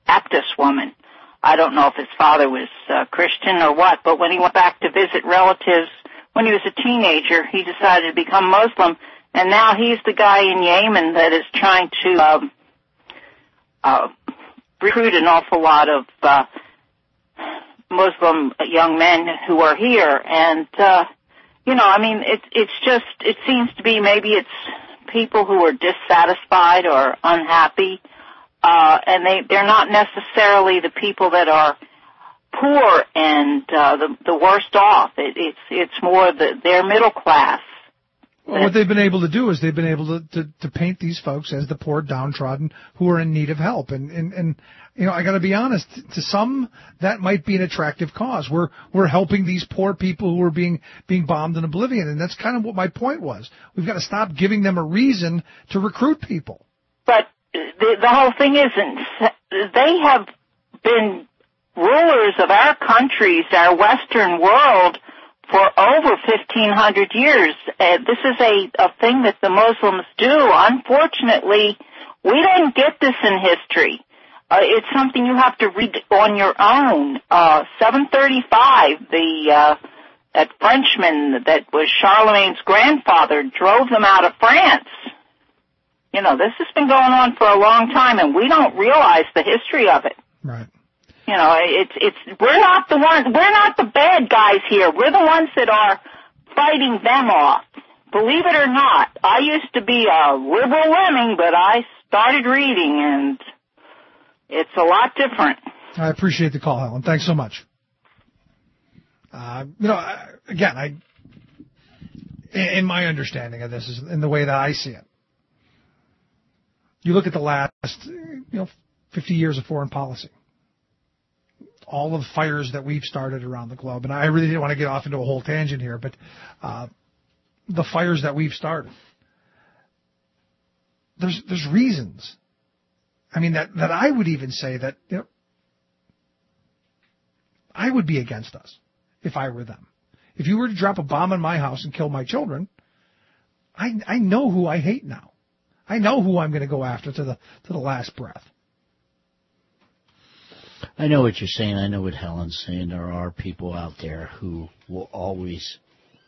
Baptist woman. I don't know if his father was uh, Christian or what, but when he went back to visit relatives when he was a teenager, he decided to become Muslim, and now he's the guy in Yemen that is trying to um, uh, recruit an awful lot of uh, Muslim young men who are here. And, uh, you know, I mean, it, it's just, it seems to be maybe it's people who are dissatisfied or unhappy, uh, and they, they're not necessarily the people that are poor and uh, the, the worst off. It, it's, it's more the, their middle class. Well, what they've been able to do is they've been able to, to, to paint these folks as the poor, downtrodden who are in need of help. And, and, and you know, I got to be honest, to some, that might be an attractive cause. We're, we're helping these poor people who are being, being bombed in oblivion. And that's kind of what my point was. We've got to stop giving them a reason to recruit people. But the, the whole thing isn't, they have been rulers of our countries, our Western world, for over fifteen hundred years. Uh, this is a, a thing that the Muslims do. Unfortunately, we didn't get this in history. Uh, it's something you have to read on your own. Uh, seven thirty-five, the uh, that Frenchman that was Charlemagne's grandfather drove them out of France. You know, this has been going on for a long time, and we don't realize the history of it. Right. You know, it's, it's, we're not the ones, we're not the bad guys here. We're the ones that are fighting them off. Believe it or not, I used to be a liberal lemming, but I started reading, and it's a lot different. I appreciate the call, Helen. Thanks so much. Uh, you know, I, again, I, in my understanding of this, is in the way that I see it. You look at the last, you know, fifty years of foreign policy. All of the fires that we've started around the globe, and I really didn't want to get off into a whole tangent here, but uh, the fires that we've started, there's there's reasons. I mean, that, that I would even say that, you know, I would be against us if I were them. If you were to drop a bomb on my house and kill my children, I I know who I hate now. I know who I'm going to go after to the to the last breath. I know what you're saying. I know what Helen's saying. There are people out there who will always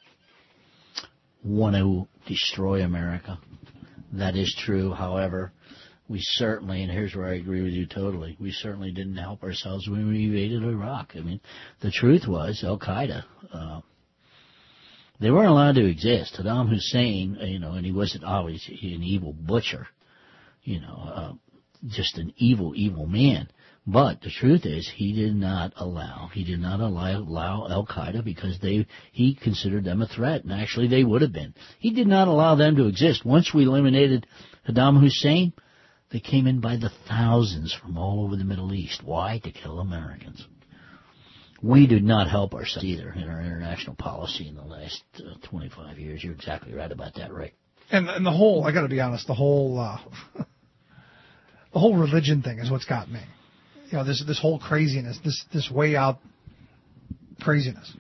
want to destroy America. That is true. However, we certainly, and here's where I agree with you totally, we certainly didn't help ourselves when we invaded Iraq. I mean, the truth was Al-Qaeda, uh, they weren't allowed to exist. Saddam Hussein, you know, and he wasn't always an evil butcher, you know, uh, just an evil, evil man. But the truth is, he did not allow, he did not allow, allow Al-Qaeda because they, he considered them a threat, and actually they would have been. He did not allow them to exist. Once we eliminated Saddam Hussein, they came in by the thousands from all over the Middle East. Why? To kill Americans. We did not help ourselves either in our international policy in the last uh, twenty-five years. You're exactly right about that, Rick. And, and the whole, I got to be honest, the whole, uh, the whole religion thing is what's got me. You know, this this whole craziness, this this way out craziness.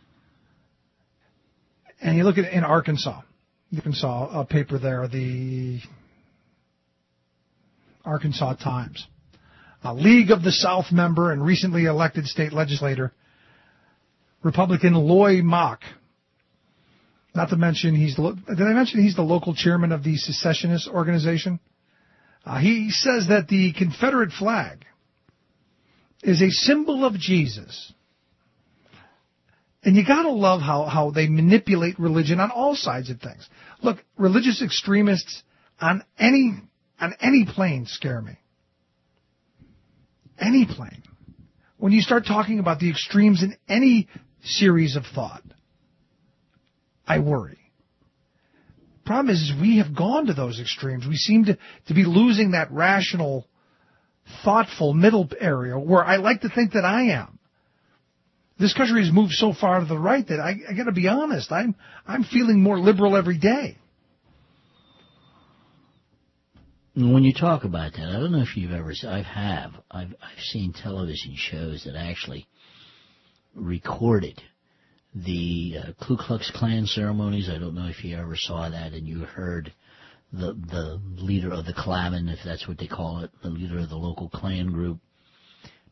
And you look at in Arkansas, Arkansas, a paper there, the Arkansas Times, a League of the South member and recently elected state legislator, Republican Loy Mock. Not to mention he's the, did I mention he's the local chairman of the secessionist organization? Uh, he says that the Confederate flag is a symbol of Jesus. And you gotta love how, how they manipulate religion on all sides of things. Look, religious extremists on any, on any plane scare me. Any plane. When you start talking about the extremes in any series of thought, I worry. Problem is, is we have gone to those extremes. We seem to, to be losing that rational, thoughtful middle area where I like to think that I am. This country has moved so far to the right that I, I got to be honest. I'm I'm feeling more liberal every day. When you talk about that, I don't know if you've ever. I have. I've I've seen television shows that actually recorded the uh, Ku Klux Klan ceremonies. I don't know if you ever saw that and you heard the the leader of the Klamen, if that's what they call it, the leader of the local Klan group,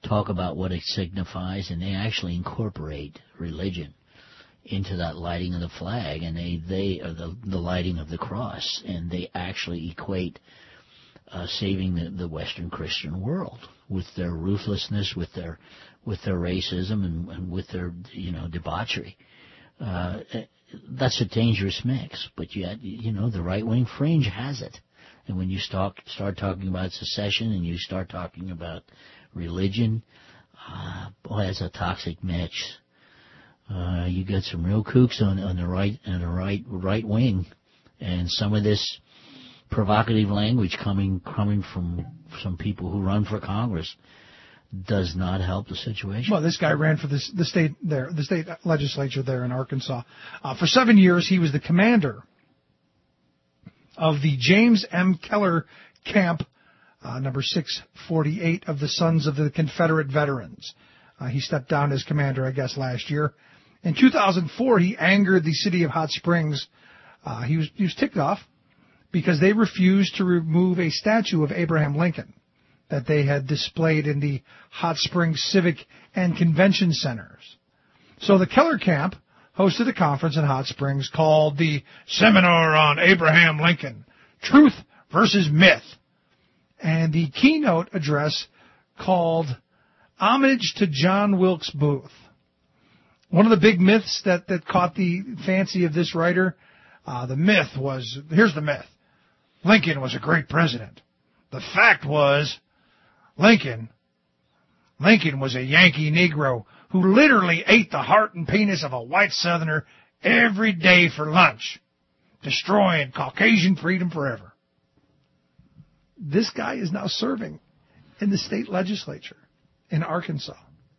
talk about what it signifies, and they actually incorporate religion into that lighting of the flag, and they, they are the, the lighting of the cross, and they actually equate uh, saving the, the Western Christian world with their ruthlessness, with their with their racism, and, and with their you know debauchery. Uh, that's a dangerous mix, but yet you know the right wing fringe has it, and when you start start talking about secession and you start talking about religion, uh, boy, that's a toxic mix. Uh, you got some real kooks on, on the right on the right right wing, and some of this provocative language coming coming from some people who run for Congress does not help the situation. Well, this guy ran for this, the state there, the state legislature there in Arkansas. Uh, for seven years, he was the commander of the James M. Keller Camp, uh, number six forty-eight of the Sons of the Confederate Veterans. Uh, he stepped down as commander, I guess, last year. In two thousand four, he angered the city of Hot Springs. Uh, he was he was ticked off because they refused to remove a statue of Abraham Lincoln that they had displayed in the Hot Springs Civic and Convention Centers. So the Keller Camp hosted a conference in Hot Springs called the Seminar on Abraham Lincoln, Truth versus Myth. And the keynote address called Homage to John Wilkes Booth. One of the big myths that, that caught the fancy of this writer, uh, the myth was, here's the myth. Lincoln was a great president. The fact was, Lincoln, Lincoln was a Yankee Negro who literally ate the heart and penis of a white Southerner every day for lunch, destroying Caucasian freedom forever. This guy is now serving in the state legislature in Arkansas.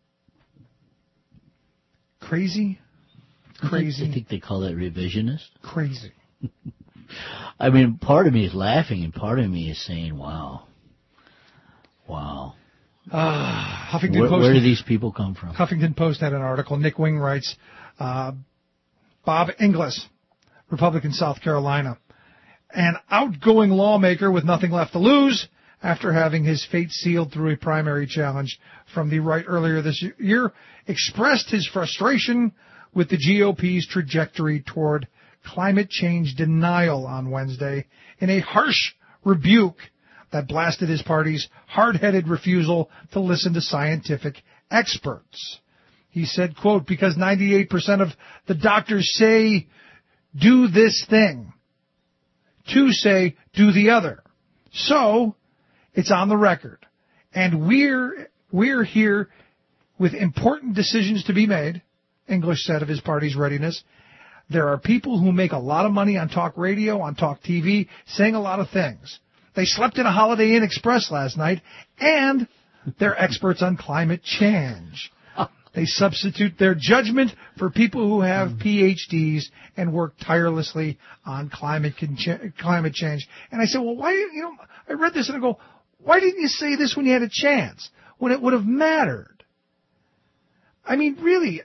Crazy, crazy. I think they call that revisionist. Crazy. I mean, part of me is laughing, and part of me is saying, wow. Wow. Uh, Huffington where, Post. Where do these people come from? Huffington Post had an article. Nick Wing writes, uh, Bob Inglis, Republican, South Carolina, an outgoing lawmaker with nothing left to lose after having his fate sealed through a primary challenge from the right earlier this year, expressed his frustration with the G O P's trajectory toward climate change denial on Wednesday in a harsh rebuke that blasted his party's hard-headed refusal to listen to scientific experts. He said, quote, because ninety-eight percent of the doctors say do this thing, two say do the other. So it's on the record. And we're we're here with important decisions to be made, English said of his party's readiness. There are people who make a lot of money on talk radio, on talk T V, saying a lot of things. They slept in a Holiday Inn Express last night, and they're experts on climate change. They substitute their judgment for people who have P H Ds and work tirelessly on climate con- climate change. And I said, well, why, you know, I read this and I go, why didn't you say this when you had a chance, when it would have mattered? I mean, really,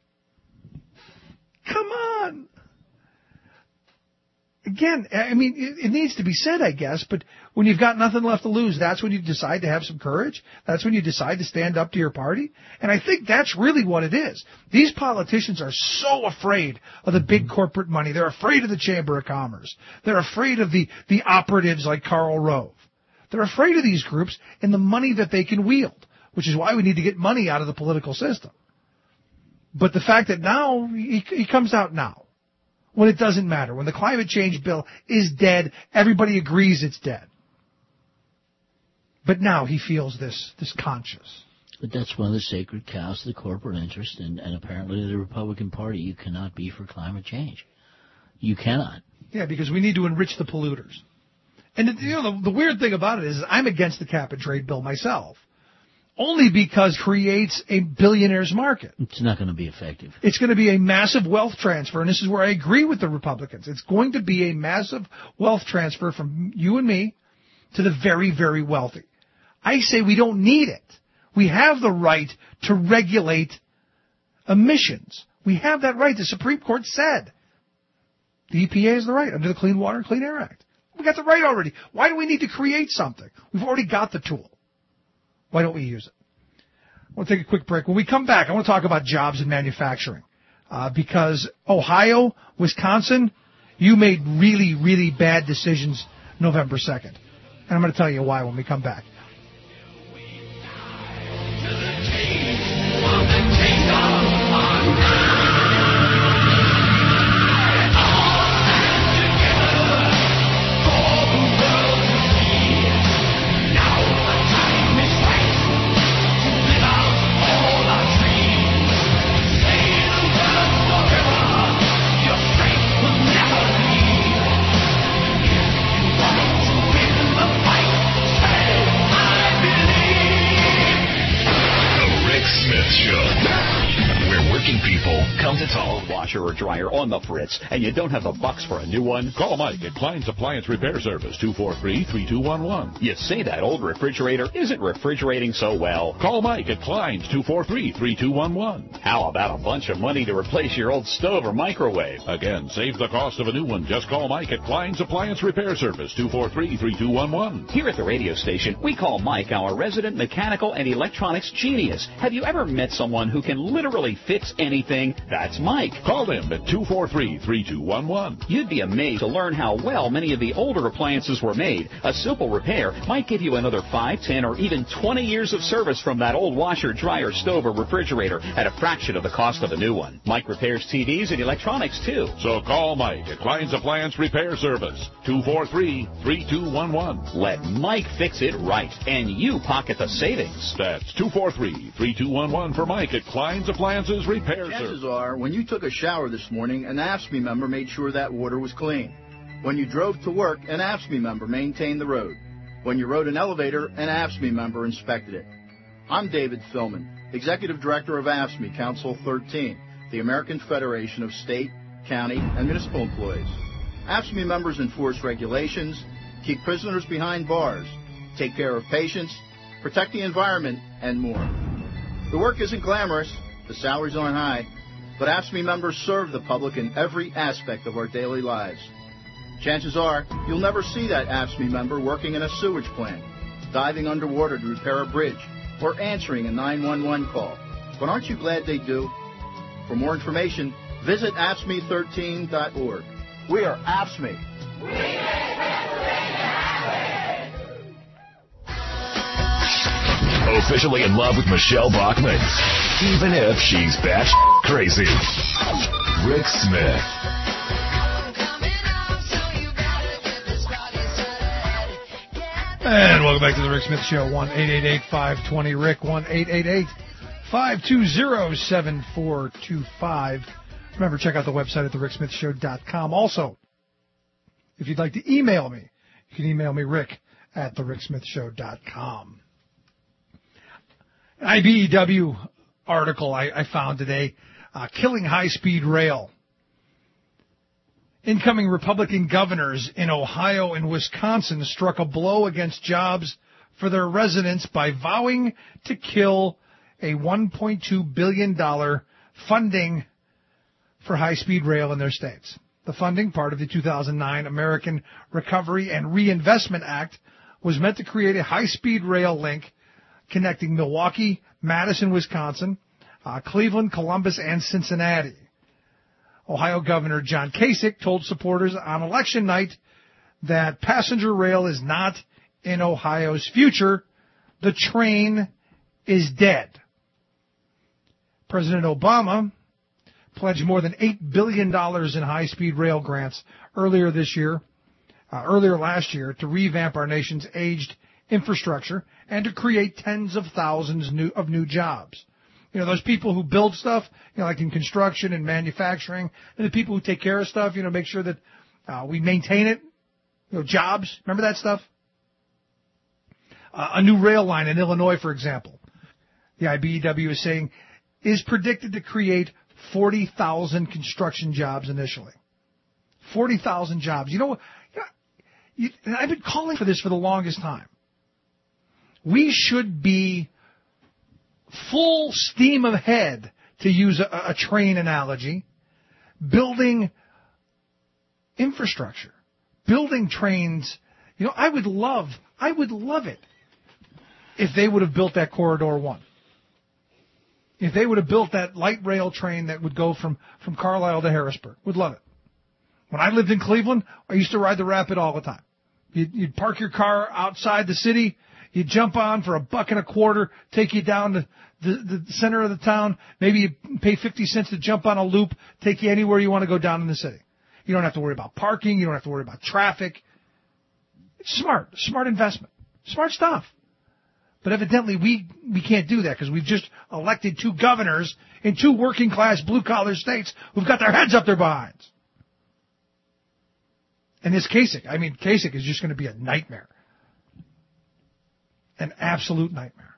come on. Again, I mean, it, it needs to be said, I guess, but when you've got nothing left to lose, that's when you decide to have some courage. That's when you decide to stand up to your party. And I think that's really what it is. These politicians are so afraid of the big corporate money. They're afraid of the Chamber of Commerce. They're afraid of the, the operatives like Karl Rove. They're afraid of these groups and the money that they can wield, which is why we need to get money out of the political system. But the fact that now, he, he comes out now, when it doesn't matter, when the climate change bill is dead, everybody agrees it's dead. But now he feels this, this conscience. But that's one of the sacred cows of the corporate interest, and, and apparently the Republican Party. You cannot be for climate change. You cannot. Yeah, because we need to enrich the polluters. And you know, the, the weird thing about it is I'm against the cap and trade bill myself. Only because it creates a billionaire's market. It's not going to be effective. It's going to be a massive wealth transfer, and this is where I agree with the Republicans. It's going to be a massive wealth transfer from you and me to the very, very wealthy. I say we don't need it. We have the right to regulate emissions. We have that right. The Supreme Court said the E P A has the right under the Clean Water and Clean Air Act. We got the right already. Why do we need to create something? We've already got the tool. Why don't we use it? We'll take a quick break. When we come back, I want to talk about jobs in manufacturing. Uh, because Ohio, Wisconsin, you made really, really bad decisions November second. And I'm going to tell you why when we come back. Washer or dryer on the fritz, and you don't have the bucks for a new one? Call Mike at Klein's Appliance Repair Service, two four three, three two one one. You say that old refrigerator isn't refrigerating so well. Call Mike at Klein's, two four three, three two one one. How about a bunch of money to replace your old stove or microwave? Again, save the cost of a new one. Just call Mike at Klein's Appliance Repair Service, two four three, three two one one. Here at the radio station, we call Mike our resident mechanical and electronics genius. Have you ever met someone who can literally fix anything? That's Mike. Call him at two four three, three two one one. You'd be amazed to learn how well many of the older appliances were made. A simple repair might give you another five, ten, or even twenty years of service from that old washer, dryer, stove, or refrigerator at a fraction of the cost of a new one. Mike repairs T Vs and electronics, too. So call Mike at Klein's Appliance Repair Service, two four three, three two one one. Let Mike fix it right, and you pocket the savings. That's two four three, three two one one for Mike at Klein's Appliances Repair Service. Chances are, when you took a shower this morning, an AFSCME member made sure that water was clean. When you drove to work, an AFSCME member maintained the road. When you rode an elevator, an AFSCME member inspected it. I'm David Philman, Executive Director of AFSCME Council thirteen, the American Federation of State, County, and Municipal Employees. AFSCME members enforce regulations, keep prisoners behind bars, take care of patients, protect the environment, and more. The work isn't glamorous, the salaries aren't high, but AFSCME members serve the public in every aspect of our daily lives. Chances are, you'll never see that AFSCME member working in a sewage plant, diving underwater to repair a bridge, or answering a nine one one call. But aren't you glad they do? For more information, visit A F S C M E thirteen dot org. We are AFSCME. Officially in love with Michelle Bachman, even if she's batsh crazy. Rick Smith. And welcome back to the Rick Smith Show. one eight eight eight, five two zero, R I C K. one eight eight eight, five two zero, seven four two five. Remember, check out the website at the rick smith show dot com. Also, if you'd like to email me, you can email me, rick at the rick smith show dot com. An I B E W article I, I found today, uh, killing high-speed rail. Incoming Republican governors in Ohio and Wisconsin struck a blow against jobs for their residents by vowing to kill a one point two billion dollars funding for high-speed rail in their states. The funding, part of the two thousand nine American Recovery and Reinvestment Act, was meant to create a high-speed rail link connecting Milwaukee, Madison, Wisconsin, uh, Cleveland, Columbus, and Cincinnati. Ohio Governor John Kasich told supporters on election night that passenger rail is not in Ohio's future. The train is dead. President Obama pledged more than eight billion dollars in high-speed rail grants earlier this year, uh, earlier last year, to revamp our nation's aged infrastructure and to create tens of thousands new, of new jobs. You know, those people who build stuff, you know, like in construction and manufacturing, and the people who take care of stuff, you know, make sure that uh, we maintain it, you know, jobs. Remember that stuff? Uh, a new rail line in Illinois, for example, the I B E W is saying, is predicted to create forty thousand construction jobs initially. forty thousand jobs. You know, you, and I've been calling for this for the longest time. We should be full steam ahead, to use a, a train analogy, building infrastructure, building trains. You know, I would love, I would love it if they would have built that Corridor One. if they would have built that light rail train that would go from, from Carlisle to Harrisburg. Would love it. When I lived in Cleveland, I used to ride the Rapid all the time. You'd, you'd park your car outside the city. You'd jump on for a buck and a quarter, take you down to the, the center of the town. Maybe you pay fifty cents to jump on a loop, take you anywhere you want to go down in the city. You don't have to worry about parking. You don't have to worry about traffic. It's smart, smart investment, smart stuff. But evidently we, we can't do that because we've just elected two governors in two working class blue collar states who've got their heads up their behinds. And this Kasich, I mean, Kasich is just going to be a nightmare. An absolute nightmare.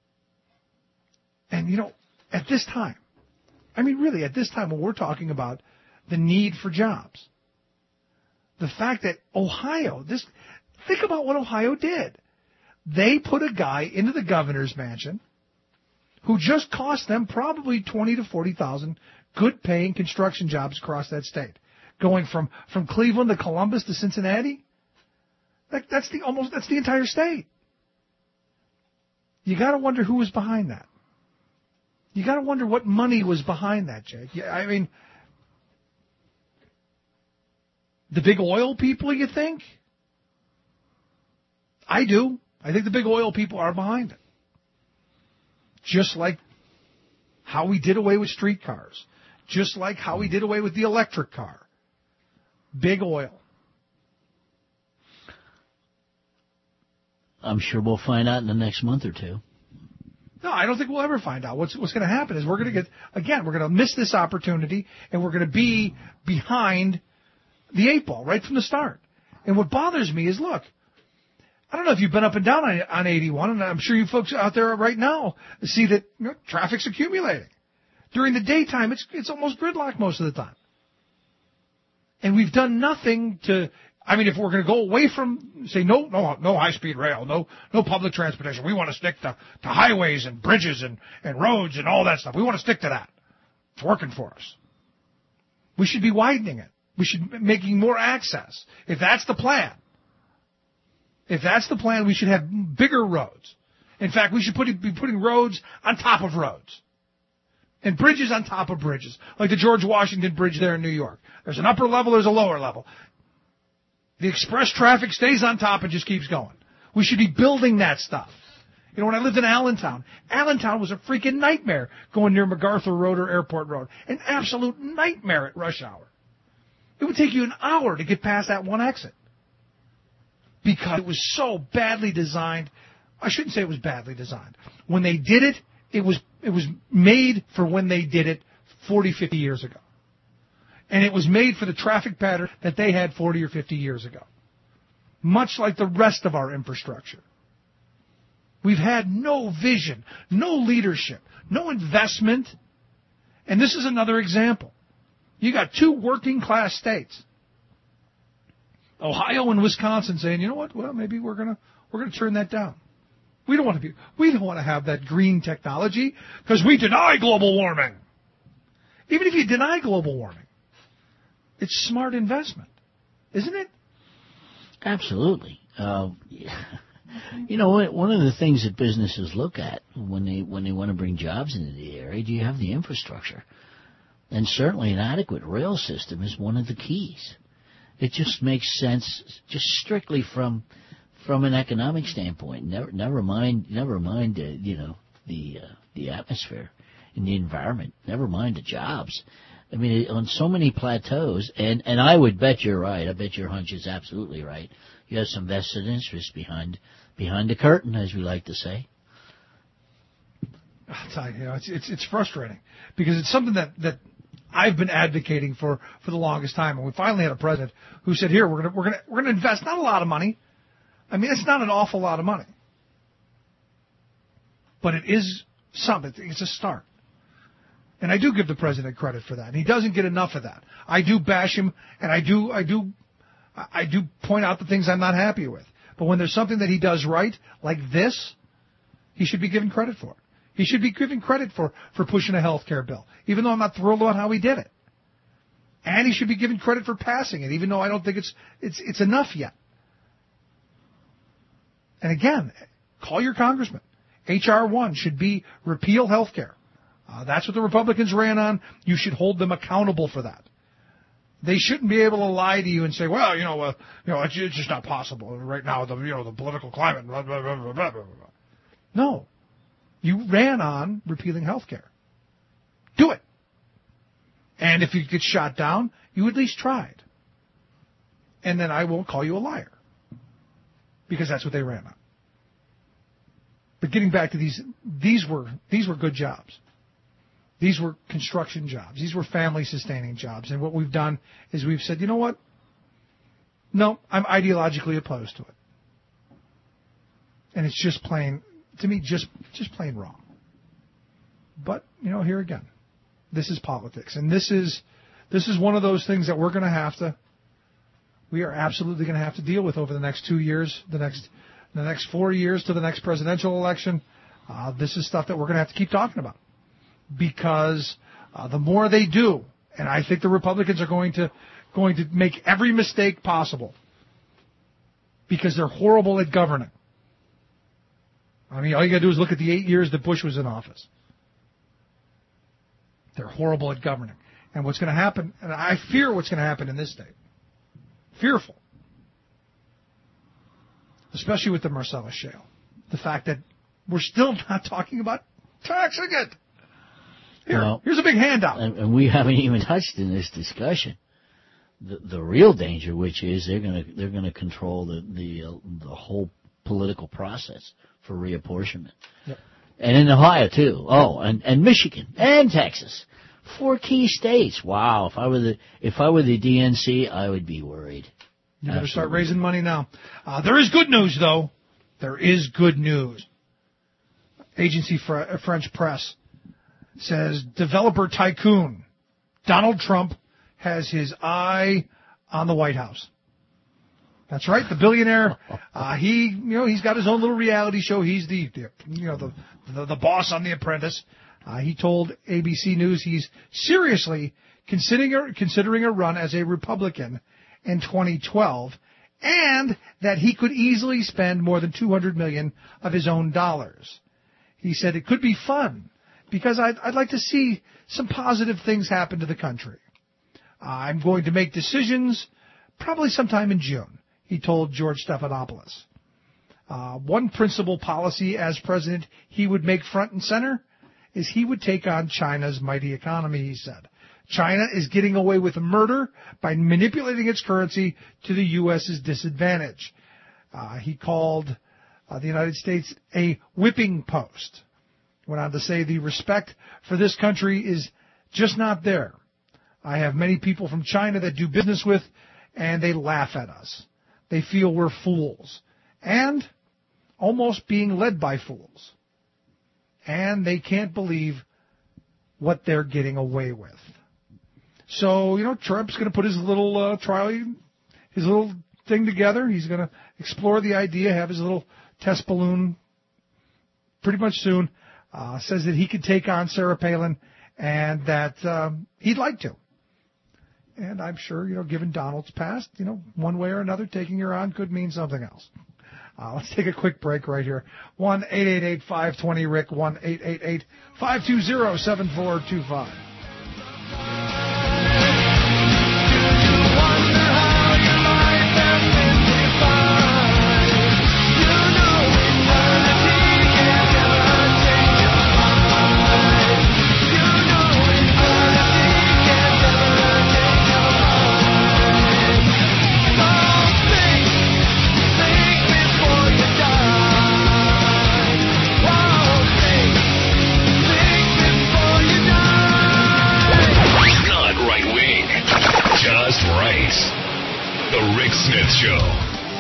And, you know, at this time, I mean, really, at this time when we're talking about the need for jobs, the fact that Ohio, this, think about what Ohio did. They put a guy into the governor's mansion who just cost them probably twenty to forty thousand good-paying construction jobs across that state. Going from, from Cleveland to Columbus to Cincinnati, that, that's the almost that's the entire state. You got to wonder who was behind that. You got to wonder what money was behind that, Jake. Yeah, I mean, the big oil people, you think? I do. I think the big oil people are behind it. Just like how we did away with streetcars. Just like how we did away with the electric car. Big oil. I'm sure we'll find out in the next month or two. No, I don't think we'll ever find out. What's what's going to happen is we're going to get, again, we're going to miss this opportunity, and we're going to be behind the eight ball right from the start. And what bothers me is, look, I don't know if you've been up and down on, on eighty-one, and I'm sure you folks out there right now see that, you know, traffic's accumulating. During the daytime, it's it's almost gridlock most of the time. And we've done nothing to, I mean, if we're going to go away from, say, no, no, no high-speed rail, no, no public transportation. We want to stick to, to highways and bridges and, and roads and all that stuff. We want to stick to that. It's working for us. We should be widening it. We should be making more access. If that's the plan, if that's the plan, we should have bigger roads. In fact, we should put, be putting roads on top of roads. And bridges on top of bridges, like the George Washington Bridge there in New York. There's an upper level, there's a lower level. The express traffic stays on top and just keeps going. We should be building that stuff. You know, when I lived in Allentown, Allentown was a freaking nightmare going near MacArthur Road or Airport Road. An absolute nightmare at rush hour. It would take you an hour to get past that one exit. Because it was so badly designed. I shouldn't say it was badly designed. When they did it, it was it was made for when they did it forty, fifty years ago. And it was made for the traffic pattern that they had forty or fifty years ago. Much like the rest of our infrastructure. We've had no vision, no leadership, no investment. And this is another example. You got two working class states, Ohio and Wisconsin, saying, you know what, well, maybe we're gonna we're gonna turn that down. We don't want to be, we don't want to have that green technology because we deny global warming. Even if you deny global warming, it's smart investment, isn't it? Absolutely. Uh, you know, one of the things that businesses look at when they when they want to bring jobs into the area, do you have the infrastructure? And certainly an adequate rail system is one of the keys. It just makes sense, just strictly from from an economic standpoint. Never, never mind, never mind, uh, you know, the uh, the atmosphere and the environment. Never mind the jobs. I mean, on so many plateaus, and, and I would bet you're right. I bet your hunch is absolutely right. You have some vested interest behind behind the curtain, as we like to say. I'll tell you, you know, it's, it's it's frustrating because it's something that, that I've been advocating for, for the longest time, and we finally had a president who said, "Here, we're gonna we're gonna we're gonna invest not a lot of money. I mean, it's not an awful lot of money, but it is something. It's a start." And I do give the president credit for that. And he doesn't get enough of that. I do bash him, and I do, I do, I do point out the things I'm not happy with. But when there's something that he does right, like this, he should be given credit for it. He should be given credit for, for pushing a health care bill, even though I'm not thrilled about how he did it. And he should be given credit for passing it, even though I don't think it's it's it's enough yet. And again, call your congressman. H R one should be repeal health care. Uh, that's what the Republicans ran on. You should hold them accountable for that. They shouldn't be able to lie to you and say, well, you know, uh, you know, it's, it's just not possible right now. The you know the political climate. Blah, blah, blah, blah, blah, blah. No, you ran on repealing health care. Do it. And if you get shot down, you at least tried. And then I won't call you a liar, because that's what they ran on. But getting back to these, these were these were good jobs. These were construction jobs. These were family-sustaining jobs. And what we've done is we've said, you know what? No, I'm ideologically opposed to it. And it's just plain, to me, just just plain wrong. But, you know, here again, this is politics. And this is this is one of those things that we're going to have to, we are absolutely going to have to deal with over the next two years, the next the next four years to the next presidential election. Uh, this is stuff that we're going to have to keep talking about. Because uh, the more they do, and I think the Republicans are going to going to make every mistake possible, because they're horrible at governing. I mean, all you got to do is look at the eight years that Bush was in office. They're horrible at governing. And what's going to happen, and I fear what's going to happen in this state. Fearful. Especially with the Marcellus Shale. The fact that we're still not talking about taxing it. Here, well, here's a big handout. And, and we haven't even touched in this discussion the, the real danger, which is they're going to they're going to control the the, uh, the whole political process for reapportionment. Yep. And in Ohio too. Oh, and, and Michigan and Texas, four key states. Wow, if I were the if I were the D N C, I would be worried. You better Absolutely. start raising money now. Uh, there is good news, though. There is good news. Agency Fr- French Press says developer tycoon Donald Trump has his eye on the White House. That's right, the billionaire. Uh, he, you know, he's got his own little reality show. He's the, the you know, the, the the boss on The Apprentice. Uh, he told A B C News he's seriously considering a, considering a run as a Republican in twenty twelve, and that he could easily spend more than two hundred million dollars of his own dollars. He said it could be fun, because I'd, I'd like to see some positive things happen to the country. Uh, I'm going to make decisions probably sometime in June, he told George Stephanopoulos. Uh, one principal policy as president he would make front and center is he would take on China's mighty economy, he said. China is getting away with murder by manipulating its currency to the U S's disadvantage. Uh, he called uh, the United States a whipping post. Went on to say the respect for this country is just not there. I have many people from China that do business with, and they laugh at us. They feel we're fools, and almost being led by fools. And they can't believe what they're getting away with. So, you know, Trump's going to put his little uh, trial, his little thing together. He's going to explore the idea, have his little test balloon pretty much soon. Uh, says that he could take on Sarah Palin, and that um, he'd like to. And I'm sure, you know, given Donald's past, you know, one way or another, taking her on could mean something else. Uh, let's take a quick break right here. one eight eight eight five two zero R I C, one eight eight eight five two zero seven four two five. Show.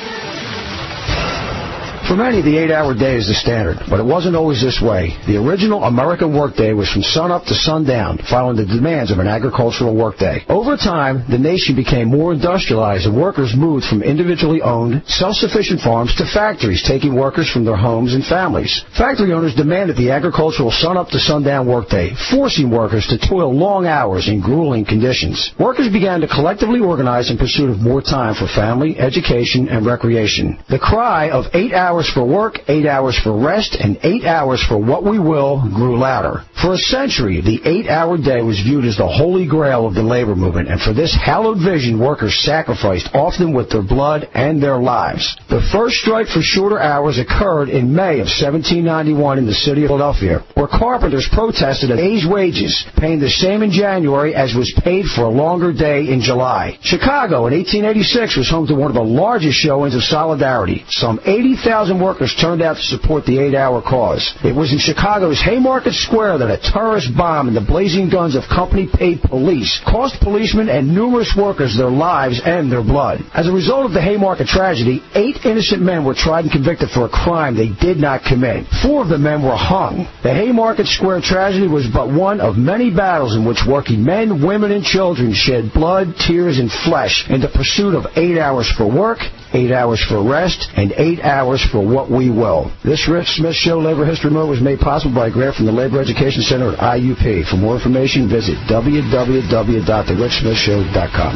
For many, the eight-hour day is the standard, but it wasn't always this way. The original American workday was from sunup to sundown, following the demands of an agricultural workday. Over time, the nation became more industrialized, and workers moved from individually owned, self-sufficient farms to factories, taking workers from their homes and families. Factory owners demanded the agricultural sunup to sundown workday, forcing workers to toil long hours in grueling conditions. Workers began to collectively organize in pursuit of more time for family, education, and recreation. The cry of eight hours hours for work, eight hours for rest, and eight hours for what we will grew louder. For a century, the eight-hour day was viewed as the holy grail of the labor movement, and for this hallowed vision, workers sacrificed, often with their blood and their lives. The first strike for shorter hours occurred in May of seventeen ninety-one in the city of Philadelphia, where carpenters protested a day's wages, paying the same in January as was paid for a longer day in July. Chicago in eighteen eighty-six was home to one of the largest showings of solidarity. Some eighty thousand workers turned out to support the eight-hour cause. It was in Chicago's Haymarket Square that a terrorist bomb and the blazing guns of company-paid police cost policemen and numerous workers their lives and their blood. As a result of the Haymarket tragedy, eight innocent men were tried and convicted for a crime they did not commit. Four of the men were hung. The Haymarket Square tragedy was but one of many battles in which working men, women, and children shed blood, tears, and flesh in the pursuit of eight hours for work, eight hours for rest, and eight hours for what we will. This Rick Smith Show Labor History Moment was made possible by a grant from the Labor Education Center at I U P. For more information, visit w w w dot the rick smith show dot com.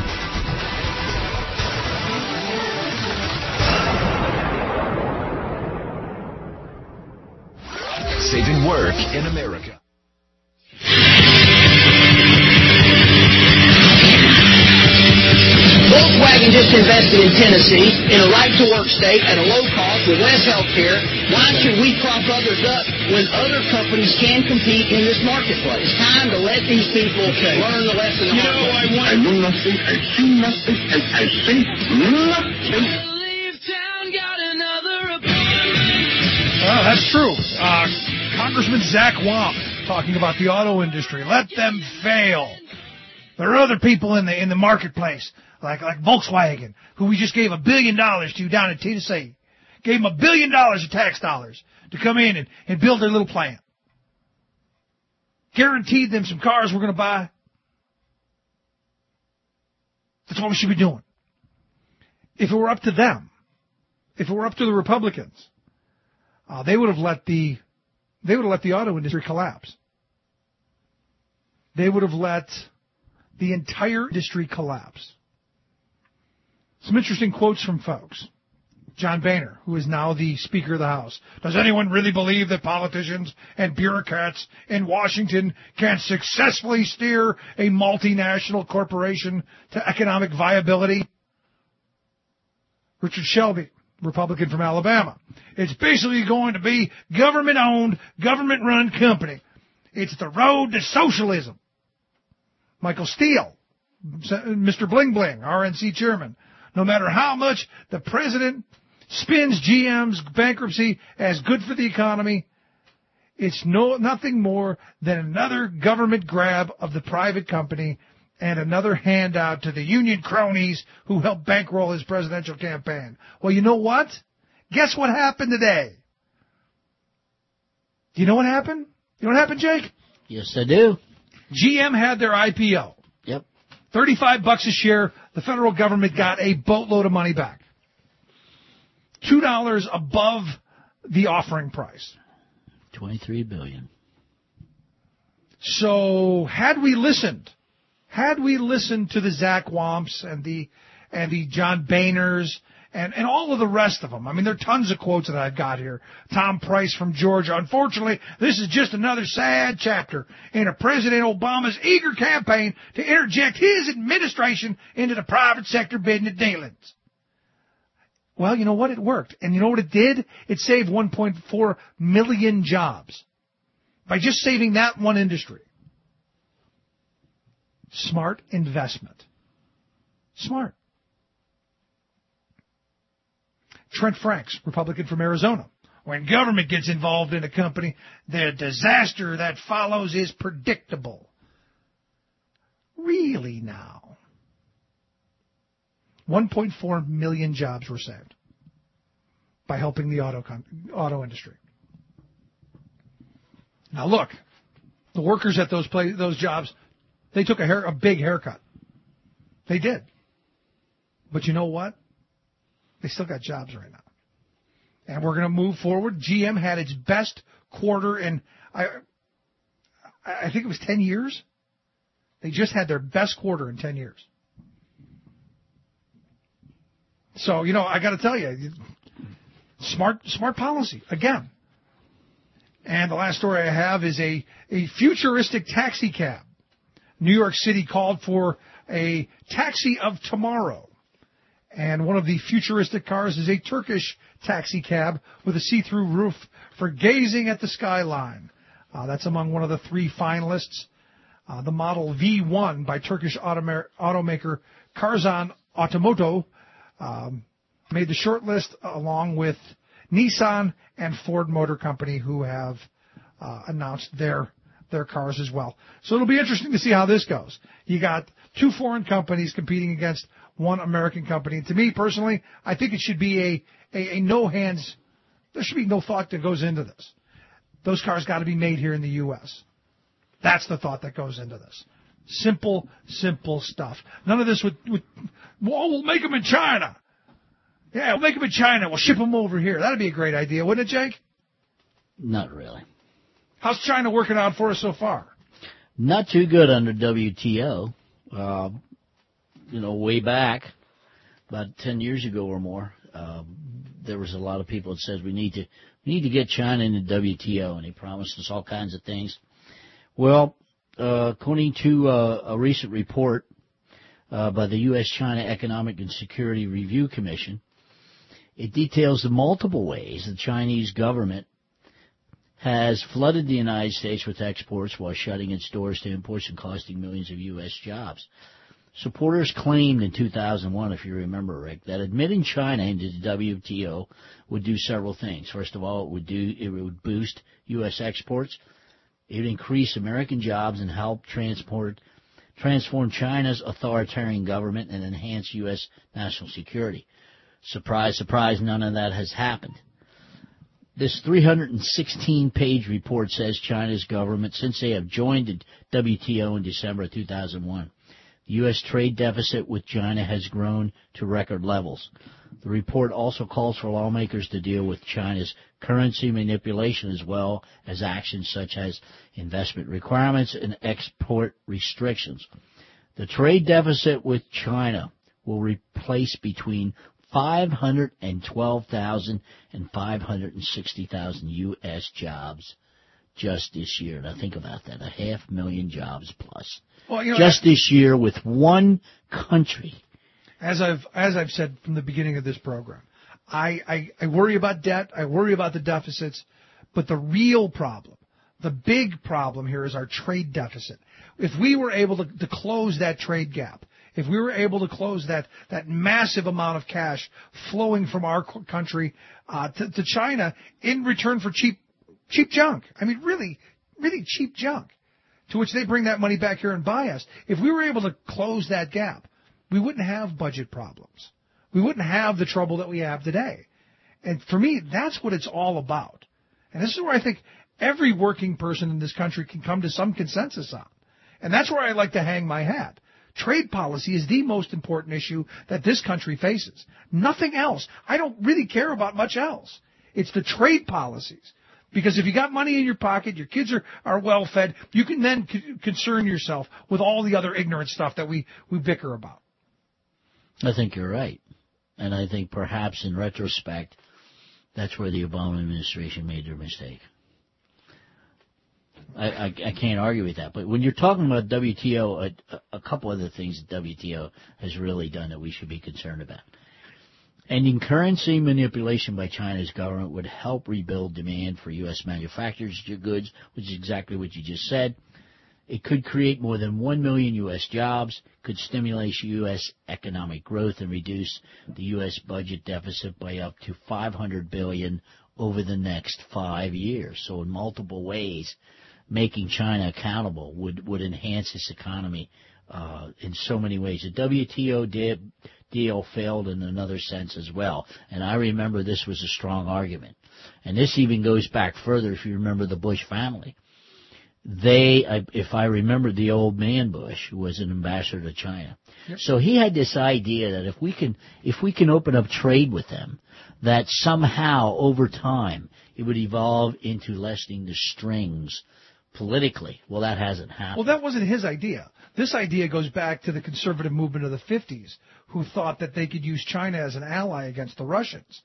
Saving work in America. Volkswagen just invested in Tennessee in a right-to-work state at a low cost with less health care. Why should we prop others up when other companies can compete in this marketplace? Time to let these people okay. learn the lesson. You know, I, want- I know nothing. I see nothing. I, I say nothing. Well, that's true. Uh, Congressman Zach Wamp talking about the auto industry. Let them fail. There are other people in the in the marketplace, like like Volkswagen, who we just gave a billion dollars to down in Tennessee. Gave them a billion dollars of tax dollars to come in and, and build their little plant. Guaranteed them some cars we're going to buy. That's what we should be doing. If it were up to them, if it were up to the Republicans, uh, they would have let the they would have let the auto industry collapse. They would have let the entire industry collapse. Some interesting quotes from folks. John Boehner, who is now the Speaker of the House. Does anyone really believe that politicians and bureaucrats in Washington can successfully steer a multinational corporation to economic viability? Richard Shelby, Republican from Alabama. It's basically going to be government-owned, government-run company. It's the road to socialism. Michael Steele, Mister Bling Bling, R N C chairman. No matter how much the president spins G M's bankruptcy as good for the economy, it's no nothing more than another government grab of the private company and another handout to the union cronies who helped bankroll his presidential campaign. Well, you know what? Guess what happened today? Do you know what happened? You know what happened, Jake? Yes, I do. G M had their I P O. Yep. thirty-five bucks a share. The federal government got a boatload of money back. two dollars above the offering price. twenty-three billion dollars. So had we listened, had we listened to the Zach Wamps and the and the John Boehners and, and all of the rest of them. I mean, there are tons of quotes that I've got here. Tom Price from Georgia. Unfortunately, this is just another sad chapter in a President Obama's eager campaign to interject his administration into the private sector business dealings. Well, you know what? It worked. And you know what it did? It saved one point four million jobs by just saving that one industry. Smart investment. Smart. Trent Franks, Republican from Arizona. When government gets involved in a company, the disaster that follows is predictable. Really now? one point four million jobs were saved by helping the auto con- auto industry. Now look, the workers at those play, those jobs, they took a hair, a big haircut. They did. But you know what? They still got jobs right now. And we're going to move forward. G M had its best quarter in, I, I think it was ten years. They just had their best quarter in ten years. So, you know, I got to tell you, Smart, smart policy, again. And the last story I have is a, a futuristic taxi cab. New York City called for a taxi of tomorrow. And one of the futuristic cars is a Turkish taxi cab with a see-through roof for gazing at the skyline. Uh, that's among one of the three finalists. Uh, the model V one by Turkish automa- automaker Karzan Automoto um, made the short list along with Nissan and Ford Motor Company, who have uh, announced their their cars as well. So it'll be interesting to see how this goes. You got two foreign companies competing against one American company. To me personally, I think it should be a, a, a no hands. There should be no thought that goes into this. Those cars got to be made here in the U S That's the thought that goes into this. Simple, simple stuff. None of this with, with well, we'll make them in China. Yeah, we'll make them in China. We'll ship them over here. That'd be a great idea, wouldn't it, Jake? Not really. How's China working out for us so far? Not too good under W T O. Uh, you know, way back, about ten years ago or more, uh, there was a lot of people that said we need to we need to get China into W T O, and he promised us all kinds of things. Well, uh, according to uh, a recent report uh, by the U S China Economic and Security Review Commission, it details the multiple ways the Chinese government has flooded the United States with exports while shutting its doors to imports and costing millions of U S jobs. Supporters claimed in two thousand one, if you remember, Rick, that admitting China into the W T O would do several things. First of all, it would do it would boost U S exports. It would increase American jobs and help transport transform China's authoritarian government and enhance U S national security. Surprise, surprise, none of that has happened. This three hundred sixteen page report says China's government, since they have joined the W T O in December of two thousand one, the U S trade deficit with China has grown to record levels. The report also calls for lawmakers to deal with China's currency manipulation as well as actions such as investment requirements and export restrictions. The trade deficit with China will replace between five hundred twelve thousand and five hundred sixty thousand U S jobs just this year. Now think about that, a half million jobs plus. Well, you know, just this year with one country. As I've as I've said from the beginning of this program, I, I, I worry about debt, I worry about the deficits, but the real problem, the big problem here is our trade deficit. If we were able to, to close that trade gap, if we were able to close that, that massive amount of cash flowing from our country uh, to, to China in return for cheap cheap junk, I mean really, really cheap junk, to which they bring that money back here and buy us. If we were able to close that gap, we wouldn't have budget problems. We wouldn't have the trouble that we have today. And for me, that's what it's all about. And this is where I think every working person in this country can come to some consensus on. And that's where I like to hang my hat. Trade policy is the most important issue that this country faces. Nothing else. I don't really care about much else. It's the trade policies. Because if you got money in your pocket, your kids are, are well fed, you can then c- concern yourself with all the other ignorant stuff that we, we bicker about. I think you're right. And I think perhaps in retrospect, that's where the Obama administration made their mistake. I, I, I can't argue with that. But when you're talking about W T O, a, a couple other things that W T O has really done that we should be concerned about. Ending currency manipulation by China's government would help rebuild demand for U S manufactured goods, which is exactly what you just said. It could create more than one million U S jobs, could stimulate U S economic growth and reduce the U S budget deficit by up to five hundred billion dollars over the next five years. So in multiple ways, making China accountable would, would enhance its economy uh, in so many ways. The W T O did, deal failed in another sense as well. And I remember this was a strong argument. And this even goes back further if you remember the Bush family. They, if I remember, the old man Bush was an ambassador to China. Yep. So he had this idea that if we can, if we can open up trade with them, that somehow over time it would evolve into lessening the strings politically. Well, that hasn't happened. Well, that wasn't his idea. This idea goes back to the conservative movement of the fifties, who thought that they could use China as an ally against the Russians.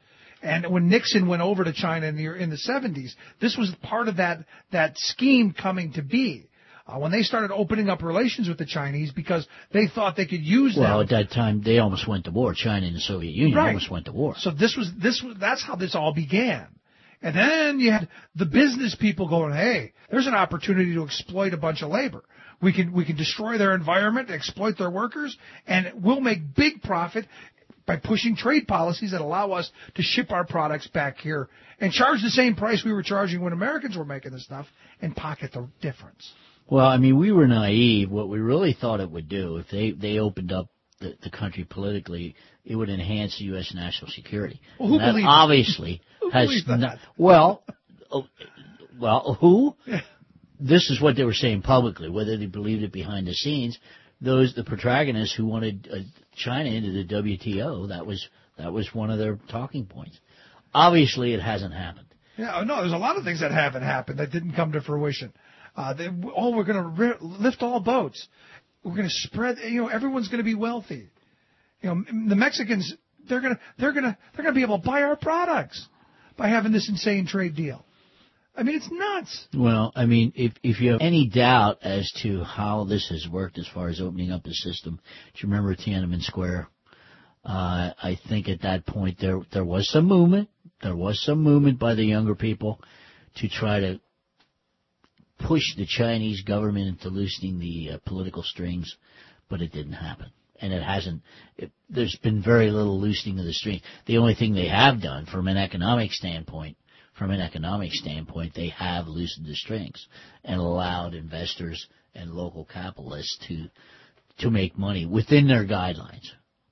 And when Nixon went over to China in the in the seventies, this was part of that that scheme coming to be. Uh, when they started opening up relations with the Chinese because they thought they could use them. Well, at that time, they almost went to war. China and the Soviet Union Right. almost went to war. So this was this was that's how this all began. And then you had the business people going, hey, there's an opportunity to exploit a bunch of labor. We can we can destroy their environment, exploit their workers, and we'll make big profit by pushing trade policies that allow us to ship our products back here and charge the same price we were charging when Americans were making the stuff and pocket the difference. Well, I mean, we were naive. What we really thought it would do, if they, they opened up the, the country politically, it would enhance U S national security. Well, who And that believes obviously who has believes that? not, well, oh, well, who? This is what they were saying publicly. Whether they believed it behind the scenes, those the protagonists who wanted uh, China into the W T O, that was that was one of their talking points. Obviously, it hasn't happened. Yeah, no, there's a lot of things that haven't happened that didn't come to fruition. Uh, they, oh, we're going to ri- lift all boats. We're going to spread. You know, everyone's going to be wealthy. You know, the Mexicans, they're going to they're going to they're going to be able to buy our products by having this insane trade deal. I mean, it's nuts. Well, I mean, if if you have any doubt as to how this has worked as far as opening up the system, do you remember Tiananmen Square? Uh, I think at that point there there was some movement. There was some movement by the younger people to try to push the Chinese government into loosening the uh, political strings, but it didn't happen. And it hasn't, it, there's been very little loosening of the strings. The only thing they have done from an economic standpoint, from an economic standpoint, they have loosened the strings and allowed investors and local capitalists to, to make money within their guidelines.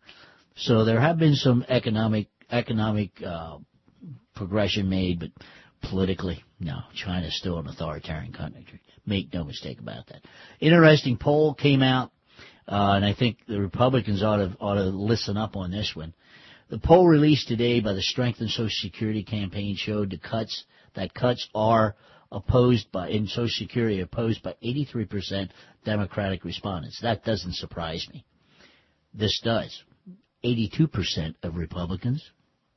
So there have been some economic, economic, uh, progression made, but politically, no. China's still an authoritarian country. Make no mistake about that. Interesting poll came out, uh, and I think the Republicans ought to, ought to listen up on this one. The poll released today by the Strengthen Social Security campaign showed the cuts, that cuts are opposed by, in Social Security, opposed by eighty-three percent Democratic respondents. That doesn't surprise me. This does. eighty-two percent of Republicans,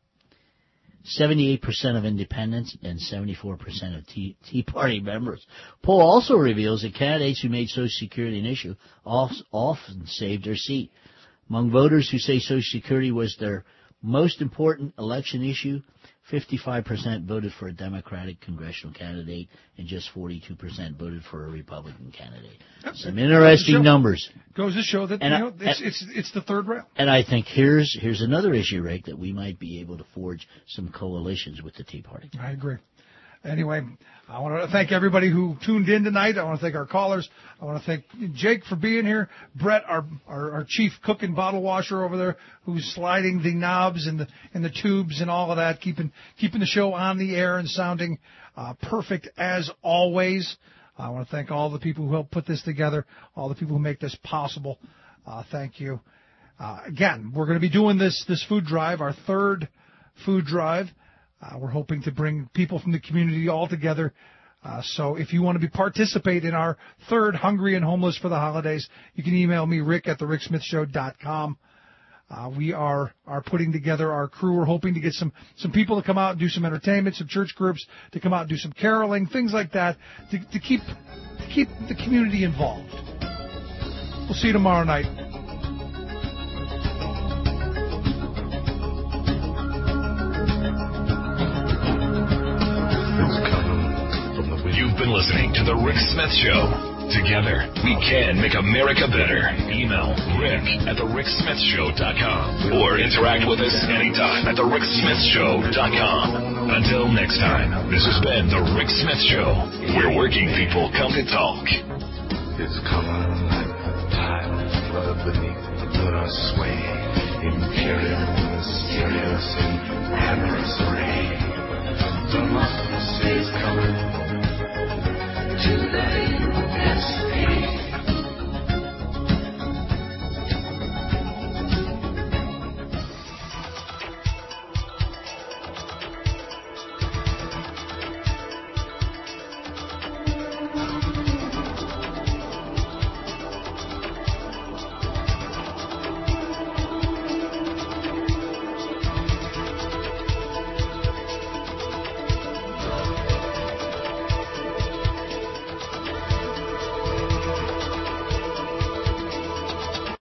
seventy-eight percent of independents, and seventy-four percent of Tea, Tea Party members. Poll also reveals that candidates who made Social Security an issue often saved their seat. Among voters who say Social Security was their most important election issue, fifty-five percent voted for a Democratic congressional candidate, and just forty-two percent voted for a Republican candidate. Some interesting numbers. Goes to show that And you I- know it's, it's it's the third rail. And I think here's here's another issue, Rick, that we might be able to forge some coalitions with the Tea Party. I agree. Anyway, I want to thank everybody who tuned in tonight. I want to thank our callers. I want to thank Jake for being here. Brett, our, our, our chief cook and bottle washer over there, who's sliding the knobs and the and the tubes and all of that, keeping keeping the show on the air and sounding uh, perfect as always. I want to thank all the people who helped put this together, all the people who make this possible. Uh, thank you. Uh, again, we're going to be doing this this food drive, our third food drive. Uh, we're hoping to bring people from the community all together. Uh, so if you want to be participate in our third Hungry and Homeless for the Holidays, you can email me, Rick at the rick smith show dot com. Uh, we are, are putting together our crew. We're hoping to get some, some people to come out and do some entertainment, some church groups to come out and do some caroling, things like that, to, to keep to keep the community involved. We'll see you tomorrow night. You've been listening to The Rick Smith Show. Together, we can make America better. Email Rick at the rick smith show dot com or interact with us anytime at the rick smith show dot com. Until next time, this has been The Rick Smith Show, where working people come to talk. It's coming like the tide of flood beneath the blood sway.